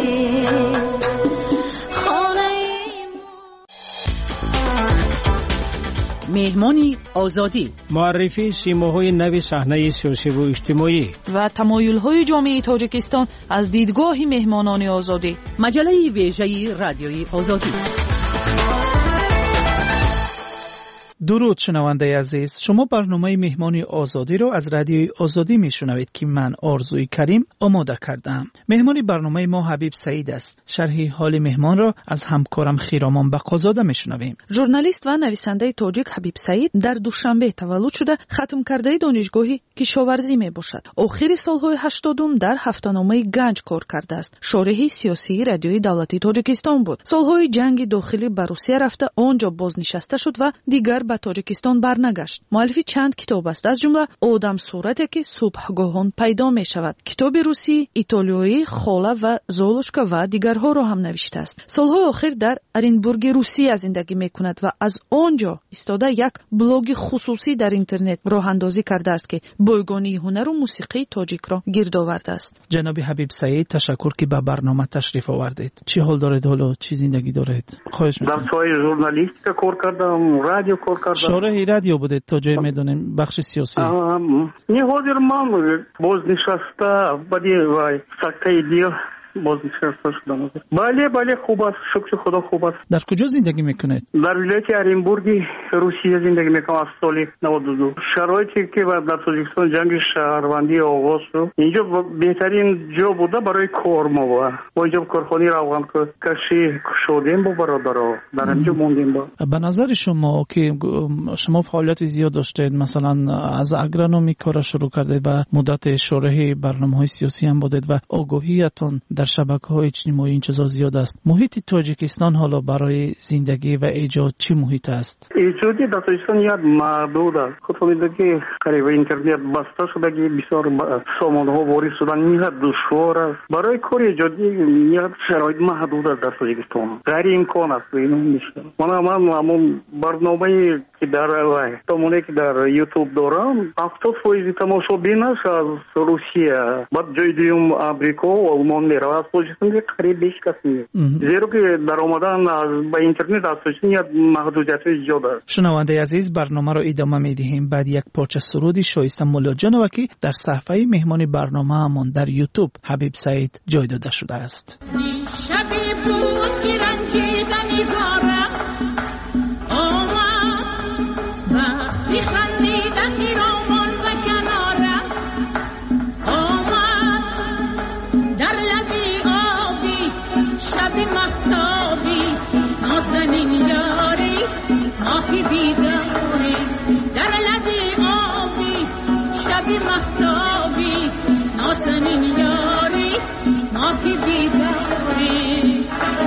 مهمانی آزادی، معرفی سیماهای نو صحنه سیاسی و اجتماعی و تمایل‌های جامعه تاجیکستان از دیدگاه مهمانان آزادی. مجله ویژه رادیوی آزادی. درود شنونده عزیز، شما برنامه مهمانی آزادی رو از رادیوی آزادی میشنوید که من آرزوی کریم آماده کردم. مهمانی برنامه ما حبیب سعید است. شرح حال مهمان را از همکارم خیرامان بقازاده میشنویم. ژورنالیست و نویسنده تاجیک حبیب سعید در دوشنبه تولد شده، ختم کرده دانشگاهی کشاورزی میباشد. آخر سالهای 80 در هفته‌نامه گنج کار کرده است. شارح سیاسی رادیوی دولتی تاجیکستان بود. سالهای جنگ داخلی به روسیه رفته، آنجا بازنشسته شد و دیگر به تاجیکستان برنگشت. مؤلف چند کتاب است، از جمله آدم صورتی که صبحگاهان پیدا می شود، کتاب روسی، ایتالیایی، خاله و زولوشکا و دیگرها را هم نوشته است. سالهای آخر در ارینبورگ روسیه زندگی می کند و از آنجا ایستاده یک بلاگ خصوصی در اینترنت راه اندازی کرده است که بایگانی هنر و موسیقی تاجیک را گرد آورده است. جناب حبیب سعید، تشکر که به برنامه تشریف آوردید. چی حال دارید؟ حالا چی زندگی دارید؟ خواهش می‌کنم. در سایه ژورنالیستیک کار کردم، رادیو کار کردم. شارح رادیو بودید تا جای میدونیم بخش سیاسی. نه حاضر من بازنشسته بدی وای سکته دیو بازنشسته شدم. بله خوب است، شکر خدا خوب است. در کجا زندگی میکنید؟ در ولایت ارینبورگ روسیه زندگی میکنم از سال 92. شرایطی که در تاجیکستان جنگ شهروندی آغاز شد، اینجا بهترین جا بوده برای کار ما بود. با اینجا کارخانه روان کشی شدیم با برادرها، در اینجا موندیم. به نظر شما که شما فعالیت زیاد داشتید، مثلا از اگرونومی کار شروع کردید و مدت شارح برنامه‌های سیاسی هم بودید و آگاهیتون در شبکه‌های اجتماعی این چیزا زیاد است. محیط تاجیکستان حالا برای زندگی و ایجاد چه محیط است؟ ایجادی در تاجیکستان یاد محدود است. خودتون می‌دونید که قریب اینترنت بسته شده که بسیار سامانه‌ها وارد شدن میاد دشوار است. برای کار ایجادی میاد شرایط محدود است در تاجیکستان. غیر امکان است اینو میشه. من همون برنامه‌ای که در تمونه که در یوتیوب دارم 70% تماشابینش از روسیه، بعد جای دیگه آمریکا و آلمان میره. از تاجیکستان قریب بیش کس نیست. زیرا که در آمدن به اینترنت از تاجیکستان محدودیت‌های زیاد است. شنونده عزیز، برنامه رو ادامه میدهیم بعد یک پارچه سرودی شایسته مولا جانوکی در صفحه مهمانی برنامه همون در یوتیوب حبیب سعید جای داده شده است. شبی بود که رنجیدنی دارم آمد وقتی خندیدن پیرامان و کنارم آمد در لبی آبی شبی مهتابی نازنین یاری ماهی بیداری در لبی آبی شبی مهتابی نازنین یاری ماهی بیداری.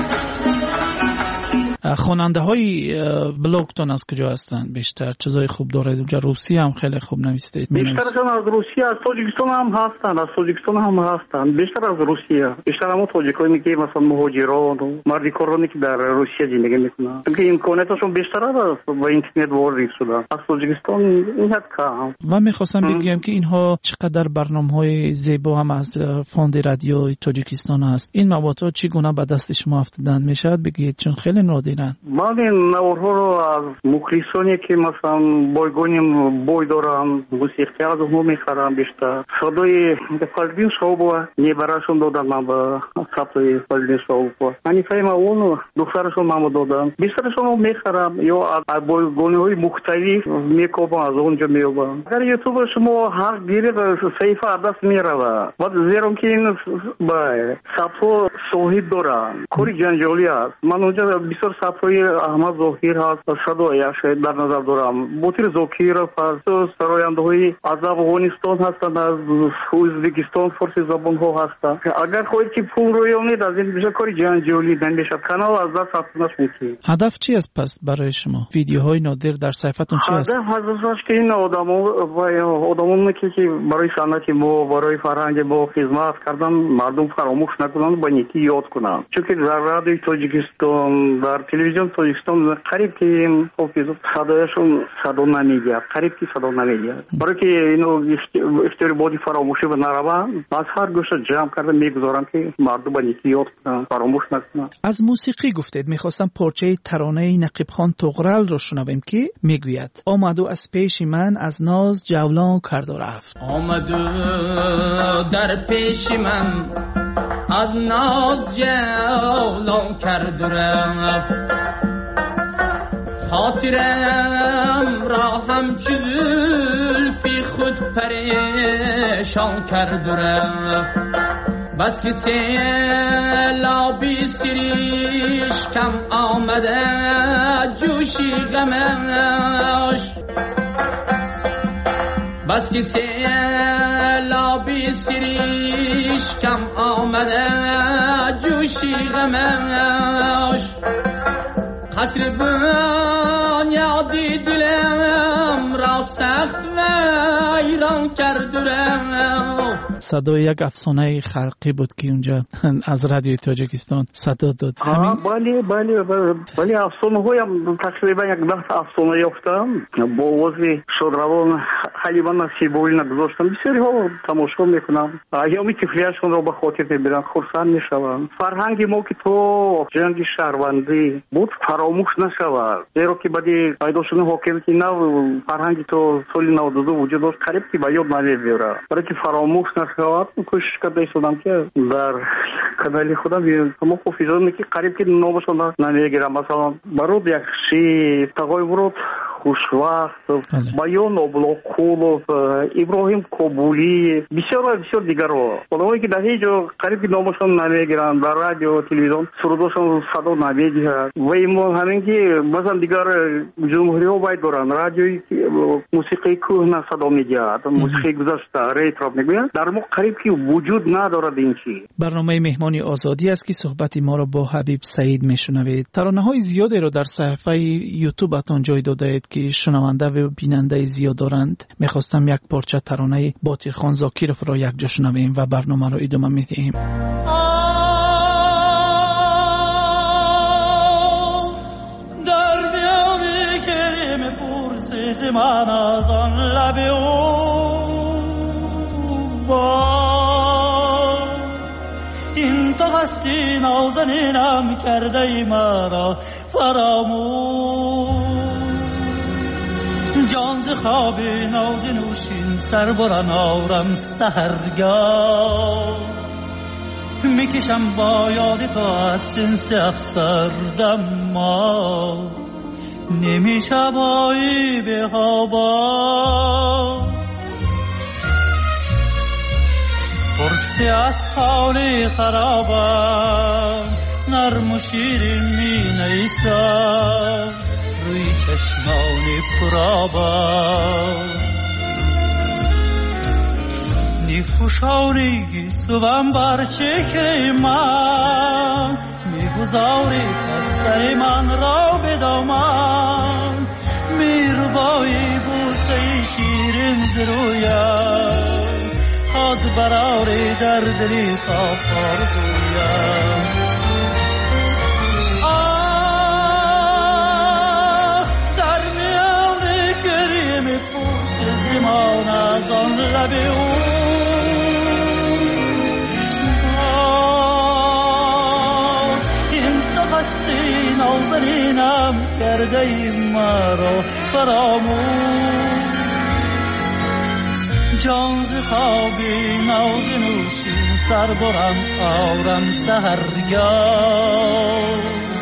خواننده های بلاگتون از کجا هستند بیشتر؟ چیزای خوب دارید اونجا؟ روسی هم خیلی خوب نویسید. بیشترشون از روسیه، از تاجیکستان هم هستند. بیشتر از روسیه. بیشتر هم تاجیکایی که مثلا مهاجران و مردی کارانی که در روسیه زندگی میکنن. که امکاناتشون بیشتر است با اینترنت وارد شدن. از تاجیکستان این حد کم. و میخواستم بگم که اینها چقدر برنامه‌های زیبا هم از فاند رادیو تاجیکستان هست. این مواد چگونه به دست شما افتادن میشد بگید؟ چون خیلی نادرن. من این نوارها رو از مخلصانی که مثلا بایگانیم بای دارم موسیقی از اونها میخرم. بیشتر صدای فالدین شاوبا نیبراشون دادن من به صفحه فالدین شاوبا. من فهم اون دخترشون من دادن. بیشترشون رو میخرم یا از بایگانی های مختلف میکوبم از اونجا میوبم. اگر یوتیوب شما حق گیره صحیفه عدس میروه و زیرا که این صفحه شاهد دارن کاری جنجالی است. من اونجا بسیار صفحه احمد ظاهر هست صدای شاید در نظر دارم. بوتیر زاکیر فرس سراینده های از افغانستان هستند، از ازبکستان فارسی زبان ها هستند. اگر خواهید که پول رویانید از این بیشتر کاری جنجالی نمیشد. کانال از دست رفتنش ممکن. هدف چی است پس برای شما؟ ویدیوهای نادر در صفحتون چی است؟ هدفش که این آدمون که برای صنعت ما، برای فرهنگ ما خدمت کردن مردم فراموش نکنند، با نیکی یاد کنند. چون که در رادیوی تاجیکستان، در телевизион тоҷикистон қариб ки садояшон садо намедиҳад, қариб ки садо намедиҳад. барои ки ино ихтиёри боди фаромӯшӣ ба нарава аз ҳар гӯша ҷамъ карда мегузорам ки мардуман яки ёд фаромӯш накунанд. аз мусиқӣ гуфтед. мехостам порчаи таронаи нақибхон туғралро шунавем ки мегӯяд: омаду аз пеши ман аз ноз ҷавлон карду рафт. омаду дар пеши ман از ناز جولان کرد و رفت خاطرم را همچو زلفی خود پریشان کرد و رفت بس که سیلابی سریش کم آمده جوشی غمش بس که سیلابی سریش کم آمده جوشی غمش قصر بنیادی دلم را سخت ویران کرد و صدای یک افسانه خلقی بود که اونجا از رادیوی تاجیکستان صدا داد. بله افسانه هایم تقریبا یک 10 افسانه یافتم با آواز شادروان حلیمه نصیبولی نگذاشتم. بسیاری ها تماشا میکنم، ایامی طفلیتشون را به خاطر میبرن، خرسند میشوند. فرهنگ ما که تو جنگ شهروندی بود فراموش نشود، زیرا که بعدی پیدا شدن حاکمیت نو فرهنگ تو سال 92 وجود داشت، قریب که به یاد نمیبره. برای که فراموش نشود کوشش کرده شدم که در کانال خودم تمام حافظه‌ام که قریب که نامشون نمیگیرم. مثلا برود یک شی تقای ورود خوشوقت، بیان ابلاقولов، ابراهیم کابولی، بسیار دیگر رو اونایی که در هیچ جا قریب که نامشون نمیگیرن، در رادیو تلویزیون سرودشون صدا نمیدهد. و این همین که مثلا دیگر جمهوری ها باید دارن رادیوی موسیقی کهنه صدا میدهد، موسیقی گذشته ریترو میگویند، در ما قریب که وجود ندارد این چی. برنامه مهمانی آزادی است که صحبت ما را با حبیب سعید میشنوید. ترانه‌های زیادی را در صفحه یوتیوبتان جای داده اید که شنونده و بیننده زیاد دارند. میخواستم یک پارچه ترانه باطیرخان زاکیروف را یک جا شنویم و برنامه را ادامه میدهیم. در بیابی که میپرسی ز من از آن لب او با این تو هستی نازنینم کرده ای مرا فراموش جان ز خواب ناز نوشین سر بران آرم سحرگاه میکشم با یاد تو از سنس افسردم ما نمیشبایی به هوا پرسی از حالی خرابم نرم و شیرین می نیسم روی چشمانی پرابم نیفوشانی گیسوم بر چکه من میگذاری سر من را به دامن میروبایی بوسه شیرین زرویم از براری در دلی خواب آرزویم در میان کریم پوچ زمان از آن لب او این تو هستی نازنینم کرده ای مرا فراموش جان ز خوابی ناز نوشین سر برم آرم سحرگاه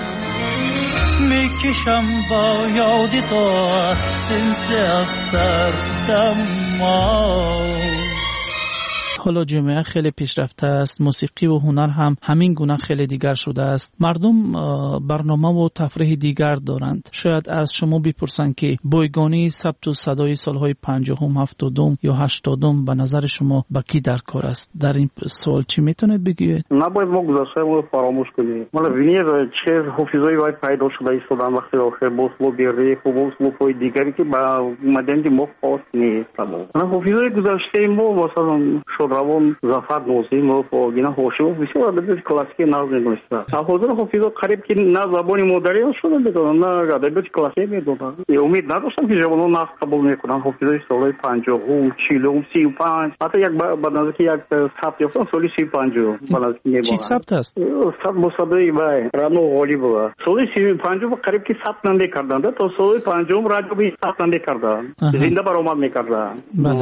میکشم با یادی تو از سنس افسردم ما. حالا جامعه خیلی پیشرفته است، موسیقی و هنر هم همین گونه خیلی دیگر شده است. مردم برنامه و تفریح دیگر دارند. شاید از شما بپرسند که بایگانی ثبت و صدای سالهای 50 70 یا 80 به نظر شما با کی در کار است؟ در این سوال چی میتونید بگید؟ نباید ما گذشته رو فراموش کنیم. مالا وینیر چه حافظه‌ای باید پیدا شده ایستادن وقتی آخر بوسلو بیریخ و بوسلو پای دیگری که با مدنی ما خاص نیست. حافظه‌ای گذشته ما مثلا شد равон Зафар Нозимов, Гина Хошимов бисёр адабиёти классикӣ назм медонистанд. Ҳозир ҳофизо қариб ки на забони модарӣ шуда медонанд, на адабиёти классикӣ медонанд. Умид надоштам ки ҷавонон нақд қабул мекунанд. ҳофизои солҳои 50, 40, 35, ҳатто як ба наздики як сабт ёфтам соли 35 ба наздики мебаранд. Чӣ сабт аст? Сабт бо садои Раъно Ғолибова. Соли 50 қариб ки сабт намекарданд, то соли 50 радиои сабт намекарданд. Зинда баромад мекарданд.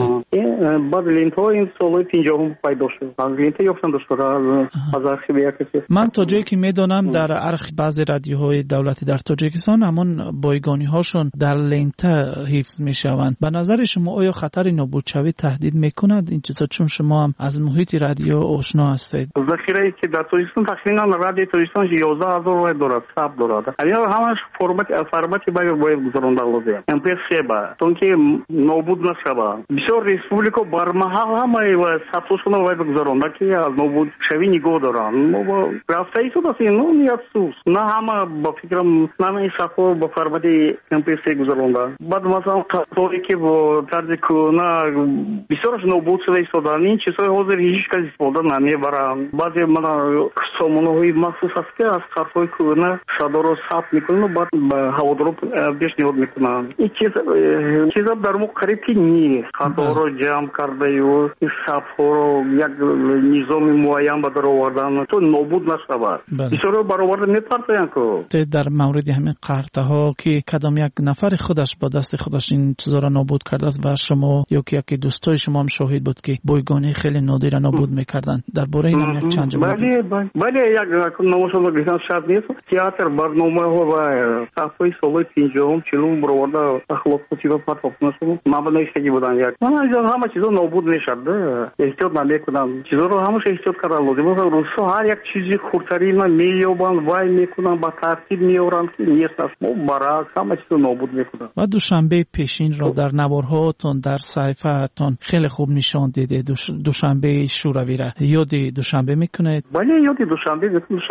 баъд лентҳо ин солҳои 50 пайдо шуд. Аз лента ёфтам дошта аз архиви як касе. ман то ҷое ки медонам дар архи баъзе радиоҳои давлатӣ дар Тоҷикистон ҳамон бойгониҳошон дар лента ҳифз мешаванд. ба назари шумо оё хатари нобудшавӣ таҳдид мекунад ин чизо, чун шумо ҳам аз муҳити радио ошно ҳастед? захирае ки дар Тоҷикистон тақрибан радиои Тоҷикистон 11000 вай дорад, сабт дорад. Амин ҳамаш формати бояд гузаронда лозим. MP3 ба тон ки нобуд нашава. Бисёр республика бармаҳал ҳамаи сабтошона бояд гузаронда ки аз нобудшавӣ нигоҳ доранд. рафтаи суд аст ин не афсус. На ҳама ба фикрам намаи сабтҳо ба формати MP3 гузаронда. баъд масалан қасори ки бо тарзи кӯна бисёраш нобуд шуда истоданд. Ин чизҳои ҳозир ҳеҷ кас истифода намебаранд. баъзе сомонаҳои махсус аст ки аз қарфҳои кӯна садоро сабт мекунанд, баъд ба ҳаводоро пешниҳод мекунанд. ин чиза дар мо қариб ки нест. хаторо ҷамъ кардаю сабтҳоро як низоми муайян ба дар овардан то нобуд нашавад. бисёро бароварда мепартоянд ку. дар мавриди ҳамин қартаҳо ки кадом як нафари худаш ба дасти худаш ин чизоро нобуд кардааст ва шумо ё ки яке дӯстои шумо ҳам шоҳид буд ки бойгони хеле нодира нобуд мекарданд. дар бораи ин як чанд ҷумла бале як номошона гӯштан шарт нест. Театр барномаҳо ва сафҳои солҳои 50 40 бароварда ахлоқоти ва партофнашуд мабнаистаги буданд. як ҳама чизо нобуд мешад. эҳтиёт намекунанд. чизоро ҳамаша эҳтиёт кардан лозим. рӯзҳо ҳар як чизи хурдтарина меёбанд, вай мекунанд, ба тартиб меоранд ки нест аст. баръакс ҳама чизо нобуд мекунанд. ва душанбеи пешинро дар наворҳоатон дар саҳифаатон хеле хуб нишон дидед. душанбеи шӯравиро ёди душанбе мекунед? бале ёди душанбе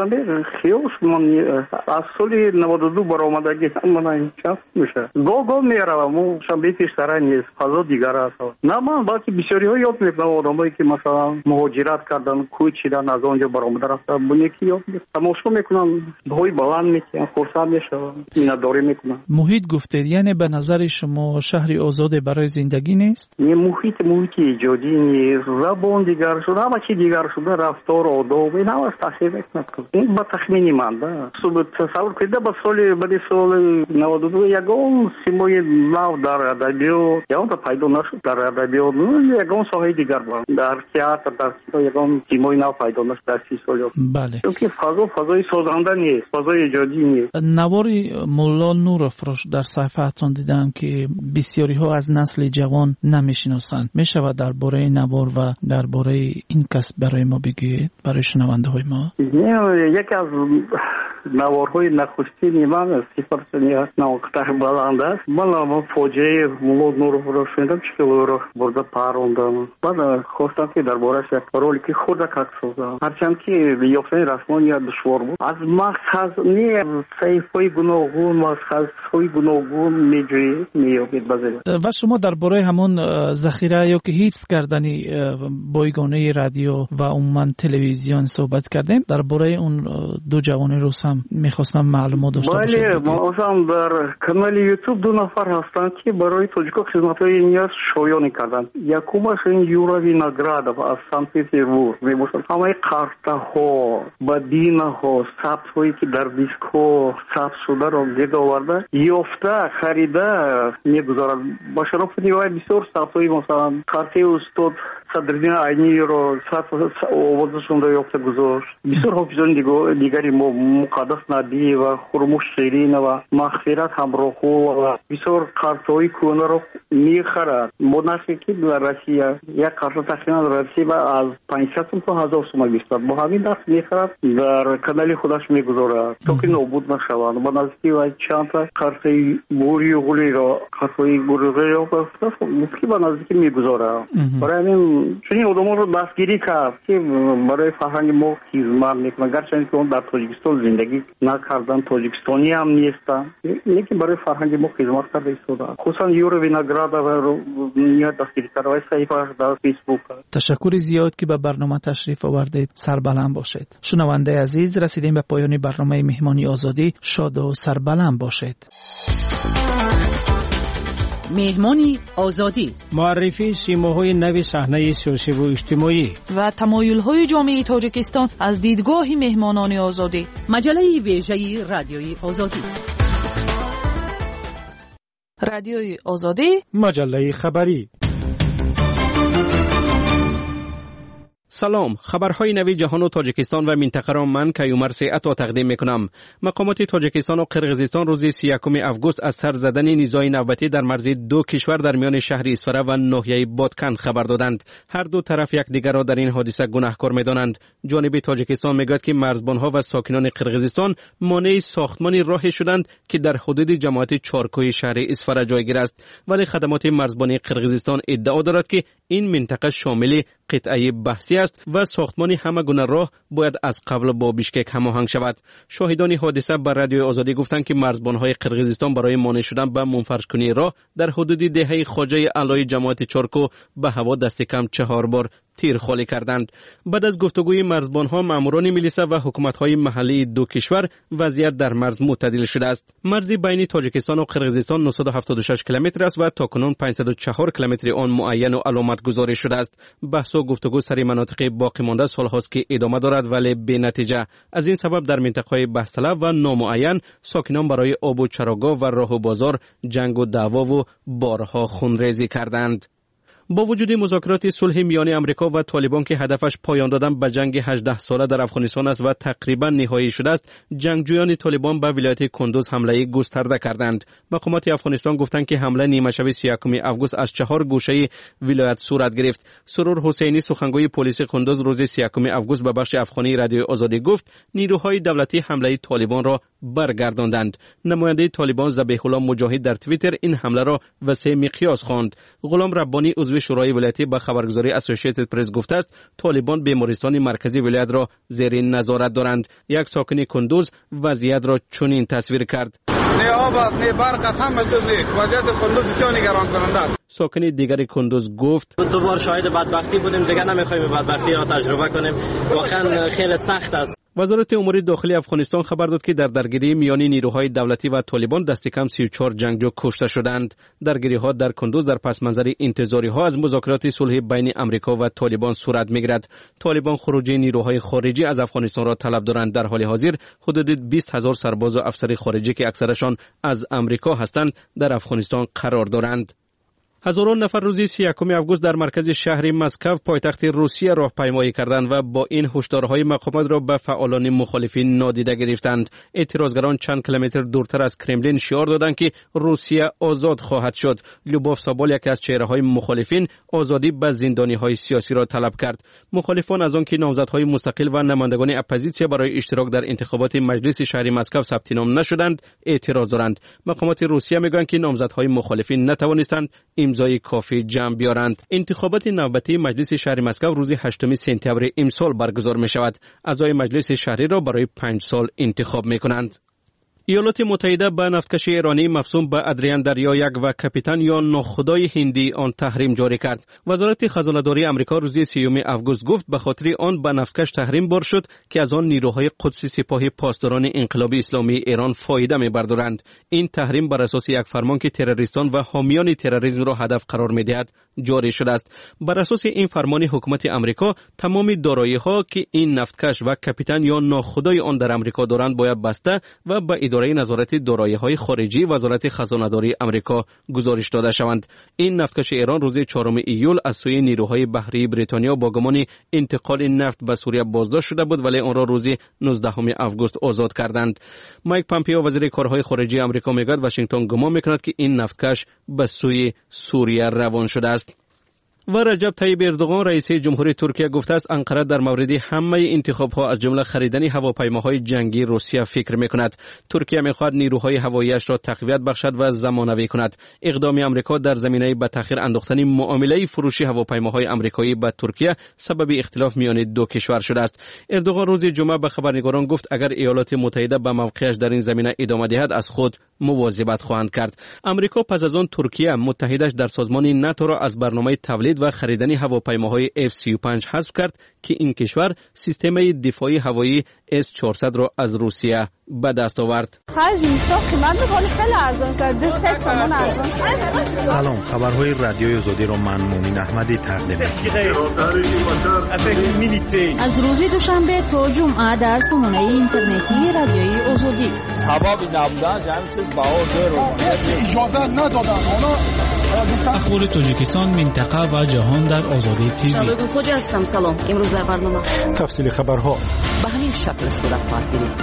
хиёш ман аз соли 92 баромадаги ман чанд меша гоҳ меравам. душанбеи пештара нест, фазо дигар аст. на ман балки бисёриҳо ёд мекунам. одамое ки масалан муҳоҷират кардан, кӯй чидан, аз он ҷо баромада рафтан, буне ки ёд тамошо мекунам, ҳои баланд мекунам, хурсанд мешавам, минатдорӣ мекунам. муҳит гуфтед, яъне ба назари шумо шаҳри озоде барои зиндагӣ нест? не муҳити эҷодӣ нест, забон дигар шуда, ҳама чи дигар шуда, рафтор, одоб, ин ҳамаш таъсир мекунад. ин ба тахмини ман да. тасаввур кунед ба баъди соли 92 ягон симои нав дар адабиёт ягонта пайдо нашуд. дар адабиёт ягон соҳаи дигар бар. дар театр, дар кино ягон симои нав пайдо нашуд дар 30 сол. чунки фазои созанда нест, фазои эҷодӣ нест. навори мулло Нуровро дар саҳифаатон дидам ки бисёриҳо аз насли ҷавон намешиносанд. мешавад дар бораи навор ва дар бораи ин касб барои мо бигӯед, барои шунавандаҳои мо? яке аз наворҳои нахустини ман сифати баланд аст. ман фоҷиаи мулло Нуровро шунидам, чӣ ки ӯро бурда парондам. баъд хостам ки дар бораш як ролики хурдак акс созам. ҳарчанд ки ёфтани расмон як душвор буд. аз мақсад не саҳифаҳои гуногун, мақсадҳои гуногун меёбед баъзеда. ва шумо дар бораи ҳамон захира ё ки ҳифз кардани бойгонаи радио ва умуман телевизион суҳбат кардем. дар бораи он ду ҷавони рус ҳам мехостам маълумот дошта бошед. бале масалан дар канали YouTube 2 нафар ҳастанд ки барои тоҷико хизматҳои ният шоёнӣ карданд. якумаш ин Юра Виноградов аз Санкт-Петербург мебошад. ҳамаи қартаҳо, бадинаҳо, сабтҳое ки дар дискҳо сабт шударо гирд оварда ёфта, харида мегузорад. ба шарофати вай бисёр сабтҳои масалан қартаи устод Садриддин Айниро овозашонро ёфта гузошт. бисёр ҳофизони дигари мо Муқаддас Набиева, Хурмуш Шеринова, Мағфират Ҳамроҳова бисёр қартаҳои кӯнаро мехарад. бо нархе ки дар Россия як қарта тақрибан Россия аз 500 сум то 1000 сум мегӯштад. бо ҳамин нарх мехарад, дар канали худаш мегузорад то ки нобуд нашавад. ба наздики вай чандта қартаи Бурюғулиро, қартаи Бурюғулиро ки ба наздики мегузорад. барои ҳамин چنین آدما رو دستگیری کرد که برای فرهنگ ما خدمت میکنن، گرچه که اون در تاجیکستان زندگی نکردن، تاجیکستانی هم نیستن، لیکن برای فرهنگ ما خدمت کرده ایستادن. خصوصا یورو وینگراد و نیت دستگیری کرده صحیفه در فیسبوک. تشکر زیاد که به برنامه تشریف آوردید. سربلند باشید. شنونده عزیز، رسیدیم به پایان برنامه مهمانی آزادی. شاد و سربلند باشید. مهمانی آزادی، معرفی سیماهای نو صحنه سیاسی و اجتماعی و تمایل‌های جامعه تاجیکستان از دیدگاه مهمانان آزادی. مجله ویژه رادیوی آزادی. رادیوی آزادی، مجله خبری. سلام، خبرهای نوی جهان و تاجیکستان و منطقه را من کیومر سیعتا تقدیم میکنم. مقامات تاجیکستان و قرقیزستان روز 31 آگوست از سر زدن نیزهای نوبتی در مرز دو کشور در میان شهر اسفره و ناحیه بادکن خبر دادند. هر دو طرف یکدیگر را در این حادثه گناهکار میدانند. جانب تاجیکستان میگوید که مرزبانها و ساکنان قرقیزستان مانع ساختمان راهی شدند که در حدود جماعت چارکوی شهر اسفره جایگیر است، ولی خدمات مرزبانی قرقیزستان ادعا دارد که این منطقه شامل قطعه بحثی است و ساختمان همه گونه راه باید از قبل با بیشکک هماهنگ شود. شاهدان حادثه بر رادیوی آزادی گفتند که مرزبانهای قرقیزستان برای مانع شدن به منفرج کنی راه در حدود دهه خواجه علای جماعت چارکو به هوا دست کم 4 بار تیر خالی کردند. بعد از گفتگوی مرزبانها، ماموران میلیسا و حکومت‌های محلی دو کشور، وضعیت در مرز معتدل شده است. مرز بین تاجیکستان و قرقیزستان 976 کیلومتر است و تاکنون 504 کیلومتر آن معین و علامت گذاری شده است. بحث و گفتگو سر مناطق باقی مانده سال‌هاست که ادامه دارد، ولی بی نتیجه. از این سبب در منطقه‌های بحث‌طلب و نامعین ساکنان برای آب و چراگاه و راه و بازار جنگ و دعوا و بارها خونریزی کردند. با وجود مذاکرات صلح میان امریکا و طالبان که هدفش پایان دادن به جنگ 18 ساله در افغانستان است و تقریبا نهایی شده است، جنگجویان طالبان به ولایت کندوز حمله گسترده کردند. مقامات افغانستان گفتند که حمله نیمه شب 31 آگوست از 4 گوشه ولایت صورت گرفت. سرور حسینی، سخنگوی پلیس کندوز، روز 31 آگوست به بخش افغانی رادیو آزادی گفت نیروهای دولتی حمله طالبان را برگرداندند. نماینده طالبان ذبیح الله مجاهد در توییتر این حمله را وسیع مقیاس خواند. غلام ربانی، عضو شورای ولایتی، به خبرگزاری اسوسییتد پرس گفته است طالبان بیمارستان مرکزی ولایت را زیر نظارت دارند. یک ساکن کندوز وضعیت را چنین تصویر کرد: نه آب است، نه برق است، همه چیز نیست. وضعیت کندوز بسیار نگران کننده است. ساکن دیگری کندوز گفت: دو بار شاهد بدبختی بودیم، دیگه نمیخوایم بدبختی را تجربه کنیم. واقعا خیلی سخت است. وزارت امور داخلی افغانستان خبر داد که در درگیری میان نیروهای دولتی و طالبان دست کم 34 جنگجو کشته شدند. درگیری‌ها در کندوز در پس منظر انتظاری‌ها از مذاکرات صلح بین امریکا و طالبان صورت می‌گیرد. طالبان خروج نیروهای خارجی از افغانستان را طلب دارند. در حال حاضر حدود 20,000 سرباز و افسر خارجی که اکثرشان از امریکا هستند در افغانستان قرار دارند. هزاران نفر روز 31 آگوست در مرکز شهر مسکو پایتخت روسیه راهپیمایی کردند و با این هشدارهای مقامات را به فعالان مخالفین نادیده گرفتند. اعتراضگران چند کیلومتر دورتر از کرملین شعار دادند که روسیه آزاد خواهد شد. لوبوف سابال، یکی از چهره‌های مخالفین، آزادی به زندانی‌های سیاسی را طلب کرد. مخالفان از آن که نامزدهای مستقل و نمایندگان اپوزیسیون برای اشتراک در انتخابات مجلس شهر مسکو ثبت نام نشدند اعتراض دارند. مقامات روسیه میگویند که نامزدهای مخالفین نتوانستند امضای کافی جمع بیارند. انتخابات نوبتی مجلس شهر مسکو روز 8 سپتامبر امسال برگزار می شود. اعضای مجلس شهری را برای 5 سال انتخاب می کنند. ایالات متحده به نفتکش ایرانی مفصوم به ادریان دریایک و کاپیتان یا ناخدای هندی آن تحریم جاری کرد. وزارت خزانه‌داری آمریکا روز 30 آگوست گفت به خاطر آن به نفتکش تحریم بار شد که از آن نیروهای قدسی سپاه پاسداران انقلاب اسلامی ایران فایده می‌بردارند. این تحریم بر اساس یک فرمان که تروریستان و حامیان تروریسم را هدف قرار می‌دهد جاری شده است. بر اساس این فرمان حکومت آمریکا تمام دارایی‌ها که این نفتکش و کاپیتان یا ناخدای آن در آمریکا دارند باید بسته و به اداره نظارت دارایی‌های خارجی وزارت خزانه‌داری آمریکا گزارش داده شوند. این نفتکش ایران روز 4 ایول از سوی نیروهای بحری بریتانیا با گمان انتقال نفت به سوریه بازداشت شده بود، ولی آن را روز 19 آگوست آزاد کردند. مایک پامپیو، وزیر کارهای خارجی آمریکا، میگوید واشنگتن گمان میکند که این نفتکش به سوی سوریه روان شده است. و رجب طیب اردوغان رئیس جمهوری ترکیه گفته است انقره در مورد همه انتخاب‌ها از جمله خریدن هواپیماهای جنگی روسیه فکر می‌کند. ترکیه می‌خواهد نیروهای هوایی‌اش را تقویت بخشد و زمانه‌ای کند. اقدام آمریکا در زمینه به تأخیر انداختن معامله فروش هواپیماهای آمریکایی به ترکیه سبب اختلاف میان دو کشور شده است. اردوغان روز جمعه به خبرنگاران گفت اگر ایالات متحده به موقعش در این زمینه ادامه دهد از خود مواظبت خواهند کرد. آمریکا پس از آن ترکیه متحدش در سازمان ناتو را از برنامه تولید و خریدن هواپیماهای F-35 حذف کرد که این کشور سیستم دفاعی هوایی S-400 را از روسیه به دست آورد. سلام، خبرهای رادیوی آزادی را من مومن احمدی تقدیم می‌کنم. از روز دوشنبه تا جمعه در سامانه اینترنتی رادیوی آزادی. اجازه ندادن اخبار تاجیکستان، منطقه و جهان در آزادی تیوی. شبکه خوجا هستم. سلام. امروز در برنامه تفصیل خبرها به همین شکل صورت خواهد گرفت.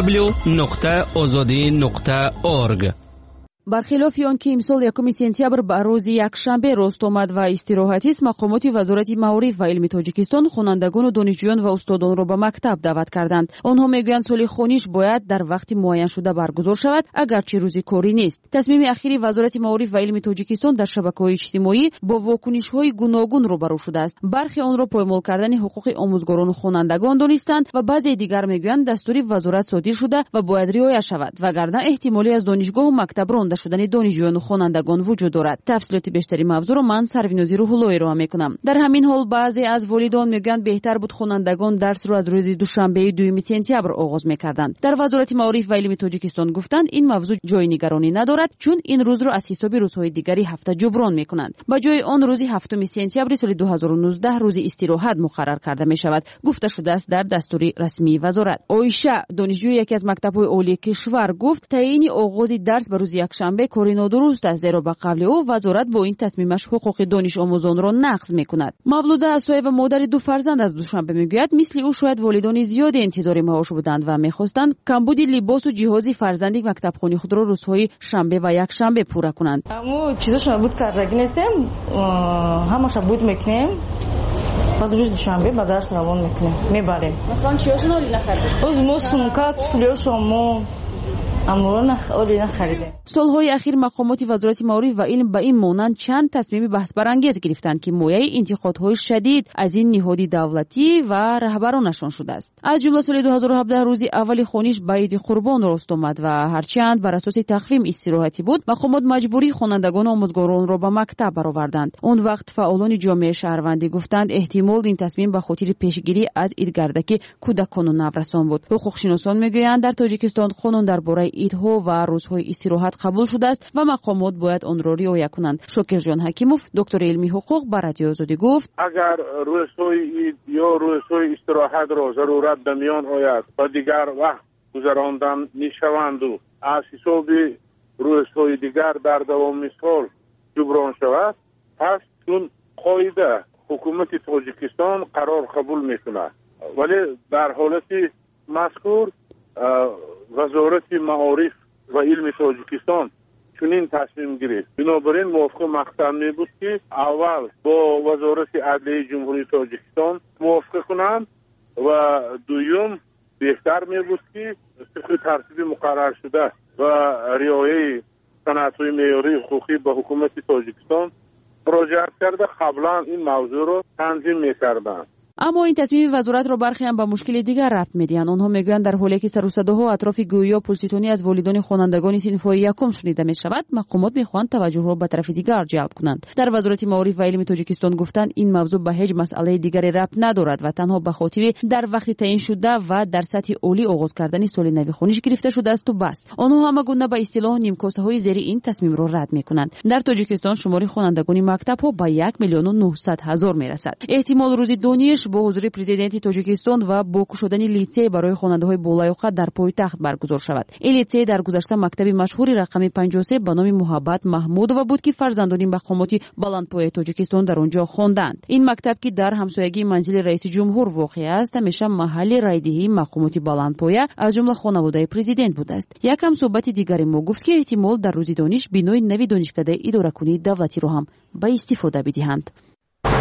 www.azadi.org. برخلاف آنکه امسال 1 سپتامبر به روز یکشنبه راست آمد و استراحتی است، مقامات وزارت معارف و علم تاجیکستان خوانندگان و دانشجویان و استادان را به مکتب دعوت کردند. آنها میگویند سال خوانش باید در وقت معین شده برگزار شود اگرچه روزی کاری نیست. تصمیم اخیری وزارت معارف و علم تاجیکستان در شبکه‌های اجتماعی با واکنش‌های گوناگون روبرو شده است. برخی آن را پایمال کردن حقوق آموزگاران و خوانندگان دانستند و بعضی دیگر میگویند دستوری وزارت صادر شده و باید رعایت شود، وگرنه احتمالی از دانشگاه و مکتب رانده شدن دانشجویان و خوانندگان وجود دارد. تفصیلات بیشتری موضوع را من سروینوزی روح‌اللهی را میکنم. در همین حال بعضی از والدان میگویند بهتر بود خوانندگان درس را از روز دوشنبه 2 سپتامبر آغاز میکردند. در وزارت معارف و علم تاجیکستان گفتند این موضوع جای نگرانی ندارد چون این روز را از حساب روزهای دیگری هفته جبران میکنند. به جای آن روز 7 سپتامبر سال 2019 روز استراحت مقرر کرده میشود، گفته شده است در دستور رسمی وزارت. آیشه دانشجوی یکی از مکتب‌های عالی کشور گفت تعیین آغاز درس به روز یکشنبه کاری نادرست است، زیرا به قول او وزارت با این تصمیمش حقوق دانش آموزان را نقض میکند. مولوده اسای و مادر 2 فرزند از دوشنبه میگوید مثل او شاید والدان زیاد انتظار معاش بودند و میخواستند کمبود لباس و جهاز فرزند مکتبخانه خود را روزهای شنبه و یکشنبه پوره کنند. اما چیزاش بود کردگی نیستیم، همش بود میکنیم. بعد روز دوشنبه به درس روان میکنیم، میبریم. مثلا چیاشون اولی نخریدیم؟ روز ما سمکات فلیوشمو سالهای اخیر مقامات وزارت معارف و علم به این مانند چند تصمیم بحث برانگیز گرفتند که مایه انتقادهای شدید از این نهاد دولتی و رهبرانشان شده است. از جمله سال 2017 روز اول خوانش به عید قربان راست آمد و هرچند بر اساس تقویم استراحتی بود، مقامات مجبوری خوانندگان و آموزگاران را به مکتب برآوردند. اون وقت فعالان جامعه شهروندی گفتند احتمال این تصمیم به خاطر پیشگیری از ایدگردکی کودکان و نورسان بود. حقوقشناسان میگویند در تاجیکستان قانون درباره ایدها و روزهای استراحت قبول شده است و مقامات باید آن را رعایت کنند. شاکر جان حکیموف دکتر علمی حقوق به رادیو آزادی گفت اگر روزهای اید یا روزهای استراحت را ضرورت در میان آید و دیگر وقت گذراندن میشوند و از حساب روزهای دیگر در دوام سال جبران شود، پس چون قاعده حکومت تاجیکستان قرار قبول میکند، ولی در حالت مذکور وزارت معارف و علم تاجیکستان چنین تصمیم گرفت. بنابراین موافق مقطع می بود که اول با وزارت عدلیه جمهوری تاجیکستان موافقه کنند و دوم بهتر می بود که طبق ترتیب مقرر شده و رعایت سندهای معیاری حقوقی به حکومت تاجیکستان مراجعت کرده قبلا این موضوع را تنظیم می کردند. اما این تصمیم وزارت را برخی هم به مشکل دیگر ربط میدهند. آنها میگویند در حالی که سر و صداها اطراف گویا پلستونی از والدان خوانندگان صنف‌های یکم شنیده میشود، مقامات میخواهند توجه را به طرف دیگر جلب کنند. در وزارت معارف و علم تاجیکستان گفتند این موضوع به هیچ مسئله دیگری ربط ندارد و تنها به خاطر در وقت تعیین شده و در سطح عالی آغاز کردن سال نو خوانش گرفته شده است و بس. آنها همه گونه به اصطلاح نیمکاسه‌های زیر این تصمیم را رد میکنند. در تاجیکستان شمار خوانندگان مکتب‌ها به 1,900,000 میرسد. احتمال روز دونیش با حضور پرزیدنت تاجیکستان و باکو شدن لیسه برای خواننده‌های بالایوقت در پایتخت برگزار شود. این لیسه در گذشته مکتب مشهور رقم 53 به نام محبت محمود و بود که فرزندان مقامات بلندپایه تاجیکستان در آنجا خواندند. این مکتب که در همسایگی منزل رئیس جمهور واقع است، همیشه محل رایدهی مقامات بلندپایه از جمله خانواده پرزیدنت بوده است. یکم صحبت دیگری ما گفت که احتمال در روز دانش بینای نوی دانشکده اداره کنی دولتی را هم به استفاده بدهند.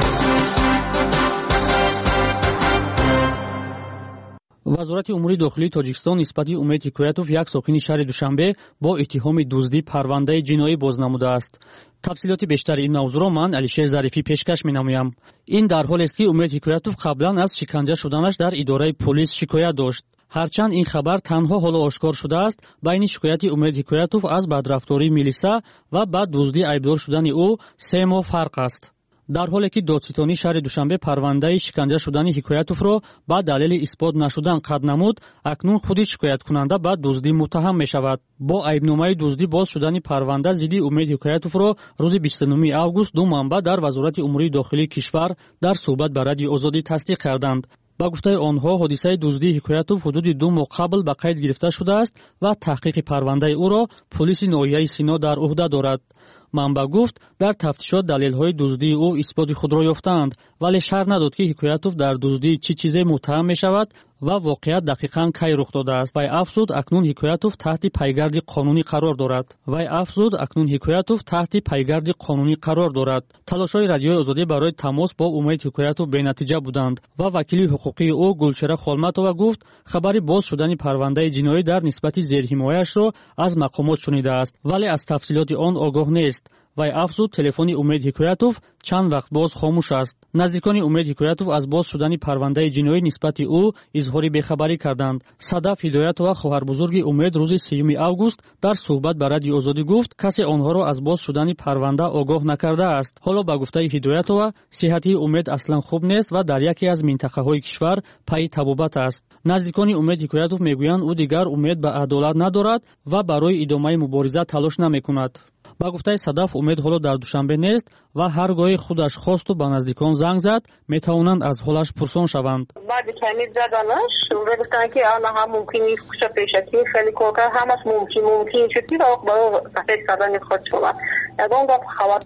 вазорати умури дохилии тоҷикистон нисбати умед ҳикоятов як сокини шаҳри душанбе бо иттиҳоми дуздӣ парвандаи ҷиноӣ боз намудааст. тафсилоти бештари ин мавзӯъро ман алишер зарифӣ пешкаш менамоям. ин дар ҳолест ки умед ҳикоятов қаблан аз шиканҷа шуданаш дар идораи полис шикоят дошт. ҳарчанд ин хабар танҳо ҳоло ошкор шудааст, байни шикояти умед ҳикоятов аз бадрафтории милиса ва ба дуздӣ айбдор шудани ӯ 3 моҳ фарқ аст. дар ҳоле ки додситонии шаҳри душанбе парвандаи шиканҷа шудани ҳикоятовро ба далели исбот нашудан қатъ намуд, акнун худи шикояткунанда ба дуздӣ муттаҳам мешавад. бо айбномаи дуздӣ боз шудани парванда зидди умед ҳикоятовро рӯзи 29 август ду манбаъ дар вазорати умурии дохилии кишвар дар суҳбат ба Радиои Озодӣ тасдиқ карданд. ба гуфтаи онҳо ҳодисаи дуздии ҳикоятов ҳудуди 2 моҳ қабл ба қайд гирифта шудааст ва таҳқиқи парвандаи ӯро полиси ноҳияи Сино дар уҳда дорад. манбаъ гуфт, дар тафтишот далелҳои дуздии ӯ исботи худро ёфтаанд, вале шарҳ надод ки ҳикоятов дар дуздии чӣ чизе муттаҳам мешавад ва воқеат дақиқан кай рух додааст. Вай афзуд, акнун ҳикоятов таҳти пайгарди қонунӣ қарор дорад. Талошҳои Радиои Озодӣ барои тамос бо умед ҳикоятов бенатиҷа буданд ва вакили ҳуқуқии ӯ Гулчера Холматова гуфт, хабари боз шудани парвандаи ҷиноӣ дар нисбати зерҳимояшро аз мақомот шунидааст, вале аз тафсилоти он огоҳ нест. вай афзуд, телефони умед ҳикоятов чанд вақт боз хомӯш аст. наздикони умед ҳикоятов аз боз шудани парвандаи ҷиноӣ нисбати ӯ изҳори бехабарӣ карданд. Садаф Ҳидоятова, хоҳарбузурги умед, рӯзи 3 август дар суҳбат ба Радиои Озодӣ гуфт, касе онҳоро аз боз шудани парванда огоҳ накардааст. ҳоло ба гуфтаи Ҳидоятова, сиҳати умед аслан хуб нест ва дар яке аз минтақаҳои кишвар пайи табобат аст. наздикони умед ҳикоятов мегӯянд, ӯ дигар умед ба адолат надорад ва барои идомаи мубориза талош намекунад. ба гуфтаи Садаф, умед ҳоло дар Душанбе нест ва ҳар гоҳи худаш хосту ба наздикон занг зад, метавонанд аз ҳолаш пурсон шаванд. баъди ками заданаш гуфтанд ки ана ҳам мумкини куша пешакӣ хеле кор кард, ҳамаш мумкин шуд ки барои сафед кардани худ шуд. ягон гап хабар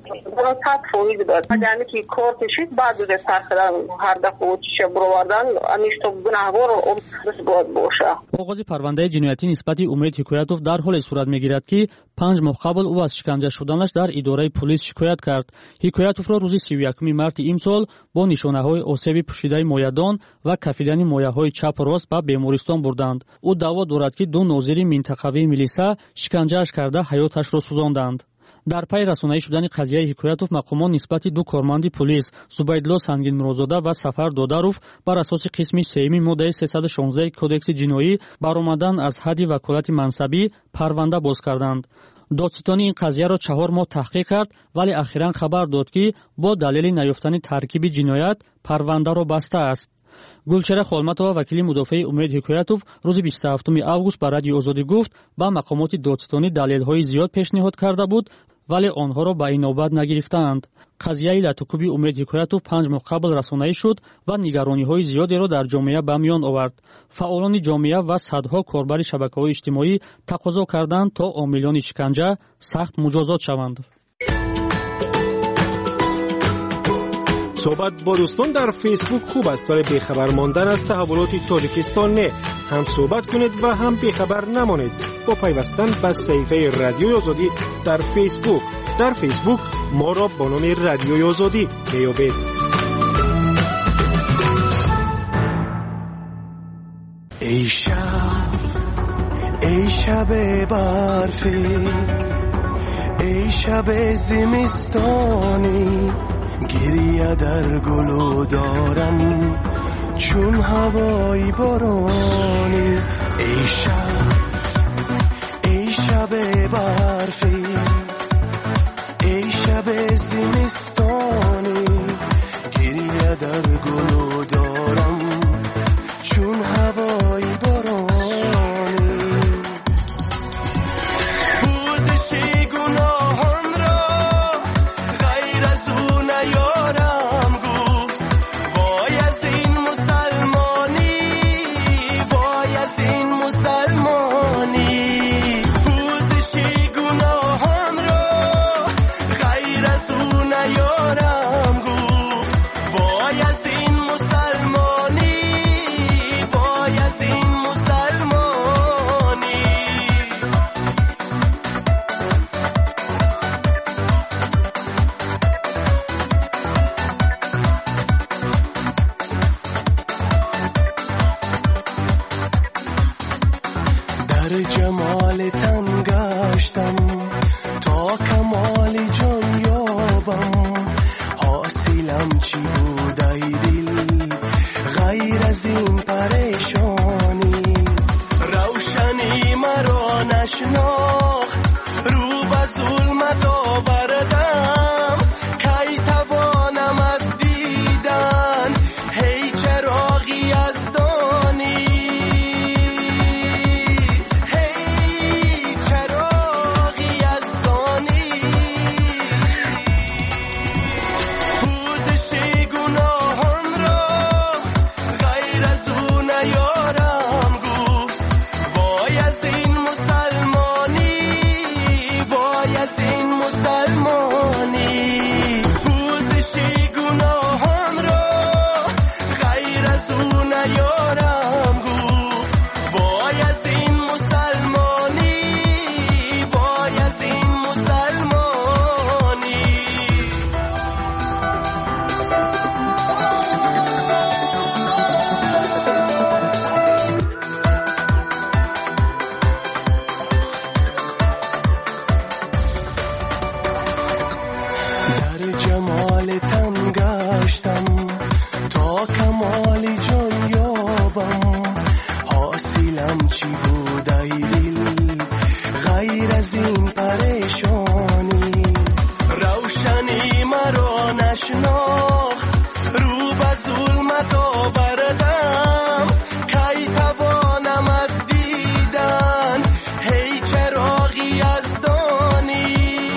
100% дод. ягоне ки кор кашид, баъд ӯ сар кардан ҳар дафъа чиша буровардан амишто гунаҳгор бод боша. оғози парвандаи ҷиноятӣ нисбати умед ҳикоятов дар ҳоле сурат мегирад ки 5 моҳ қабл ӯ аз шиканҷа шуданаш дар идораи полис шикоят кард. ҳикоятовро рӯзи 31 марти имсол бо нишонаҳои осеби пӯшидаи моядон ва кафидани мояҳои чапу рост ба бемористон бурданд. ӯ даъво дорад ки 2 нозири минтақавии милиса шиканҷааш карда ҳаёташро сӯзонданд. дар пай расонаӣ шудани қазияи ҳикоятов, мақомот нисбати 2 корманди полис Зубайдулло Сангинмуродзода ва Сафар Додаров бар асоси қисми 3 моддаи 316 кодекси ҷиноӣ баромадан аз ҳадди ваколати мансабӣ парванда боз карданд. додситони ин қазияро 4 моҳ таҳқиқ кард, вале ахиран хабар дод ки бо далели наёфтани таркиби ҷиноят парвандаро бастааст. Гулчера Холматова, вакили мудофиаи умед ҳикоятов, рӯзи 27 август ба Радиои Озодӣ гуфт, ба мақомоти додситонӣ далелҳои зиёд пешниҳод карда буд, вале онҳоро ба инобат нагирифтаанд. қазияи латукуби умед ҳикоятов 5 моҳ қабл расонаӣ шуд ва нигарониҳои зиёдеро дар ҷомеа ба миён овард. фаъолони ҷомеа ва садҳо корбари шабакаҳои иҷтимоӣ тақозо карданд то омилони шиканҷа сахт муҷозот шаванд. صحبت با دوستان در فیسبوک خوب است، ولی بیخبر ماندن از تحولات تاجیکستان نه. هم صحبت کنید و هم بیخبر نمانید با پیوستن به صفحه رادیوی آزادی در فیسبوک. در فیسبوک ما را با نام رادیوی آزادی بیابید. ای شب برفی، ای شب زمستانی، گریه در گلو دارم چون هوای بارانی. ای شب برفی، ای شب زمستانی، گریه در گلو دارم چون هوای بارانی. پوزش گناهان را غیر از او نیارم گفت. وای از این مسلمانی، وای از این مسلمانی. پوزش گناهان تن گشتم تا کمال جان یابم حاصلم چی بود ای دل غیر از این پریشانی روشنی مرا نشناخت رو به ظلمت آوردم کی توانم از دیدن هی چراغی از دانی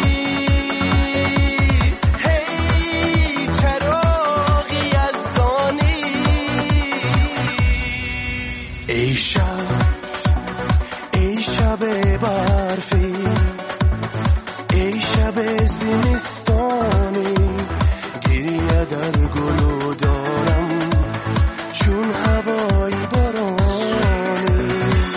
هی چراغی از دانی ای شب برفی ای شب زمستانی گریه در گلو دارم چون هوای بارانی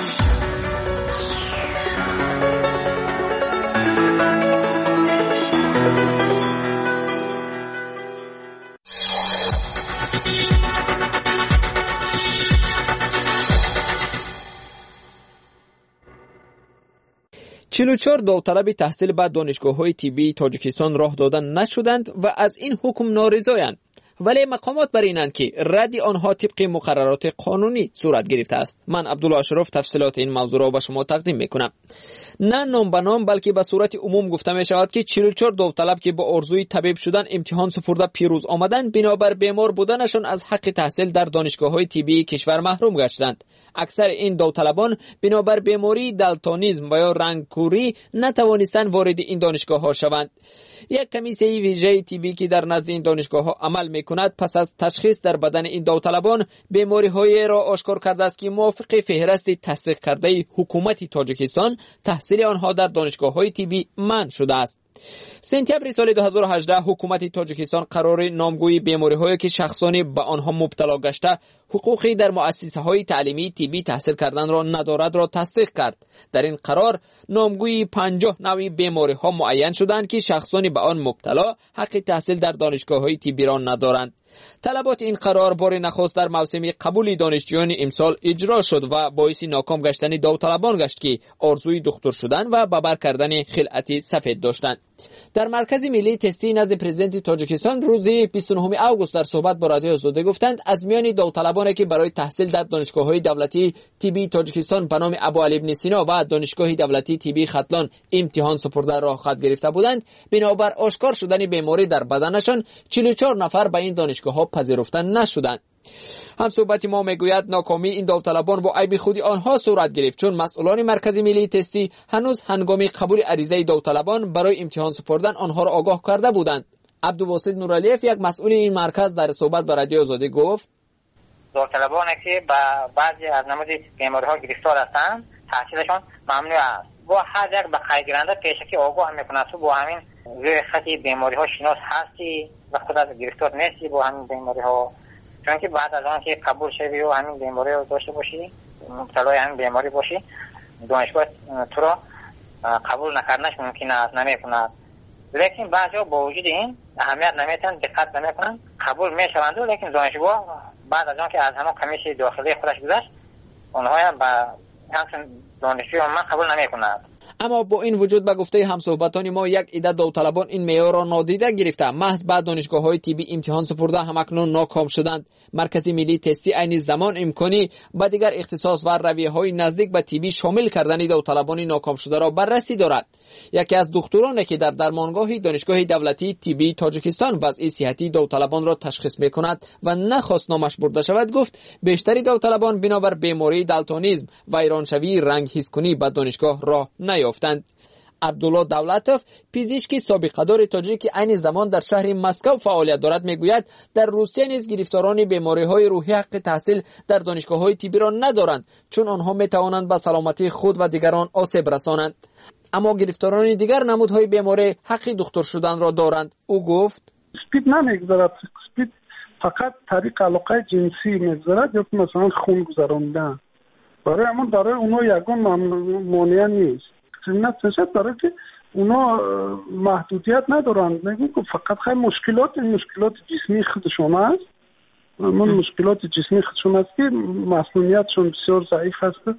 چهار داوطلب تحصیل به دانشگاه‌های طبی تاجیکستان راه دادن نشدند و از این حکم نارضایند، ولی مقامات بر اینند که رد آنها طبق مقررات قانونی صورت گرفته است. من عبدالله اشرف تفصیلات این موضوع را به شما تقدیم میکنم. نه نام به نام بلکه به صورت عموم گفته می شود که 44 داوطلب که با آرزوی طبیب شدن امتحان سپرده پیروز آمدند، بنابر بیمار بودنشان از حق تحصیل در دانشگاه‌های طبی کشور محروم گشتند. اکثر این داوطلبان بنابر بیماری دالتونیسم و یا رنگکوری نتوانستند وارد این دانشگاه‌ها شوند. یک کمیسیه ویژه طبی که در نزد این دانشگاه‌ها عمل می‌کند پس از تشخیص در بدن این داوطلبان بیماری‌های را آشکار کرده است که موافق فهرست تصدیق کرده حکومت تاجیکستان تحصیل آنها در دانشگاه‌های طبی منع شده است. سپتامبر سال 2018 حکومت تاجیکستان قرار نامگویی بیماری‌هایی که شخصانی به آنها مبتلا گشته حقوقی در مؤسسه‌های تعلیمی طبی تحصیل کردن را ندارد را تصدیق کرد. در این قرار نامگویی 50 نوع بیماری‌ها معین شدند که شخصانی به آن مبتلا حق تحصیل در دانشگاه‌های طبی را ندارند. طلبات این قرار بار نخست در موسم قبول دانشجویان امسال اجرا شد و باعث ناکام گشتن داوطلبان گشت که آرزوی دکتر شدن و ببر کردن خلعت سفید داشتند. در مرکز ملی تستی نزد پرزیدنت تاجیکستان روز 29 آگوست در صحبت با رادیو آزادی گفتند از میان داوطلبانی که برای تحصیل در دانشگاه‌های دولتی طبی تاجیکستان به نام ابوعلی ابن سینا و دانشگاه دولتی طبی ختلان امتحان سپرده راه خط گرفته بودند، بنابر آشکار شدن بیماری در بدنشان 44 نفر به این دانشگاه‌ها پذیرفته نشدند. هم صحبت ما میگوید ناکامی این داوطلبان با عیب خود آنها صورت گرفت، چون مسئولان مرکز ملی تستی هنوز هنگام قبول عریضه داوطلبان برای امتحان سپردن آنها را آگاه کرده بودند. عبدالباسط نورعلیف یک مسئول این مرکز در صحبت با رادیو آزادی گفت داوطلبانی که با بعضی از نمود بیماری‌ها گرفتار هستند تحصیلشان ممنوع است. با هر یک به خیرگیرنده پیشکی آگاه می‌کند تو با همین روی خطی بیماری‌ها شناس هستی و خودت گرفتار نیستی با همین بیماری‌ها، چون که بعد از آن که قبول شوی و همین بیماری رو داشته باشی مبتلای همین بیماری باشی دانشگاه تو را قبول نکردنش ممکن است نمی‌کند. لیکن بعضی‌ها با وجود این اهمیت نمی‌دن، دقت نمی‌کنند، قبول می‌شوند، لیکن دانشگاه بعد از آن که از همون کمیسیون داخلی خودش گذشت اونها هم با همچون دانشجوی من قبول نمی‌کند. اما با این وجود به گفته همصحبتان ما یک عده داوطلبان این معیار را نادیده گرفته محض بعد دانشگاه‌های طبی امتحان سپرده همکنون ناکام شدند. مرکز ملی تستی عین زمان امکانی با دیگر اختصاص و رویه‌های نزدیک به طبی شامل کردن داوطلبان ناکام شده را بررسی دارد. یکی از دکترانی که در درمانگاه دانشگاه دولتی طبی تاجیکستان وضع صحتی داوطلبان را تشخیص می‌کند و نخواست نامش برده شود گفت بیشتری داوطلبان بنابر بیماری دالتونیسم و ایرانشوی رنگ حس کنی به دانشگاه راه نیافتند. عبدالله دولتوف پزشک سابقه‌دار تاجیک که عین زمان در شهر مسکو فعالیت دارد میگوید در روسیه نیز گرفتاران بیماری‌های روحی حق تحصیل در دانشگاه‌های طبی را ندارند، چون آنها میتوانند به سلامتی خود و دیگران آسیب رسانند. اما گرفتاران دیگر نمودهای بیماری حق دکتر شدن را دارند. او گفت سپید نمیگذارد، سپید فقط طریق علاقه جنسی میگذارد یا مثلا خون گذراندن. برای همون داره اونا یگان مانع نیست. نه تشد داره که اونا محدودیت ندارند. میگم که فقط خیلی مشکلات جسمی خودشون است. من مشکلات جسمی خودشون است که مسئولیتشون بسیار ضعیف است.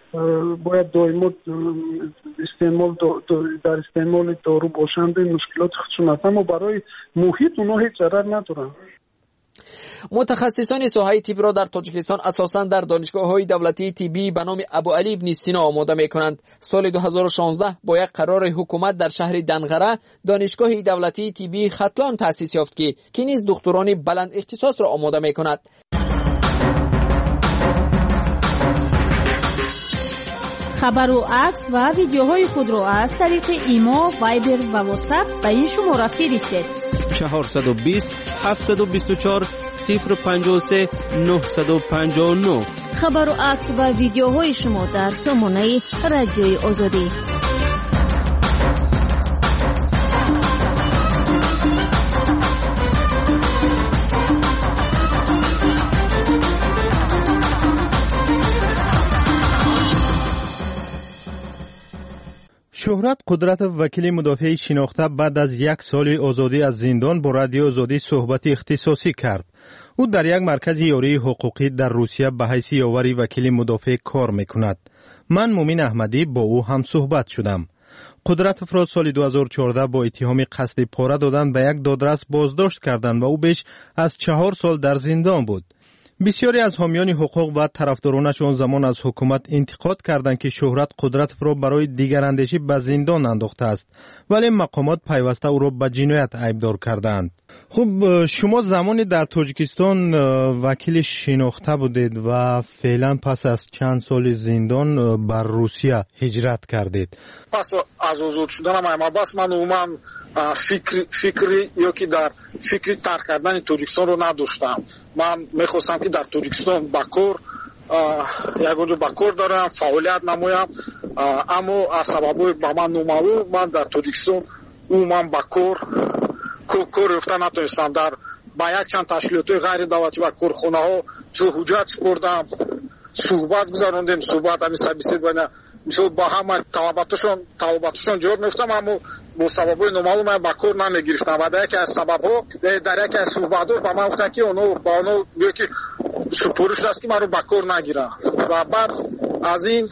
باید دائما در استعمال دارو باشند. مشکلات خشونت، اما برای محیط اونها هیچ ضرر ندارن. متخصصان ساحه طب را در تاجیکستان اساساً در دانشگاه‌های دولتی طبی به نام ابو علی ابن سینا آماده می‌کنند. سال 2016 با یک قرار حکومت در شهر دنغره دانشگاه دولتی طبی ختلان تأسیس یافت که نیز دکتران بلند اختصاص را آماده می‌کند. خبر و عکس و ویدیوهای خود را از طریق ایما، وایبر و واتساپ به این شماره فرستید: 420 724 053 959. خبر و عکس و ویدیوهای شما در سامانه رادیوی آزادی. شهرت قدرت وکیل مدافع شناخته بعد از یک سال آزادی از زندان با رادیو آزادی صحبت اختصاصی کرد. او در یک مرکز یاری حقوقی در روسیه به حیث یاوری وکیل مدافع کار میکند. من مومین احمدی با او هم صحبت شدم. قدرت افراد سال 2014 با اتهام قصد پاره دادن به یک دادرس بازداشت کردند و او بیش از 4 سال در زندان بود. بسیاری از حامیان حقوق و طرفدارانش آن زمان از حکومت انتقاد کردند که شهرت قدرت را برای دیگراندیشی به زندان انداخته است، ولی مقامات پیوسته او را به جنایت ایبدار کردند. خب شما زمانی در تاجیکستان وکیل شناخته بودید و فعلا پس از چند سال زندان بر روسیه هجرت کردید. پس از آزاد شدنم بس من عموما فکری یا که در فکری ترک کردن تاجیکستان رو نداشتم. من میخواستم که در تاجیکستان بکار یکونجا بکار دارم، فعالیت نمایم، اما از سببای با من نامعلوم من در تاجیکستان عموما بکار کار رفتن نتونستم. در با یک چند تشکیلات غیر دولتی و کارخانه ها حجت سپردم، صحبت گذراندیم، صحبت همین سبیسید و مثل با همه طلباتشان جواب میفتم، اما با سببای نامعلوم من با کار نمیگرفتم و در یکی از سببها در یکی از صحبت ها با من گفتن که با اونو بیا که سپورش است که من رو با کار نگیرم و بعد از این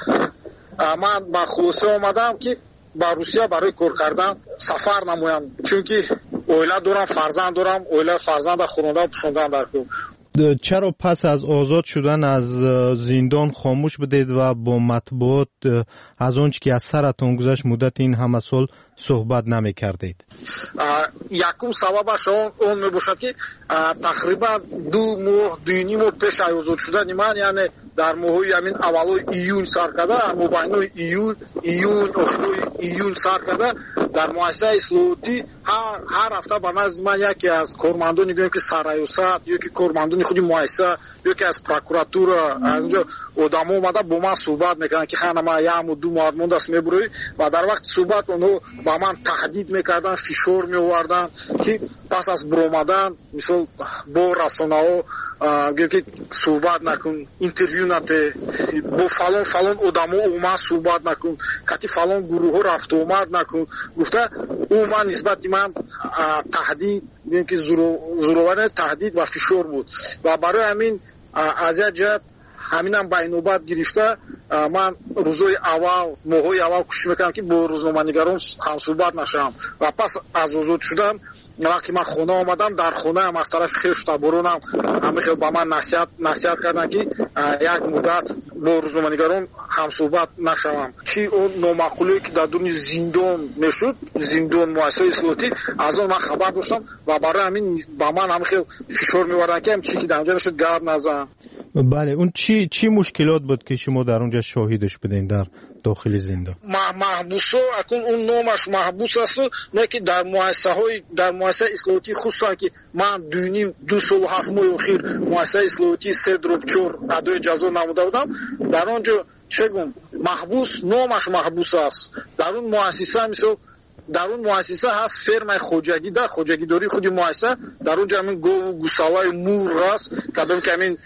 من با خلاصه آمدم که با روسیه برای کار کردن سفر نمویم، چون که اویله دارم، فرزند دارم، اویله فرزند خونده و پشوندن در کار. چرا پس از آزاد شدن از زندان خاموش بدید و با مطبوعات از آنچه که از سرتون گذشت مدت این همه سال صحبت نمی کردید؟ یکم سببش اون می باشد که تقریبا 2 ماه پیش از آزاد شدن من، یعنی در ماهی همین اولای ایون سر کرده، مبینای ایون آخرای ایون سر کرده در مؤسسه اصلاحاتی هر هفته به نزد من یکی از کارمندانی گویم که سرایوسط یا که کارمندانی خودی مؤسسه یا که از پروکوراتور از اونجا آدم اومده با من صحبت میکنن که خانم ما 1 و 2 ماه مونده است میبروی و در وقت صحبت اونو با من تهدید میکردن، فشار میآوردن که پس از برآمدن مثلا با رسانه‌ها که صحبت نکن، اینترویو نده، با فلان آدما اومد صحبت نکن، که فلان گروه ها رفت اومد نکن. گفته او من نسبت من تهدید که زورآور تهدید و فشار بود و برای همین از یک جهت همینم به نوبت گرفته من روزهای اول ماهای اول کوشش میکنم که با روزنامه‌نگاران هم صحبت نشم و پس از آزاد شدم وقتی من خونه آمدم در خونه هم از طرف خویش تبارونم همیشه با من نصیحت کردن که یک مدت با روزنامه‌نگاران هم صحبت نشوم، چی اون نامعقولی که در دون زندان میشد، زندان مؤسسه اصلاحاتی، از اون من خبر داشتم و برای همین با من همیشه فشار می‌آوردن که چی که در اونجا میشد گرد نزن. بله، اون چی مشکلات بود که شما در اونجا شاهدش بدین در داخل زندان؟ محبوسا اکن اون نامش محبوس است، نه که در مؤسسه اصلاحاتی خصوصا که من 2 سال و 7 ماه اخیر مؤسسه اصلاحاتی 3 درب 4 ادای جزا نموده بودم. در اونجا چگونه محبوس نامش محبوس است. در اون مؤسسه مثل در اون مؤسسه هست فرم خوجگی، در خوجگی داری خودی مؤسسه در اونجا همین گو و گوساله مور است کدام که همین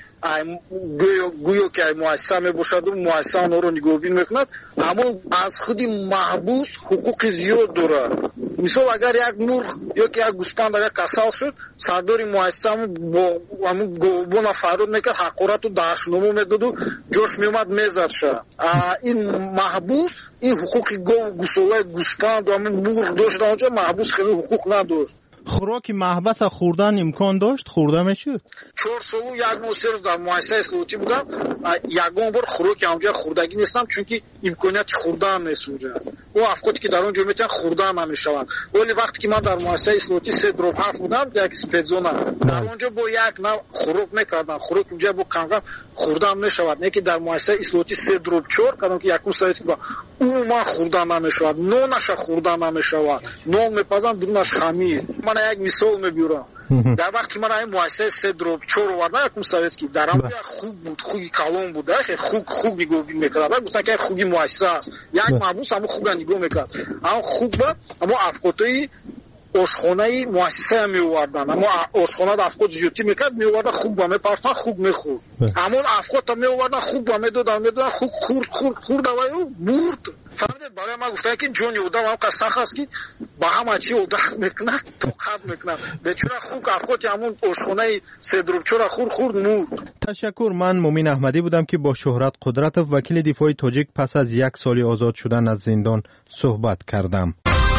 گویا که مؤسسه می باشد و مؤسسه آن رو نگاهبین میکند، اما از خودی محبوس حقوق زیاد داره. мисол агар як мурғ ёки як гӯспанд агар касал шуд, сардори муассисаамон бо ҳамун гоҳбона фаҳрод мекард, ҳақорату даҳшномо медоду, ҷош меомад мезад ша. Ин маҳбус ин ҳуқуқи гов, гӯсолаи гӯспанд ва ҳамун мурғ дошта онҷа маҳбус хеле ҳуқуқ надошт. خوراکی محبس خوردن امکان داشت؟ خورده میشد؟ 4 سال و 1 ماه 3 روز در مؤسسه اصلاحاتی بودم. یگان بار خوراکی اونجا خوردگی نیستم چونکی امکانیت خوردن نیست اونجا. او افرادی که در اونجا میتونن خوردن نمیشوند. ولی وقتی که من در مؤسسه اصلاحاتی 3 دروب 7 بودم، یک اسپیدزونه در اونجا با یک نوع خوراک میکردن. خوراک اونجا با کم خوردن میشود. نه که در مؤسسه اصلاحاتی 3 دروب 4 کردم که یکم سایت با او ما خوردن نمیشود. نونش خوردن نمیشود. نون میپزن درونش خمیر. من یک مثال میبرم. در وقتی من این مؤسسه 3 دروب 4 آوردم یکم سوئیتکی در اون خوب بود، خوبی کالون بود، خیلی خوب نگاه میکرد. گفتن که خوبی مؤسسه است. یک محبوس هم خوب نگاه میکرد. اما خوب بود، اما افقاطی آشخانه مؤسسه می آوردن. اما آشخانه افقاط زیادی میکرد، می آوردن خوب با میپرتن، خوب میخورد. اما افقاط می آوردن خوب با میدادن، خوب خورد و برد. فهمید؟ برای من گفتن که جون یودا و قصه است که با همه چی یودا میکنه، توقف میکنه. بچورا خوب افقاط همون آشخانه 3 دروب 4 خورد مرد. تشکر. من مومین احمدی بودم که با شهرت قدرتov وکیل دفاع تاجیک پس از 1 سال آزاد شدن از زندان صحبت کردم.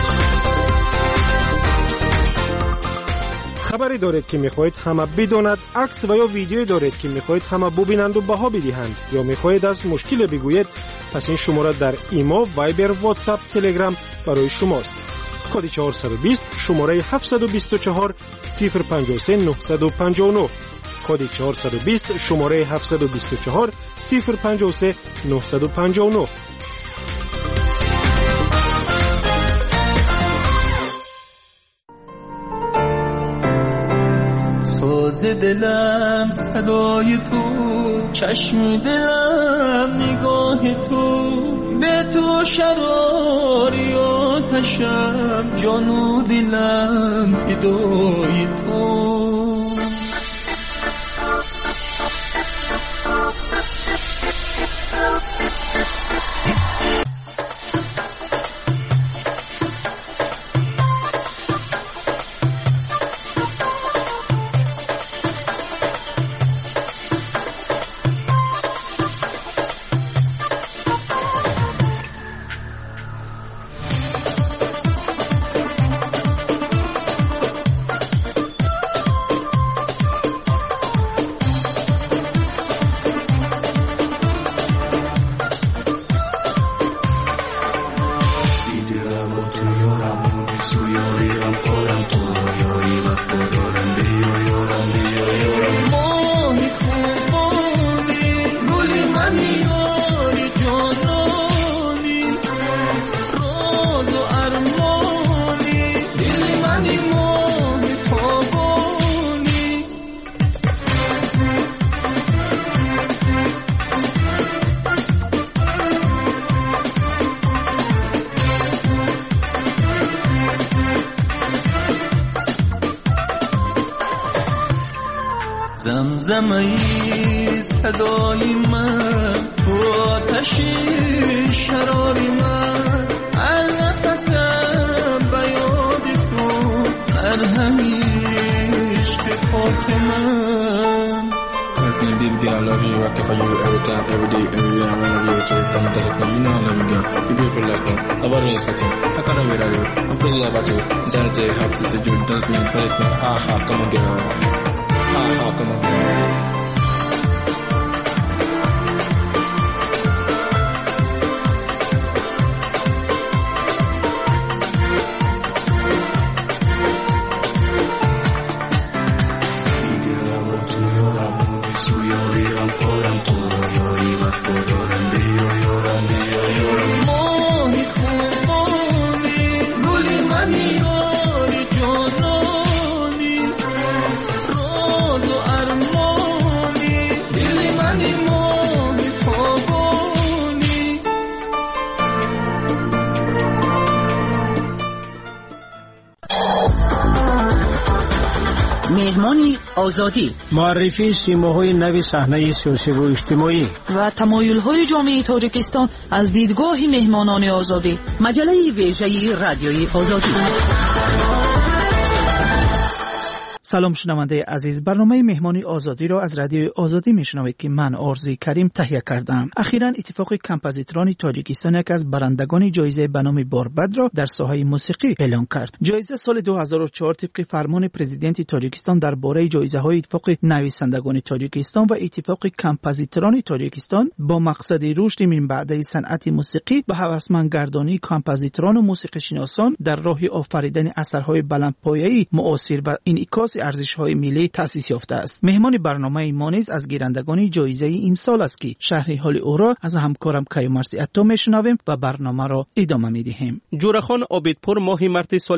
خبری دارید که میخواهید همه بداند، عکس و یا ویدیویی دارید که میخواهید همه ببینند و بها بدهند، یا میخواهید از مشکل بگویید، پس این شماره در ایما، وایبر، واتساپ، تلگرام برای شماست. کد 420 شماره 724 053 959. کد 420 شماره 724 053 959. ساز دلم صدای تو، چشم دلم نگاه تو، به تو شراری آتشم، جان و دلم فدای تو. زمزمه صدای من، تو آتش شراری من، هر نفسم به یاد تو، مرهم عشق پاک من. Baby girl, I love you, rockin' for you every time, every day, every year. I wanna be with you, come and touch me, you know I love you, girl. You beautiful last night, about me is cutting. I can't wait at you, I'm crazy about you. Insanity, have to say you, dance me, palette me, ha ha, come on girl. Ha ha, come on girl. راز و ارمانی مهمانی آزادی، معرفی سیماهای نوی صحنه سیاسی و اجتماعی و تمایل‌های جامعه تاجیکستان از دیدگاه مهمانان آزادی. مجله ویژه رادیوی آزادی. سلام شنونده عزیز، برنامه مهمانی آزادی را از رادیو آزادی میشنوید که من آرزوی کریم تهیه کردم. اخیراً اتفاق کمپوزیتوران تاجیکستان یک از برندگان جایزه به نام باربد را در ساحه موسیقی اعلام کرد. جایزه سال 2004 طبق فرمان پرزیدنت تاجیکستان درباره جایزه‌های اتفاق نویسندگان تاجیکستان و اتفاق کمپوزیتوران تاجیکستان با مقصد رشد منبعد صنعت موسیقی و هوسمندگردانی کمپوزیتوران و موسیقی‌شناسان در راه آفریدن اثرهای بلندپایه‌ای معاصر و انعکاس ارزش‌های ملی تأسیس یافته است. مهمان برنامه ما نیز از گیرندگان جایزه این سال است که شرح حال او را از همکارم کیومرثی عطا میشنویم و برنامه را ادامه میدهیم. جورخان عابدپور ماه مارس سال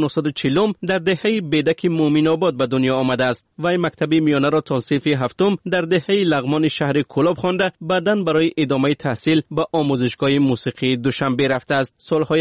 1940 در دهه بیدک مومین آباد به دنیا آمده است. وی مکتب میانه را تا صف هفتم در دهه لغمان شهر کلاب خوانده، بعداً برای ادامه تحصیل به آموزشگاه موسیقی دوشنبه رفته است. سالهای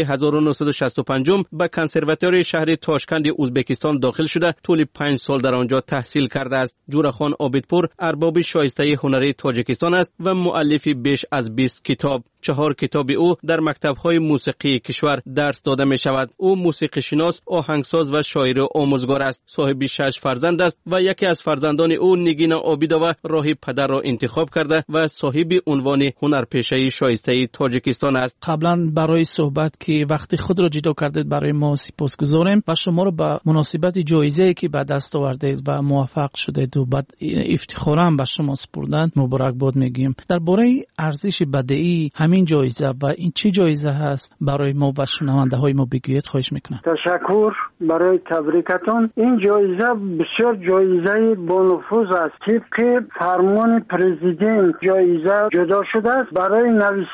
1965 به کنسرواتوری شهر تاشکند ازبکستان داخل شده، طول 5 سال در آنجا تحصیل کرده است. جورخان عابدپور ارباب شایسته هنری تاجیکستان است و مؤلف بیش از 20 کتاب. 4 کتاب او در مکتب‌های موسیقی کشور درس داده می شود. او موسیقی شناس، آهنگساز و شاعر آموزگار است. صاحب 6 فرزند است و یکی از فرزندان او نگین عابدوه راه پدر را انتخاب کرده و صاحب عنوان هنرپیشه شایسته تاجیکستان است. قبلا برای صحبت که وقتی خود را جدا کردید برای ما سپاسگزاریم و شما را به مناسبت جایزه‌ای که به دست آوردید و موفق شدید و بعد افتخارا به شما سپردند مبارکباد میگیم. درباره ارزش بدیعی همین جایزه و این چه جایزه هست برای ما و شنونده های ما بگویید خواهش میکنم. تشکر برای تبریکتون. این جایزه بسیار جایزه با نفوذ است. طبق فرمان پرزیدنت جایزه جدا شده است برای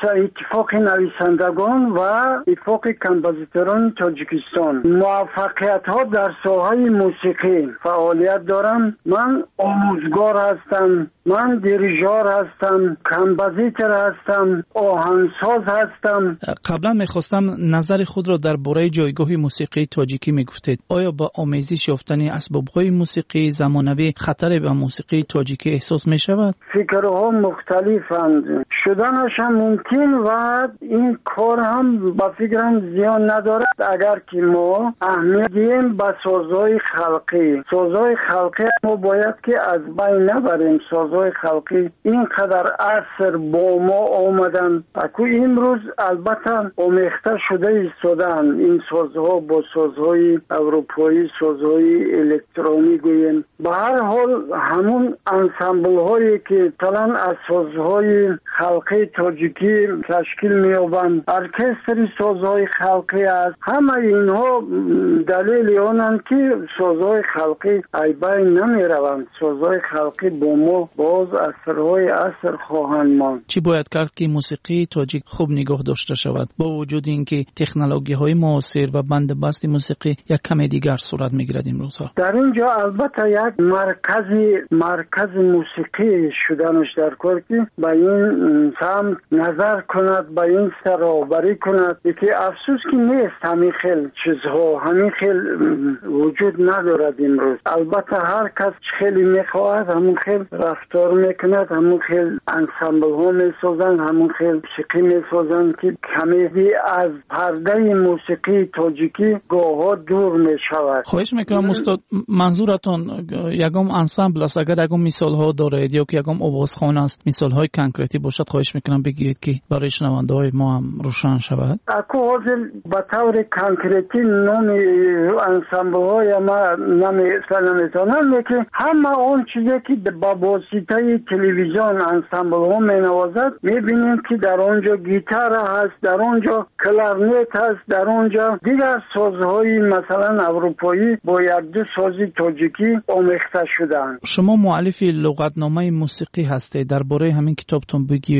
اتفاق نویسندگان و اتفاق کمپوزیتوران تاجیکستان. موفقیت ها در ساحه موسیقی فعالیت دارم. من آموزگار هستم، من دیریژور هستم، کمپوزیتور هستم، آهنگساز هستم. قبلا میخواستم نظر خود را درباره جایگاه موسیقی تاجیکی میگفتید. آیا با آمیزش یافتن اسباب‌های موسیقی زمانوی خطر به موسیقی تاجیکی احساس میشود؟ فکرها مختلفند، شدنش هم ممکن و این کار هم با فکرم زیان ندارد اگر که ما اهمیت دهیم به سازهای خلقی. سازهای خلقی ما باید که از بین نبریم. سازهای خلقی اینقدر عصر با ما آمدن اکو امروز البته آمیخته شده ایستادن این سازها با سازهای اروپایی، سازهای الکترونی گوییم. به هر حال همون انسامبل هایی که مثلا از سازهای خلقی تاجیکی تشکیل می‌یابند، ارکستر سازهای خلقی است. همه اینها دلیل آنند که سازهای خلقی ای بین نمی‌روند. سازهای خلقی با ما باز اثرهای عصر خواهند ماند. چی باید کرد که موسیقی تاجیک خوب نگاه داشته شود با وجود اینکه تکنولوژی‌های معاصر و بندبست موسیقی یک کم دیگر صورت می‌گیرد امروزها؟ در اینجا البته یک مرکز موسیقی شدنش در کار که به این سمت نظر کند، به این سرآوری کند که افسوس که نیست همین خیل چیزها همین خیل وجود ندارد امروز. البته هر کس خیلی میخواهد همون خیل رفتار میکند، همون خیل انسامبل ها میسازند، همون خیل موسیقی میسازند که کمی از پرده موسیقی تاجیکی گاها دور میشود. خواهش میکنم استاد منظورتون یگام انسامبل است؟ اگر یگام مثال ها دارید یا که یگام آوازخوان است، مثال های کنکریتی باشد خواهش میکنم بگید که برای شنونده های ما هم روشن شود. اکو حاضر به طور کنکریتی نام انسامبل های ما نمیتونم که همه اون چیزی که با واسطه تلویزیون انسامبل ها مینوازد میبینیم که در اونجا گیتار هست، در اونجا کلارنت هست، در اونجا دیگر سازهای مثلا اروپایی با یک دو سازی تاجیکی آمیخته شدن. شما مؤلف لغتنامه موسیقی هستید، درباره همین کتابتون بگید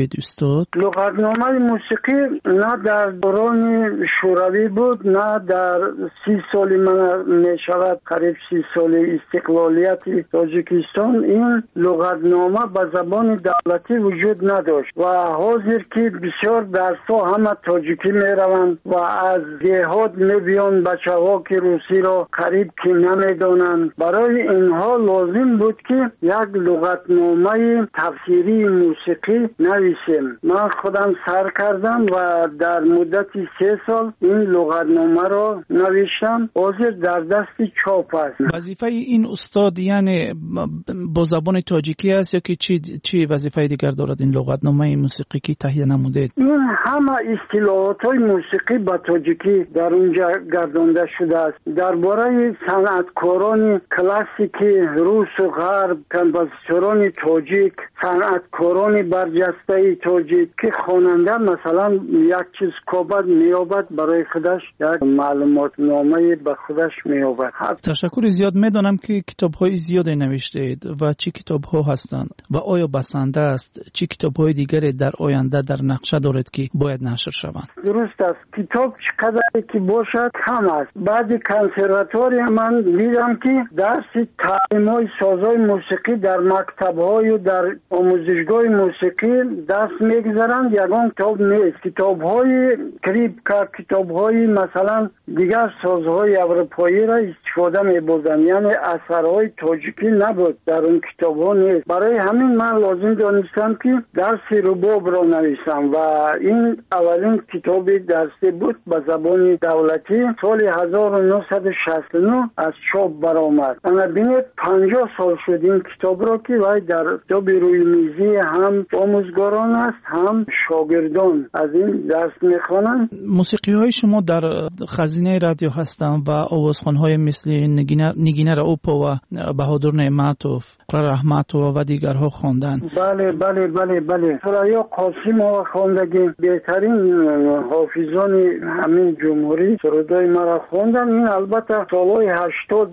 دارید استاد؟ لغتنامه موسیقی نه در دوران شوروی بود، نه در 30 سال من می شود قریب 30 سال استقلالیت تاجیکستان این لغتنامه به زبان دولتی وجود نداشت و حاضر که بسیار درس‌ها همه تاجیکی می روند و از دهات می بیان بچه ها که روسی را قریب که نمی دانند. برای اینها لازم بود که یک لغتنامه تفسیری موسیقی نویسیم. من خودم سر کردم و در مدت 3 سال این لغتنامه را نوشتم. حاضر در دست چاپ است. وظیفه این استاد یعنی با زبان تاجیکی است یا که چی وظیفه دیگر دارد این لغتنامه موسیقی که تهیه نموده؟ این همه اصطلاحات موسیقی با تاجیکی در اونجا گردانده شده است. درباره صنعتکاران کلاسیک روس و غرب، کمپوزیتوران تاجیک، صنعتکاران برجسته تاجیک که خواننده مثلا یک چیز کابد میابد برای خودش یک معلومات نامه به خودش میابد. تشکر زیاد. میدانم که کتاب های زیادی نوشتید و چی کتاب ها هستند و آیا بسنده است چی کتاب های دیگری در آینده در نقشه دارد که باید نشر شوند؟ درست است. کتاب چقدر که باشد کم است. بعضی کنسرواتوری من دیدم که درس تعلیم های سازهای موسیقی در مکتب های و در آموزشگاه موسیقی دست میگذارند. یگان کتاب نیست. کتاب های کریپکا، کتاب های مثلا دیگر سازهای اروپایی را استفاده میبردن، یعنی اثرهای تاجیکی نبود در اون کتاب ها نیست. برای همین من لازم دانستم که درس رباب را نویسم و این اولین کتاب درسی بود به زبان دولتی. سال 1969 از چاپ برآمد. انا بینید 50 سال شد این کتاب را که وای در کتاب روی میزی هم آموزگاران است هم شاگردان از این درس میخوانند. موسیقی های شما در خزینه رادیو هستند و آوازخوان های مثل نگینه رئوپا و بهادر نعمتوف، قرار رحمتوف و دیگرها خواندن. بله بله بله بله. ثریا قاسم ها خواندگی بهترین حافظان همین جمهوری سرودای مرا خواندن. این البته سالهای 80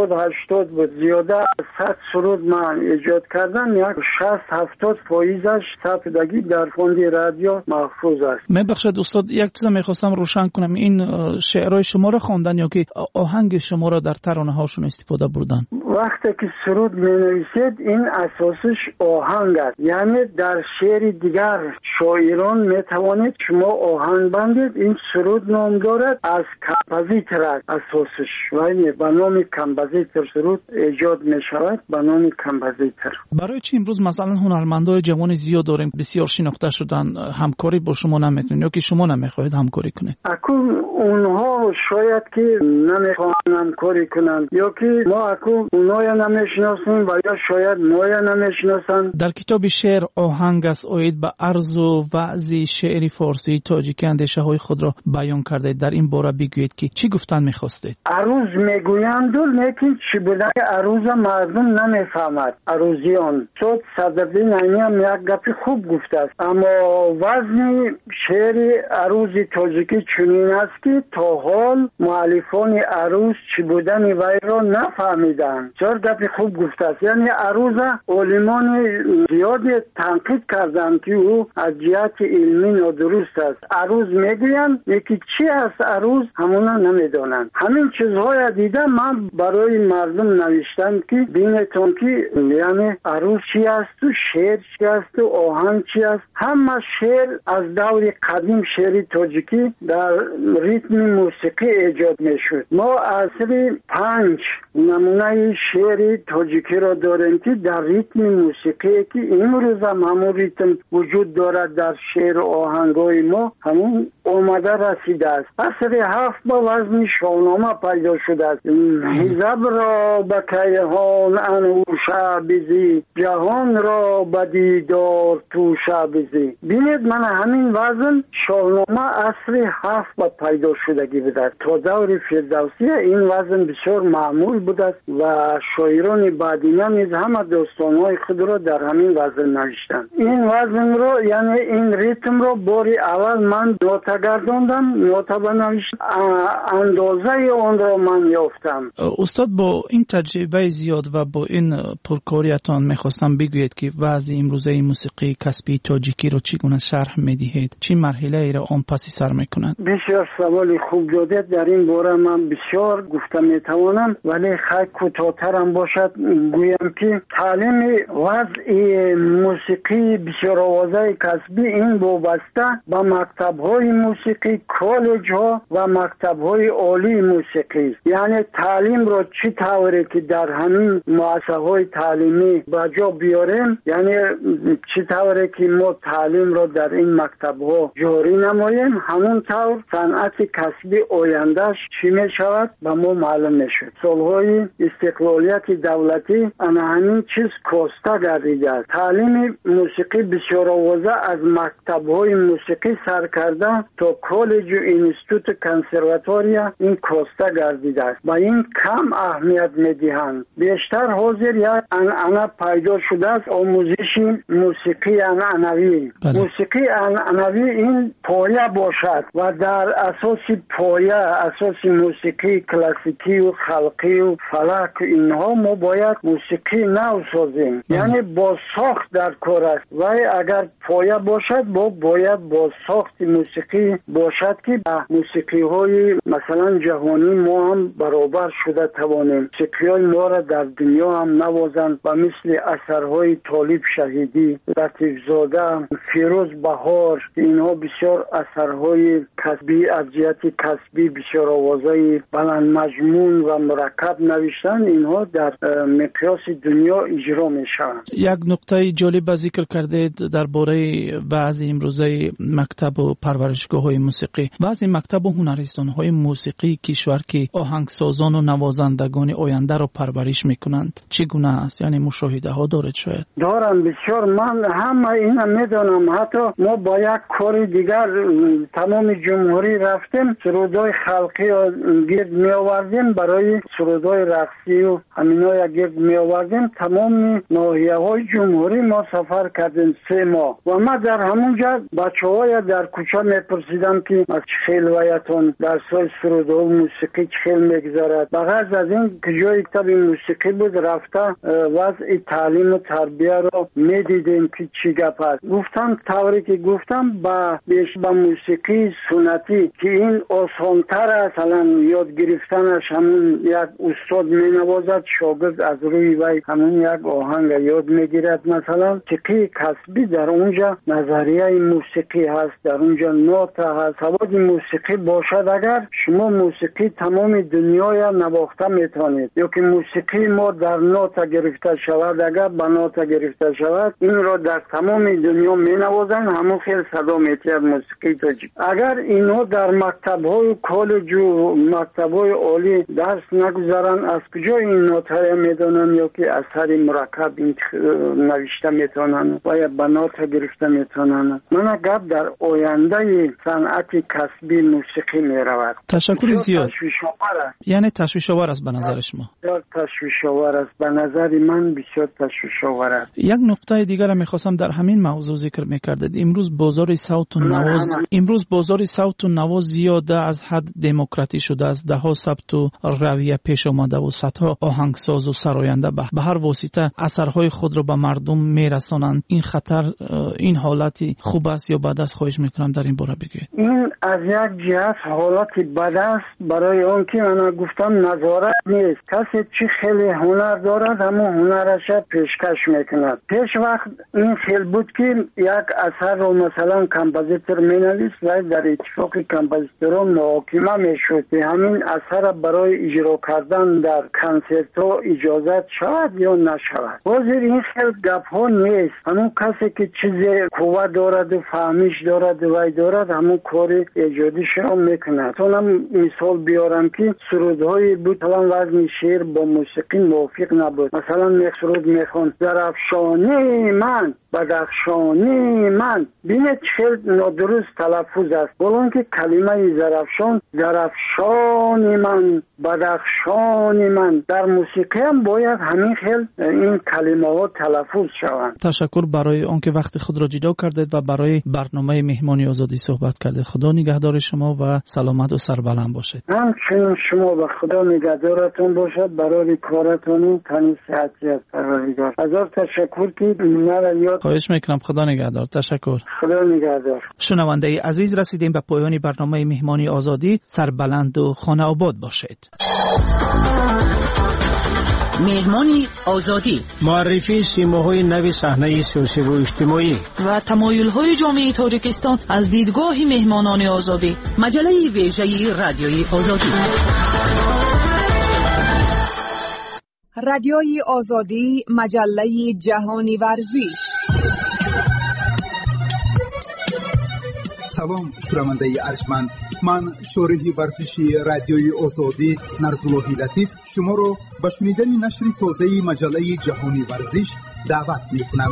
بود زیاده از 100 سرود من ایجاد کردم. یک 60-70 فایزش ثبتگی در فوند رادیو محفوظ است. ببخشید استاد، یک چیز میخواستم روشن کنم. این شعرهای شما را خواندن یا که آهنگ شما را در ترانه هاشون استفاده بردن؟ وقتی که سرود می نویسید این اساسش آهنگ است، یعنی در شعر دیگر شاعران می توانید شما آهنگ بندید. این سرود نام دارد از کمپوزیتر است اساسش، یعنی به نام کمپوزیتر سرود ایجاد می شود به نام کمپوزیتر. برای چی امروز مثلا هنرمندای جوان زیاد داریم بسیار شناخته شدن همکاری با شما نمیکنید یا که شما نمیخواهید همکاری کنید؟ اکو اونها شاید که نمیخوان همکاری کنند یا که ما اکو اونها نمیشناسیم و یا شاید ما نمیشناسن. در کتاب شعر آهنگ است اوید به عرض و وعظ شعری فارسی تاجیکی اندیشه های خود را بیان کرده. در این باره بگویید که چی گفتن میخواستید؟ عروض میگویند لیکن چی بوده عروض مردم نمیفهمد. عروضیان صد صدرالدین عینی هم یک گپی خوب گفته است، اما وزن شعر عروض تاجیکی چنین است که تا حال مؤلفان عروض چی بودن وی را نفهمیدند. چرا گپی خوب گفته است، یعنی عروض علمان زیادی تنقید کردند که او از جهت علمی نادرست است. عروض میگویند یکی چی است عروض همونا نمیدانند. همین چیزهای دیده من برای مردم نوشتم که بینتون که یعنی عروض چی است و شعر چی است و آهنگ چی است. همه شعر از دور قدیم شعر تاجیکی در ریتم موسیقی ایجاد میشد. ما اصلی 5 نمونه شعر تاجیکی را داریم که در ریتم موسیقی که امروز هم همون ریتم وجود دارد در شعر و آهنگای ما همون اومده رسیده است. اصلی 7 با وزن شاهنامه پیدا شده است. حزب را به کیهان انوشه بیزی، جهان را به دیدار توشه بیزی. بینید من همین وزن شاهنامه اصلی 7 با پیدا شدگی بوده. تا دور فردوسی این وزن بسیار معمول بوده و شاعران بعدینه نیز همه داستانهای خود را در همین وزن نوشتند. این وزن را یعنی این ریتم را باری اول من نوت نوتا گرداندم، نوتا بنوشت، اندازه اون را من یافتم. استاد با این تجربه زیاد و با این پرکاریتان میخواستم بگویید که وضع امروزه موسیقی کسبی تاجیکی رو چگونه شرح میدهید؟ چی مرحله ای را آن پسی سر میکنند؟ بسیار سوال خوب دادید. در این باره من بسیار گفته میتوانم، ولی خیلی کوتاه‌ترم باشد گویم که تعلیم وضع موسیقی بسیار آوازه کسبی این وابسته به مکتب‌های موسیقی، کالج‌ها و مکتب‌های عالی موسیقی. یعنی تعلیم را چی طوری که در همین مؤسسه‌های تعلیمی به جا بیاریم، یعنی چی طوری که ما تعلیم را در این مکتب‌ها جاری نماییم، همون طور صنعت کسبی آیندهش چی می‌شود به ما معلوم می‌شود. سال‌های استقلالیت دولتی همین چیز کاسته گردیده است. تعلیم موسیقی بسیار آوازه از مکتب‌های موسیقی سر کرده تا کالج و اینستیتوت کنسرواتوریا این کاسته گردیده است. با این کم اهمیت می‌دهند. بیشتر حاضر یک انعنه پیدا شده است آموزش موسیقی انعنوی. موسیقی انعنوی این پایه باشد و در اساس پایه، اساس موسیقی کلاسیکی و خلقی و فلک اینها ما باید موسیقی نو سازیم. یعنی با ساخت در کار است و اگر پایه باشد باید با ساخت موسیقی باشد که موسیقی های مثلا جهانی ما هم برابر شده توانیم. موسیقی های ما را در دنیا هم نوازند و مثل اثرهای طالب شهیدی، لطیف زاده، فیروز بهار، اینها بسیار اثرهای کسبی از جهت کسبی بسیار آوازه بلند مضمون و مرکب نوشتن، اینها در مقیاس دنیا اجرا میشوند. یک نکته جالب ذکر کردید درباره بعضی امروزه مکتب و پرورشگاه های موسیقی. بعضی مکتب و هنرستان های موسیقی کشور که آهنگسازان و نوازندگان آینده را پرورش میکنند چگونه است؟ یعنی مشاهده ها دارد؟ شاید دارم بسیار. من همه اینا میدونم. حتی ما با یک کار دیگر تمام جمهوری رفتیم، سرودای خلقی را گرد می آوردیم، برای سرودای رقصی و همینا گرد می آوردیم. تمام ناحیه های جمهوری ما سفر کردیم 3 ماه و ما در همونجا بچه‌ها در کوچه میپرسیدم که از چه خیل وایتون در سال سرودهای موسیقی چه خیل میگذارد. بغض از این که جای کتاب موسیقی بود رفته وضع تعلیم و تربیه رو میدیدیم که چی گپ است. گفتم طوری که گفتم به موسیقی سنتی که این آسان‌تر است، مثلا یاد گرفتنش همون یک استاد مینوازد، شاگرد از روی وی همون یک آهنگ یاد میگیرد. مثلا موسیقی کسبی در اونجا نظریه موسیقی هست، در اونجا نوت هست. سواد موسیقی باشد اگر شما موسیقی تمام دنیا یا نواخته میتونید، یا که موسیقی ما در نوت گرفته شود، اگر به نوت گرفته شود این را در تمام دنیا مینوازن، همون خیلی صدا میتید موسیقی تاجیک. اگر اینو در مکتب‌های کالج و مکتب‌های عالی درس نگذارن از کجا این نوت‌ها میدونن یا که اثر مرکب این نوشته میتونن و یا به نوت گرفته میتونن؟ من گپ در آینده صنعت کسبی موسیقی میرود. تشکر زیاد. یعنی تشویش‌آور است به نظر شما؟ تشویش‌آور است به نظر من، بسیار تشویش‌آور است. یک نکته دیگر را می‌خواستم در همین موضوع ذکر می‌کردید. امروز بازار صوت و نواز زیاده از حد دموکراتی شده است. ده‌ها ثبت و رویه پیش آمده و صدها آهنگساز و سراینده به هر واسطه اثرهای خود را به مردم میرسانند. این خطر، این حالتی خوب است یا بد است؟ خواهش میکنم در این باره بگویید. این از یک جهت حالتی بد است، برای اون که من گفتم نظارت نیست. کسی چی خیلی هنر دارد همون هنرش پیشکش میکند. پیش وقت این خیلی بود که یک اثر رو مثلا کمپوزیتور مینویس و در اتفاق کمپوزیتوران محاکمه میشد همین اثر برای اجرا کردن در کنسرت ها اجازت شود یا نشود. حاضر این خیلی گپ ها نیست. همون کسی که چیز قوه دارد و فهمیش دارد و دارد همون کار ایجادی شما میکند. اونم مثال بیارم که سرودهای بود مثلا وزن شعر با موسیقی موافق نبود. مثلا سرود میخوان درفشانی من بدخشانی من، بینید خیلی نادرست تلفظ است. بلان که کلمه درفشانی من بدخشانی من در موسیقی هم باید همین خیلی این کلمه ها تلفظ شوند. تشکر برای آنکه وقت خود را جدا کردید و برای برنامه مهمانی آزادی صحبت صحبت کردید. خدا نگهدار شما و سلامت و سربلند باشید. همچنین شما و خدا نگهدارتون باشد. برای کارتون تنی صحتی از پروردگار. هزار تشکر که مرا یاد. خواهش میکنم. خدا نگهدار. تشکر. خدا نگهدار. شنونده عزیز، رسیدیم به پایان برنامه مهمانی آزادی. سربلند و خانه آباد باشید. مهمانی آزادی، معرفی سیماهای نو صحنه سیاسی و اجتماعی و تمایل‌های جامعه تاجیکستان از دیدگاه مهمانان آزادی. مجله ویژه رادیوی آزادی. رادیوی آزادی، مجله جهانی ورزش. سلام شنونده ارجمند، من شارح ورزشی رادیوی آزادی نرزاللهی لطیف شما را به شنیدن نشر تازه مجله جهانی ورزش دعوت می‌کنم.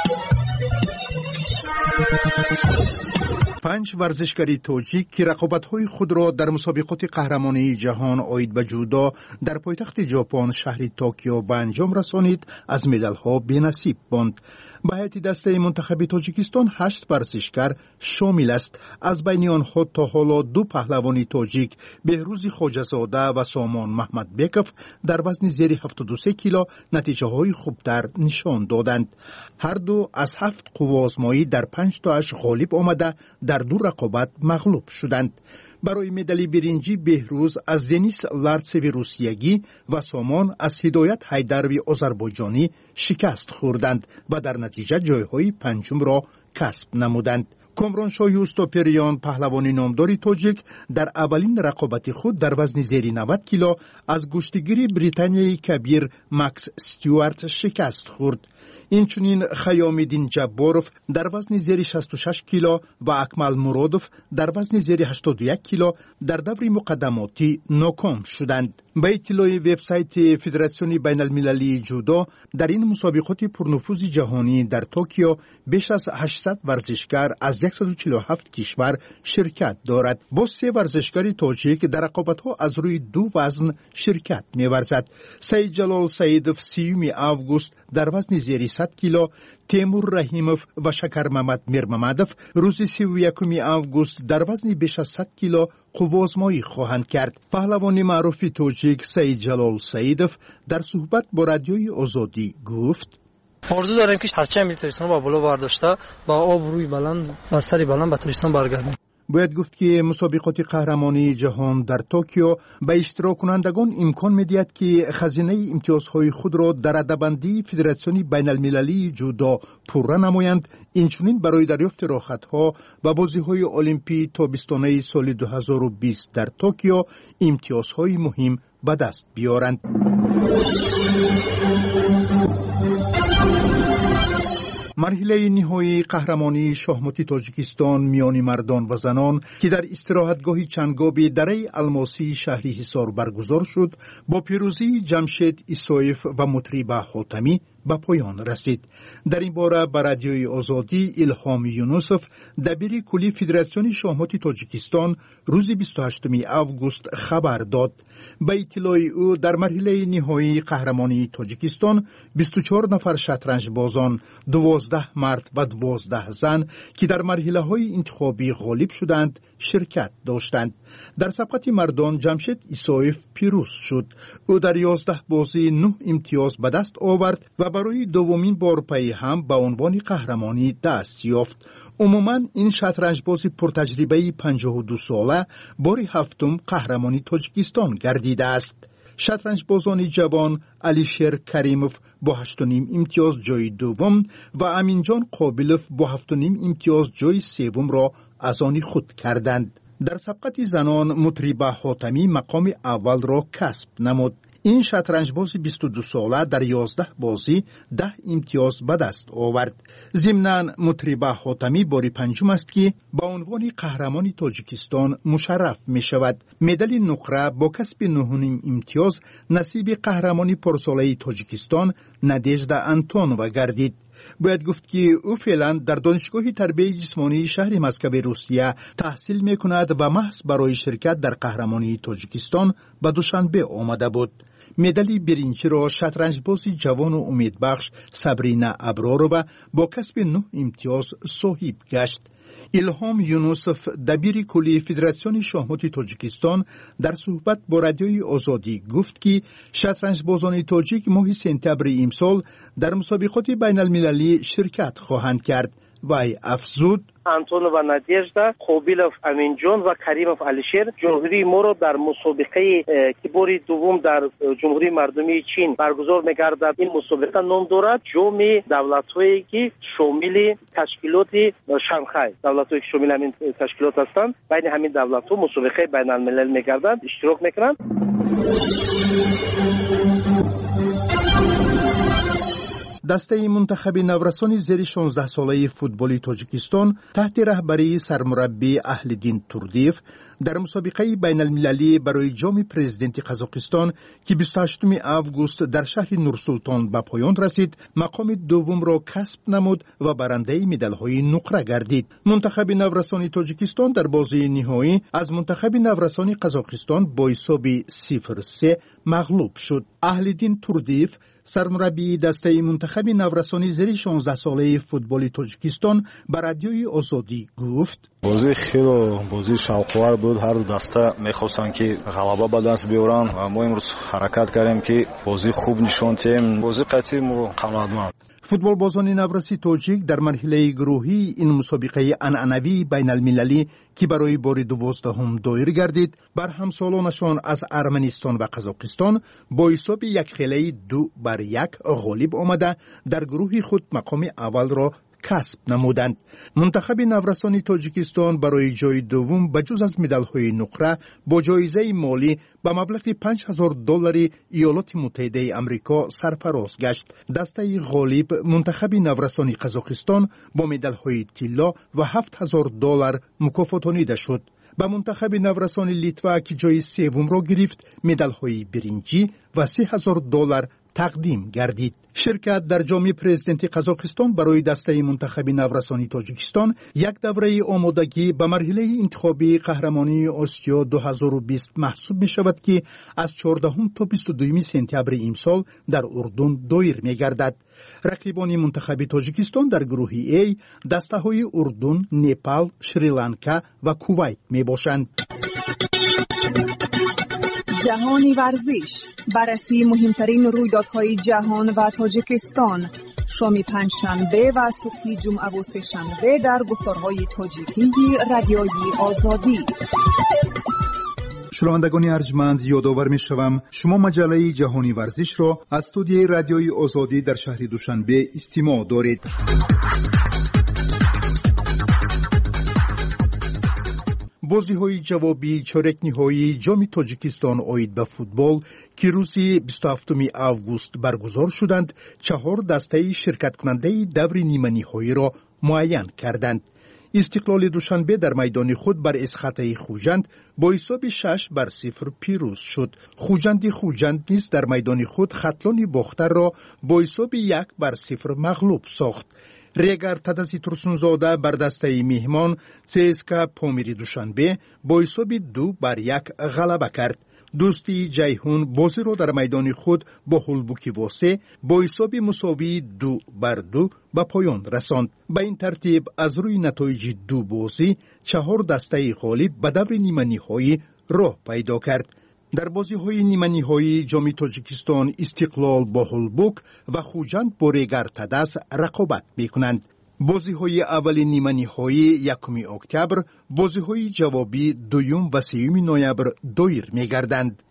5 ورزشکاری تاجیک که رقابت‌های خود را در مسابقات قهرمانی جهان عاید به جودو در پایتخت ژاپن شهر توکیو به انجام رسانید، از مدال‌ها بی‌نصیب ماند. به هیئت دسته منتخب تاجیکستان 8 ورزشکار شامل است. از بین آنها تا حالا 2 پهلوانی تاجیک، بهروز خواجه‌زاده و سامان محمدبکov، در وزن زیر 73 کیلو نتیجه‌های خوبتر نشان دادند. هر دو از 7 قوه‌آزمایی در 5 تاش غالب آمده در 2 رقابت مغلوب شدند. برای مدال برنجی بهروز از دنیس لارتسوی روسیگی و سامان از هدایت حیدروی آذربایجانی شکست خوردند و در نتیجه جایهای پنجم را کسب نمودند. کامرانشاه یوستوپریان، پهلوان نامدار تاجیک، در اولین رقابت خود در وزن زیر 90 کیلو از گشتگیر بریتانیایی کبیر مکس استیوارت شکست خورد. اینچنین خیام‌الدین جباروف در وزن زیر 66 کیلو و اکمل مرادوف در وزن زیر 81 کیلو در دور مقدماتی ناکام شدند. به اطلاع وبسایت فدراسیون بین المللی جودو، در این مسابقات پرنفوذ جهانی در توکیو بیش از 800 ورزشکار از 147 کشور شرکت دارد. با 3 ورزشکار تاجیک در رقابت‌ها از روی 2 وزن شرکت می‌ورزد. سید جلال سیدوف 30 آگوست در وزن زیر 100 کیلو، تیمور رحیموف و شکر محمد میرممدوف روز 31 آگوست در وزن بیش از 100 کیلو قوه‌آزمایی خواهند کرد. پهلوان معروف تاجیک سید جلال سیدوف در صحبت با رادیوی آزادی گفت: آرزو داریم که هرچه ملی تاجیکستان با بالا برداشته با آبروی بلند و سری بلند به تاجیکستان برگردیم. باید گفت که مسابقات قهرمانی جهان در توکیو به اشتراک کنندگان امکان می‌دهد که خزینه امتیازهای خود را در عده‌بندی فدراسیون بین المللی جودو پوره نمایند. اینچنین برای دریافت راحت‌ها و بازی‌های المپی تابستانه سال 2020 در توکیو امتیازهای مهم به دست بیارند. مرحله نهایی قهرمانی شاهماتی تاجیکستان میان مردان و زنان که در استراحتگاه چنگابی دره الماسی شهر حصار برگزار شد، با پیروزی جمشید ایسایف و مطریبه حاتمی به پایان رسید. در این باره به رادیوی آزادی الهام یونوسف، دبیر کلی فدراسیون شاهماتی تاجیکستان، روز 28 آگوست خبر داد. به اطلاع او در مرحله نهایی قهرمانی تاجیکستان 24 نفر شطرنج بازان، 12 مرد و 12 زن که در مرحله های انتخابی غالب شدند شرکت داشتند. در سبقت مردان جمشید ایسایف پیروز شد. او در 11 بازی 9 امتیاز به دست آورد و برای دومین بار پی هم به عنوان قهرمانی دست یافت. عموماً این شطرنج بازی پرتجربه 52 ساله بار هفتم قهرمانی تاجیکستان گردیده است. شطرنج بازان جوان علیشیر کریموف با 8.5 امتیاز جای دوم و امینجان قابلوف با 7.5 امتیاز جای سوم را از آن خود کردند. در سبقت زنان مطریبه حاتمی مقام اول را کسب نمود. این شطرنج باز 22 ساله در 11 بازی 10 امتیاز به دست آورد. ضمناً مطریبه حاتمی بار پنجم است که با عنوان قهرمان تاجیکستان مشرف می شود. مدال نقره با کسب 9 امتیاز نصیب قهرمانی پرساله تاجیکستان نادژدا انتونووا گردید. باید گفت که او فعلا در دانشگاه تربیت جسمانی شهر مسکو روسیه تحصیل می کند و محض برای شرکت در قهرمانی تاجیکستان به دوشنبه آمده بود. مدال برنجی را شطرنجباز جوان و امیدبخش سابرینا ابرارова با کسب 9 امتیاز صاحب گشت. ایلهام یونوسف دبیر کلی فدراسیون شахمات تاجیکستان در صحبت با رادیوی آزادی گفت که شطرنجبازان تاجیک ماه سپتامبر امسال در مسابقات بین المللی شرکت خواهند کرد. وی افزود آنتون و نادیژدا خوبیلوف امینجان و کریموف علیشیر جمهوری ما را در مسابقه که بار دوم در جمهوری مردمی چین برگزار می‌گردد این مسابقه نام دارد جام دولت‌هایی که شامل تشکیلات شانگهای دولت‌هایی که شامل همین تشکیلات هستند بین همین دولت‌ها مسابقه بین الملل می‌گردد اشتراک می‌کنند. دسته منتخب نورسان زیر 16 ساله فوتبال تاجیکستان تحت رهبری سرمربی اهلدین توردیف در مسابقه بین المللی برای جام پرزیدنت قزاقستان که 28 آگوست در شهر نورسلطان به پایان رسید مقام دوم را کسب نمود و برنده مدال‌های نقره گردید. منتخب نورسان تاجیکستان در بازی نهایی از منتخب نورسان قزاقستان با حساب 0-3 مغلوب شد. اهلدین توردیف سرمربی دسته منتخب نورسانی زیر 16 ساله فوتبال تاجیکستان به رادیوی آزادی گفت بازی خیلی بازی شوق‌آور بود. هر دو دسته می‌خواستند که غلبه به دست بیارن و ما امروز حرکت کردیم که بازی خوب نشون دادیم. بازی قطعی ما قناعتمند. فوتبال بازان نورسی تاجیک در مرحله گروهی این مسابقه عنعنوی بین المللی که برای بار 12 دایر گردید بر همسالانشان از ارمنستان و قزاقستان با حساب 1-2 غالب آمده در گروه خود مقام اول را کسب نمودند. منتخب نورسان تاجیکستان برای جای دوم بجز از مدال‌های نقره با جایزه مالی به مبلغ $5,000 ایالات متحده آمریکا سرفراز گشت. دسته غالب منتخب نورسان قزاقستان با مدال‌های طلا و $7,000 مکافاتانیده شد. به منتخب نورسان لیتوا که جای سوم را گرفت مدال‌های برنجی و $3,000 تقدیم گردید. شرکت در جام پرزیدنت قزاقستان برای دسته منتخب نورسانی تاجیکستان یک دوره آمادگی به مرحله انتخابی قهرمانی آسیا 2020 محسوب می شود که از 14 تا 22 سپتامبر امسال در اردن دایر می گردد. رقیبان منتخب تاجیکستان در گروه A دسته های اردن، نپال، شریلانکا و کویت می باشند. جهانی ورزش بررسی مهمترین رویدادهای جهان و تاجیکستان شام پنجشنبه و صبح جمعه و سه‌شنبه در گفتارهای تاجیکی رادیوی آزادی. شنوندگان ارجمند یادآور می‌شوم شما مجله جهانی ورزش را از استودیوی رادیوی آزادی در شهر دوشنبه استماع دارید. بازی‌های جوابی چارک نهایی جام تاجیکستان آید به فوتبال که روز 27 آگوست برگزار شدند 4 دسته شرکت کننده دور نیمه نهایی را معین کردند. استقلال دوشنبه در میدان خود بر اسخطه خوجند با حساب 6-0 پیروز شد. خوجند نیز در میدان خود خطلان باختر را با حساب 1-0 مغلوب ساخت. ریگر تدسی ترسونزاده بر دسته میهمان CSKA پامیری دوشنبه با حساب 2-1 غلبه کرد. دوستی جیهون بازی را در میدان خود با هولبوکی واسه با حساب مساوی 2-2 به پایان رساند. به این ترتیب از روی نتایج 2 بازی 4 دسته غالب به دور نیمه نهایی راه پیدا کرد. در بازی‌های نیمه نهایی جام تاجیکستان استقلال با هولبوک و خوجند با ریگر تدس رقابت می‌کنند. بازی‌های اول نیمه نهایی 1 اکتبر، بازی‌های جوابی 2 و 3 نوامبر دایر می‌گردند.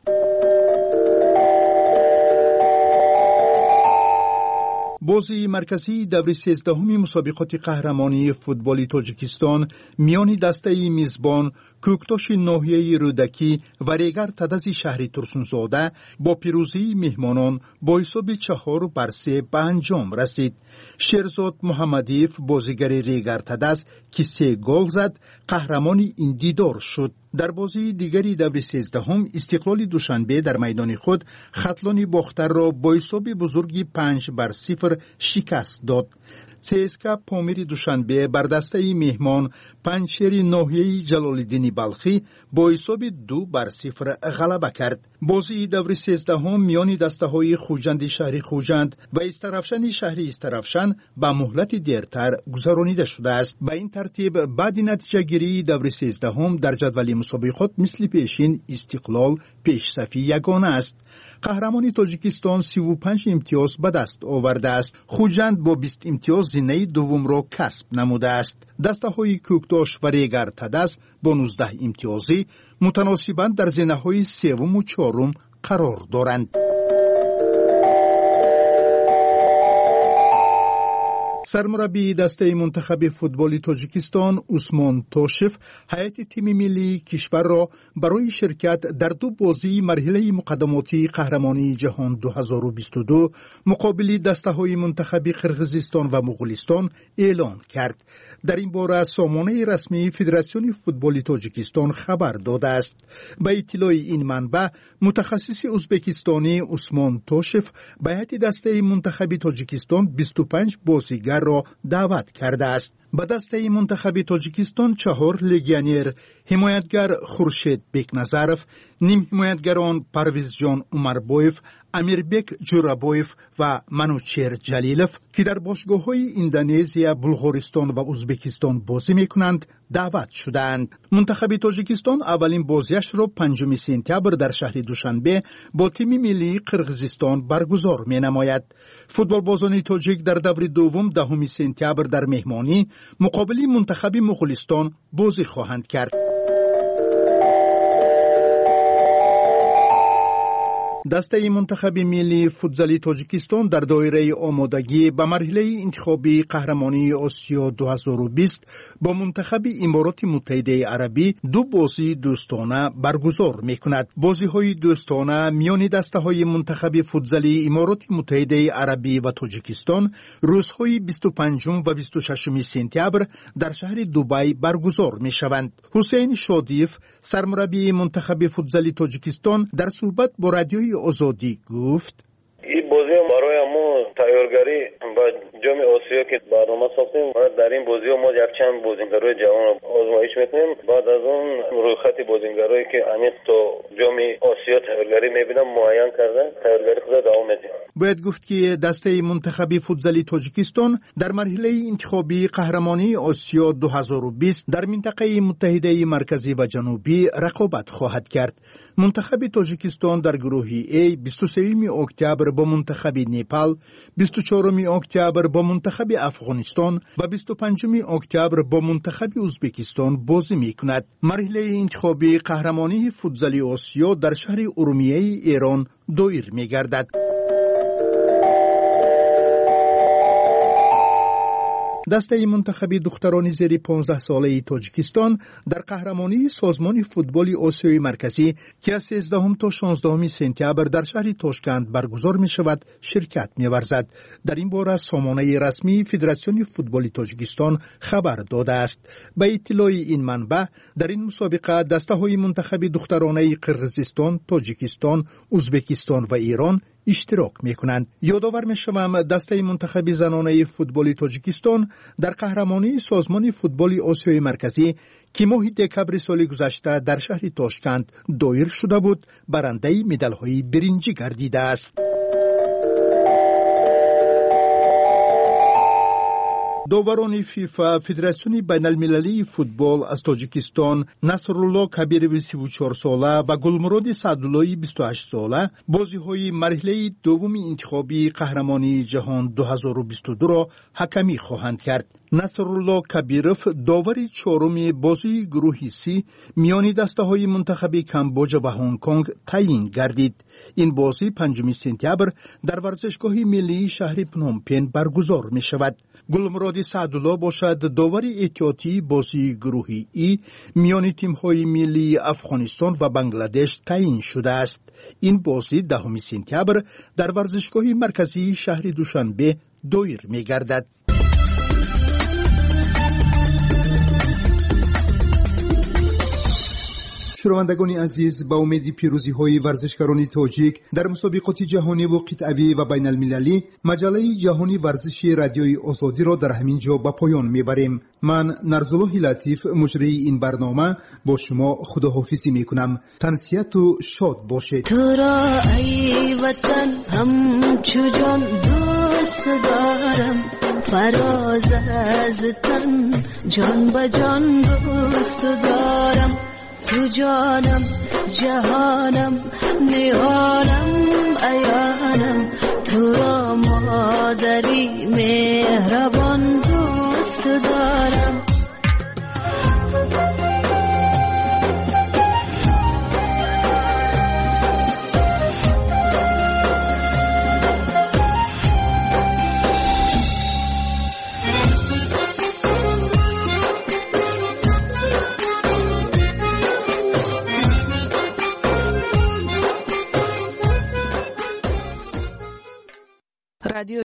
بازی مرکزی دور 13 مسابقات قهرمانی فوتبال تاجیکستان میان دسته میزبان کوکتاش ناحیه رودکی و ریگر تدس شهر ترسونزاده با پیروزی مهمانان با حساب 4-3 به انجام رسید. شیرزاد محمدیف بازیگر ریگر تدس که 3 گل زد قهرمان این دیدار شد. در بازی دیگری دور 13 استقلال دوشنبه در میدان خود خطلان باختر را با حساب بزرگی 5-0 شکست داد. ЦСКА پامیر دوشنبه بر دسته مهمان پنجشیر ناحیه جلال‌الدین بلخی با حساب 2-0 غلبه کرد. بازی دور 13 میان دسته‌های خوجند شهری خوجند و استرافشن شهری استرافشن به مهلت دیرتر گذرانیده شده است. به این ترتیب بعد نتیجه گیری دور 13 در جدول مسابقات مثل پیشین استقلال پیشصفی یگانه است. قهرمان تاجیکستان 35 امتیاز به دست آورده است. خوجند با 20 امتیاز زینه دوم را کسب نموده است. دسته‌های کوکتاش و ریگر تدس با 19 امتیازی متناسباً در زینه‌های سوم و چهارم قرار دارند. سرمربی دسته منتخب فوتبال تاجیکستان عثمان توشف هیئت تیم ملی کشور را برای شرکت در 2 بازی مرحله مقدماتی قهرمانی جهان 2022 مقابل دسته‌های منتخب قرقیزستان و مغولستان اعلان کرد. در این باره سامانه رسمی فدراسیون فوتبال تاجیکستان خبر داده است. به اطلاع این منبع متخصص ازبکستانی عثمان توشف به هیئت دسته منتخب تاجیکستان 25 بازیگر را دعوت کرده است. به دسته منتخب تاجیکستان 4 لگیونر، حمایتگر خورشید بیکنظرف، نیم حمایتگران پرویز جان عمربویف، امیربک جورابویف و منوچهر جلیلوف که در باشگاه‌های اندونزیا، بلغارستان و ازبکستان بازی می‌کنند دعوت شدند. منتخب تاجیکستان اولین بازیش را 5 سپتامبر در شهر دوشنبه با تیم ملی قرقیزستان برگزار می‌نماید. فوتبال بازان تاجیک در دور دوم 10 سپتامبر در مهمانی مقابل منتخب مغولستان بازی خواهند کرد. دسته منتخب ملی فوتزال تاجیکستان در دایره آمادگی به مرحله انتخابی قهرمانی آسیا 2020 با منتخب امارات متحده عربی 2 بازی دوستانه برگزار می‌کند. بازی‌های دوستانه میان دسته‌های منتخب فوتزال امارات متحده عربی و تاجیکستان روزهای 25 و 26 سپتامبر در شهر دبی برگزار می‌شوند. حسین شادیف سرمربی منتخب فوتزال تاجیکستان در صحبت با رادیوی آزادی گفت: این بازی برای ما تیارگاری با جام آسیا که برنامه ساختیم و در این بازی ما یک چند بازیگرای جوان آزمایش میکنیم. بعد از اون رویخط بازیگرایی که عمیق تا جام آسیا تیارگاری میبینم معین کرده تیارگاری خود دوام میدیم. باید گفت که دسته منتخب فوتزال تاجیکستان در مرحله انتخابی قهرمانی آسیا 2020 در منطقه متحده مرکزی و جنوبی رقابت خواهد کرد. منتخب تاجیکستان در گروه A 23 اکتبر با منتخب نپال، 24 اکتبر با منتخب افغانستان و 25 اکتبر با منتخب ازبکستان بازی می‌کند. مرحله انتخابی قهرمانی فوتزال آسیا در شهر ارومیه ایران دایر می‌گردد. دسته منتخب دختران زیر 15 ساله تاجیکستان در قهرمانی سازمان فوتبال آسیای مرکزی که از 13 تا 16 سپتامبر در شهر تاشکند برگزار می شود شرکت می ورزد. در این باره سامانه رسمی فدراسیون فوتبال تاجیکستان خبر داده است. به اطلاع این منبع در این مسابقه دسته های منتخب دخترانه قرقیزستان، تاجیکستان، ازبکستان و ایران اشتراک میکنند. یادآور میشوم دسته منتخب زنانه فوتبال تاجیکستان در قهرمانی سازمان فوتبال آسیای مرکزی که ماه دکبر سال گذشته در شهر تاشکند دایر شده بود برنده مدال‌های برنجی گردیده است. داوران فیفا فدراسیون بین المللی فوتبال از تاجیکستان نصرالله کبیروی 34 ساله و گلمراد سعداللهی 28 ساله بازی‌های مرحله دوم انتخابی قهرمانی جهان 2022 را حکمی خواهند کرد. نصرالله کبیروف داور چهارم بازی گروه سی میان دسته‌های منتخب کمبوج و هنگ کنگ تعیین گردید. این بازی 5 سپتامبر در ورزشگاه ملی شهر پنومپن برگزار می شود. گلمراد سعدالله باشد داور احتیاطی بازی گروه ای میان تیم‌های ملی افغانستان و بنگلادش تعیین شده است. این بازی 10 سپتامبر در ورزشگاه مرکزی شهر دوشنبه دایر می گردد. شنوندگان عزیز، با امید پیروزی های ورزشکاران تاجیک در مسابقات جهانی و قطعی و بین المللی، مجله جهانی ورزشی رادیوی آزادی را در همین جا به پایان میبریم. من نرزالله لطیف مجری این برنامه با شما خداحافظی میکنم. تنسیت و شاد باشید. تو را ای وطن همچو جان دوست دارم، فراز از تن جان به جان دوست دارم. تو جانم جهانم نهانم عیانم، تو را مادری مهربان دوست دارم. رادیو